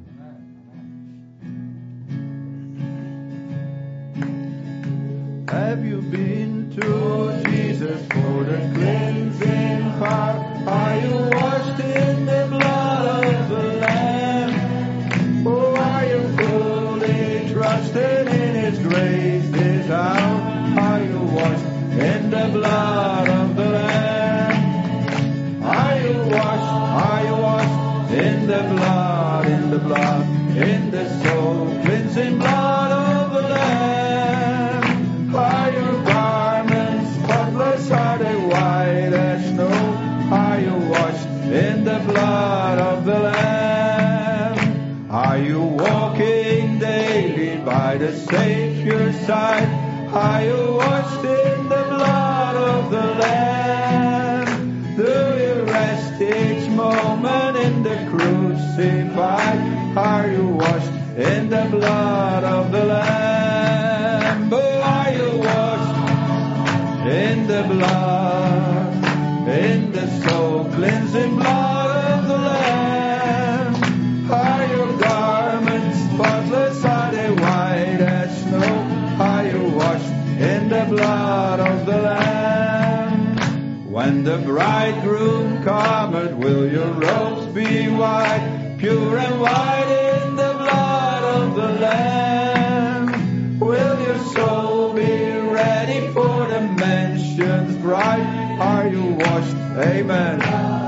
Have you been to Jesus for the cleansing power? Are you washed in the blood of the Lamb? Oh, are you fully trusted in His grace this hour? Are you washed in the blood of the Lamb? Are you washed in the blood, in the soul cleansing blood of the Lamb? Are your garments spotless? Are they white as snow? Are you washed in the blood of the Lamb? Are you walking daily by the Savior's side? Are you washed in the blood of the Lamb? Do you rest each moment in the crucified? Are you washed in the blood of the Lamb? Oh, are you washed in the blood, in the soul cleansing blood of the Lamb? Are your garments spotless? Are they white as snow? Are you washed in the blood of the Lamb? When the bridegroom cometh, will your robes be white, pure and white in the blood of the Lamb? Will your soul be ready for the mansion's bride? Are you washed? Amen.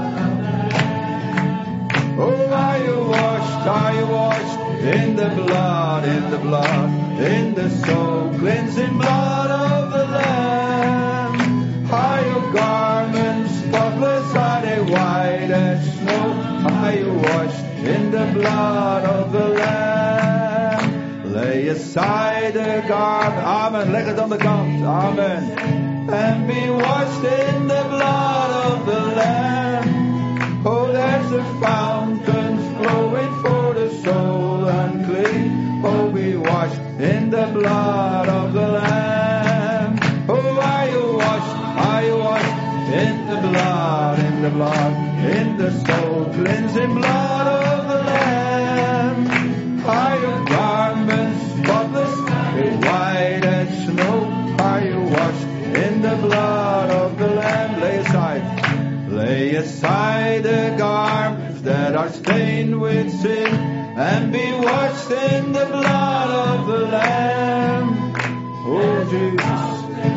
Oh, are you washed? Are you washed in the blood, in the soul cleansing blood of the Lamb? Are your garments spotless? Are they white as snow? Are you washed in the blood of the Lamb? Lay aside the garment. Amen. Leg het aan de kant. Amen. And be washed in the blood of the Lamb. Oh, there's a fountain flowing for the soul unclean. Oh, be washed in the blood of the Lamb. Oh, are you washed? Are you washed in the blood, in the soul cleansing blood of the Lamb? Are your garments spotless, white as snow? Are you washed in the blood of the Lamb? Lay aside the garments that are stained with sin, and be washed in the blood of the Lamb. Oh, Jesus.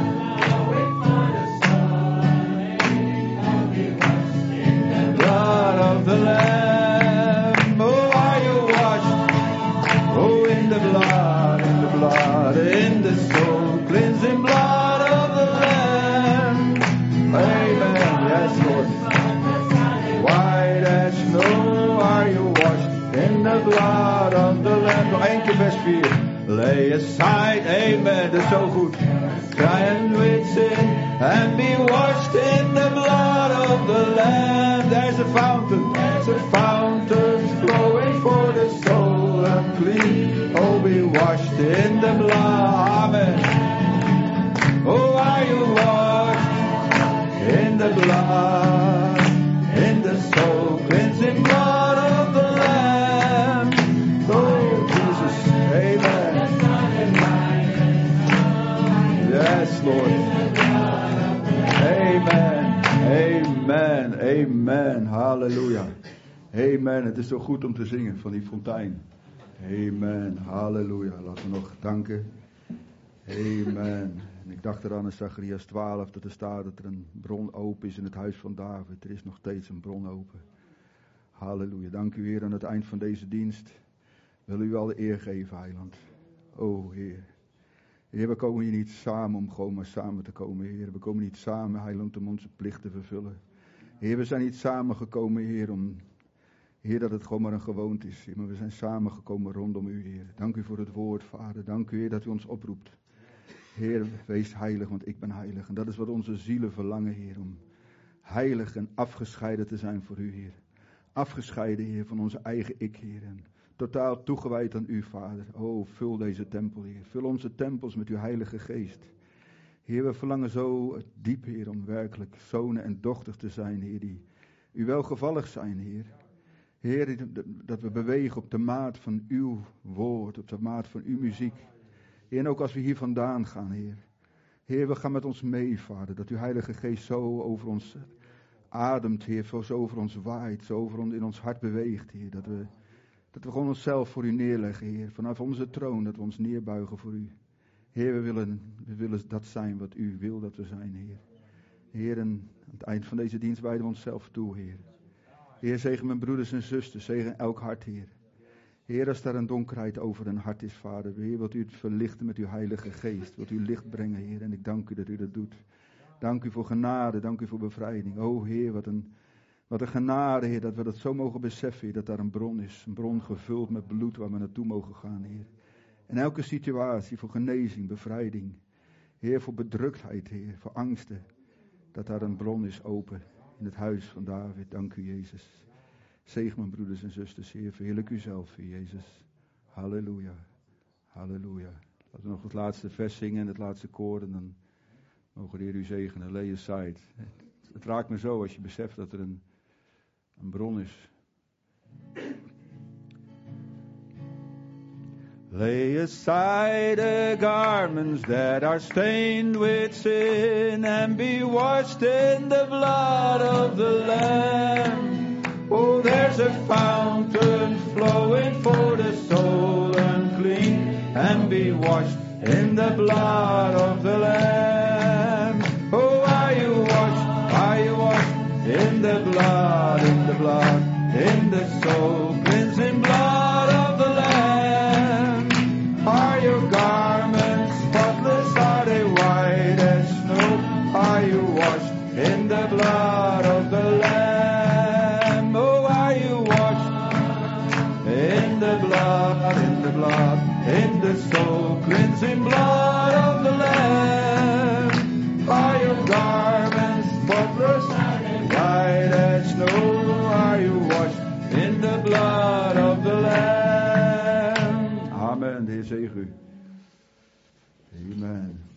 Blood of the Lamb. Oh, are you washed? Oh, in the blood, in the soul cleansing blood of the Lamb. Amen. Yes, Lord. White as snow, are you washed in the blood of the Lamb? Nog één keer vers 4. Lay aside, amen, dat is zo goed. Stand with sin and be washed in the blood of the Lamb. there's a fountain flowing for the soul and clean. Oh, be washed in the blood. Amen. Oh, are you washed in the blood, in the soul cleansing blood of the Lamb? Oh, Jesus, amen. Yes, Lord. Amen, amen, amen, halleluja. Amen, het is zo goed om te zingen van die fontein. Amen, halleluja. Laten we nog danken. Amen. En ik dacht eraan in Zacharias 12 dat er staat dat er een bron open is in het huis van David. Er is nog steeds een bron open. Halleluja. Dank u Heer aan het eind van deze dienst. Wil u al de eer geven, Heiland. O Heer. Heer, we komen hier niet samen om gewoon maar samen te komen, Heer. We komen niet samen, Heiland, om onze plicht te vervullen. Heer, we zijn niet samengekomen, Heer, Heer, dat het gewoon maar een gewoonte is. Heer, maar we zijn samengekomen rondom u, Heer. Dank u voor het woord, Vader. Dank u, Heer, dat u ons oproept. Heer, wees heilig, want ik ben heilig. En dat is wat onze zielen verlangen, Heer, om heilig en afgescheiden te zijn voor u, Heer. Afgescheiden, Heer, van onze eigen ik, Heer. En totaal toegewijd aan u, Vader. O, vul deze tempel, Heer. Vul onze tempels met uw heilige geest. Heer, we verlangen zo diep, Heer, om werkelijk zonen en dochters te zijn, Heer, die u welgevallig zijn, Heer. Heer, dat we bewegen op de maat van uw woord, op de maat van uw muziek. Heer, en ook als we hier vandaan gaan, Heer. Heer, we gaan met ons mee, Vader, dat uw heilige geest zo over ons ademt, Heer, zo over ons waait, zo over in ons hart beweegt, Heer, dat we gewoon onszelf voor u neerleggen, Heer. Vanaf onze troon, dat we ons neerbuigen voor u. Heer, we willen dat zijn wat u wil dat we zijn, Heer. Heer, en aan het eind van deze dienst wijden we onszelf toe, Heer. Heer, zegen mijn broeders en zusters, zegen elk hart, Heer. Heer, als daar een donkerheid over een hart is, Vader. Heer, wilt u het verlichten met uw heilige geest. Wilt u licht brengen, Heer. En ik dank u dat u dat doet. Dank u voor genade, dank u voor bevrijding. O Heer, wat een genade, Heer, dat we dat zo mogen beseffen, Heer, dat daar een bron is. Een bron gevuld met bloed waar we naartoe mogen gaan, Heer. In elke situatie, voor genezing, bevrijding. Heer, voor bedruktheid, Heer, voor angsten. Dat daar een bron is open in het huis van David. Dank u, Jezus. Zegen mijn broeders en zusters, Heer. Verheerlijk u zelf, Heer Jezus. Halleluja. Halleluja. Laten we nog het laatste vers zingen en het laatste koor. En dan mogen de Heer u zegenen. Lay aside. Het raakt me zo als je beseft dat er een bron is. Lay aside the garments that are stained with sin and be washed in the blood of the Lamb. Oh, there's a fountain flowing for the soul unclean and be washed in the blood of the Lamb. Oh, are you washed? Are you washed in the blood, in the blood, in the soul cleansing blood of the Lamb? Are your garments spotless? Are they white as snow? Are you washed in the blood of the Lamb? Oh, are you washed in the blood, in the blood, in the soul cleansing blood of the Lamb? Are your garments spotless? White as snow? Are you washed in the blood of the Lamb? Amen. De Heer zegen u. Amen.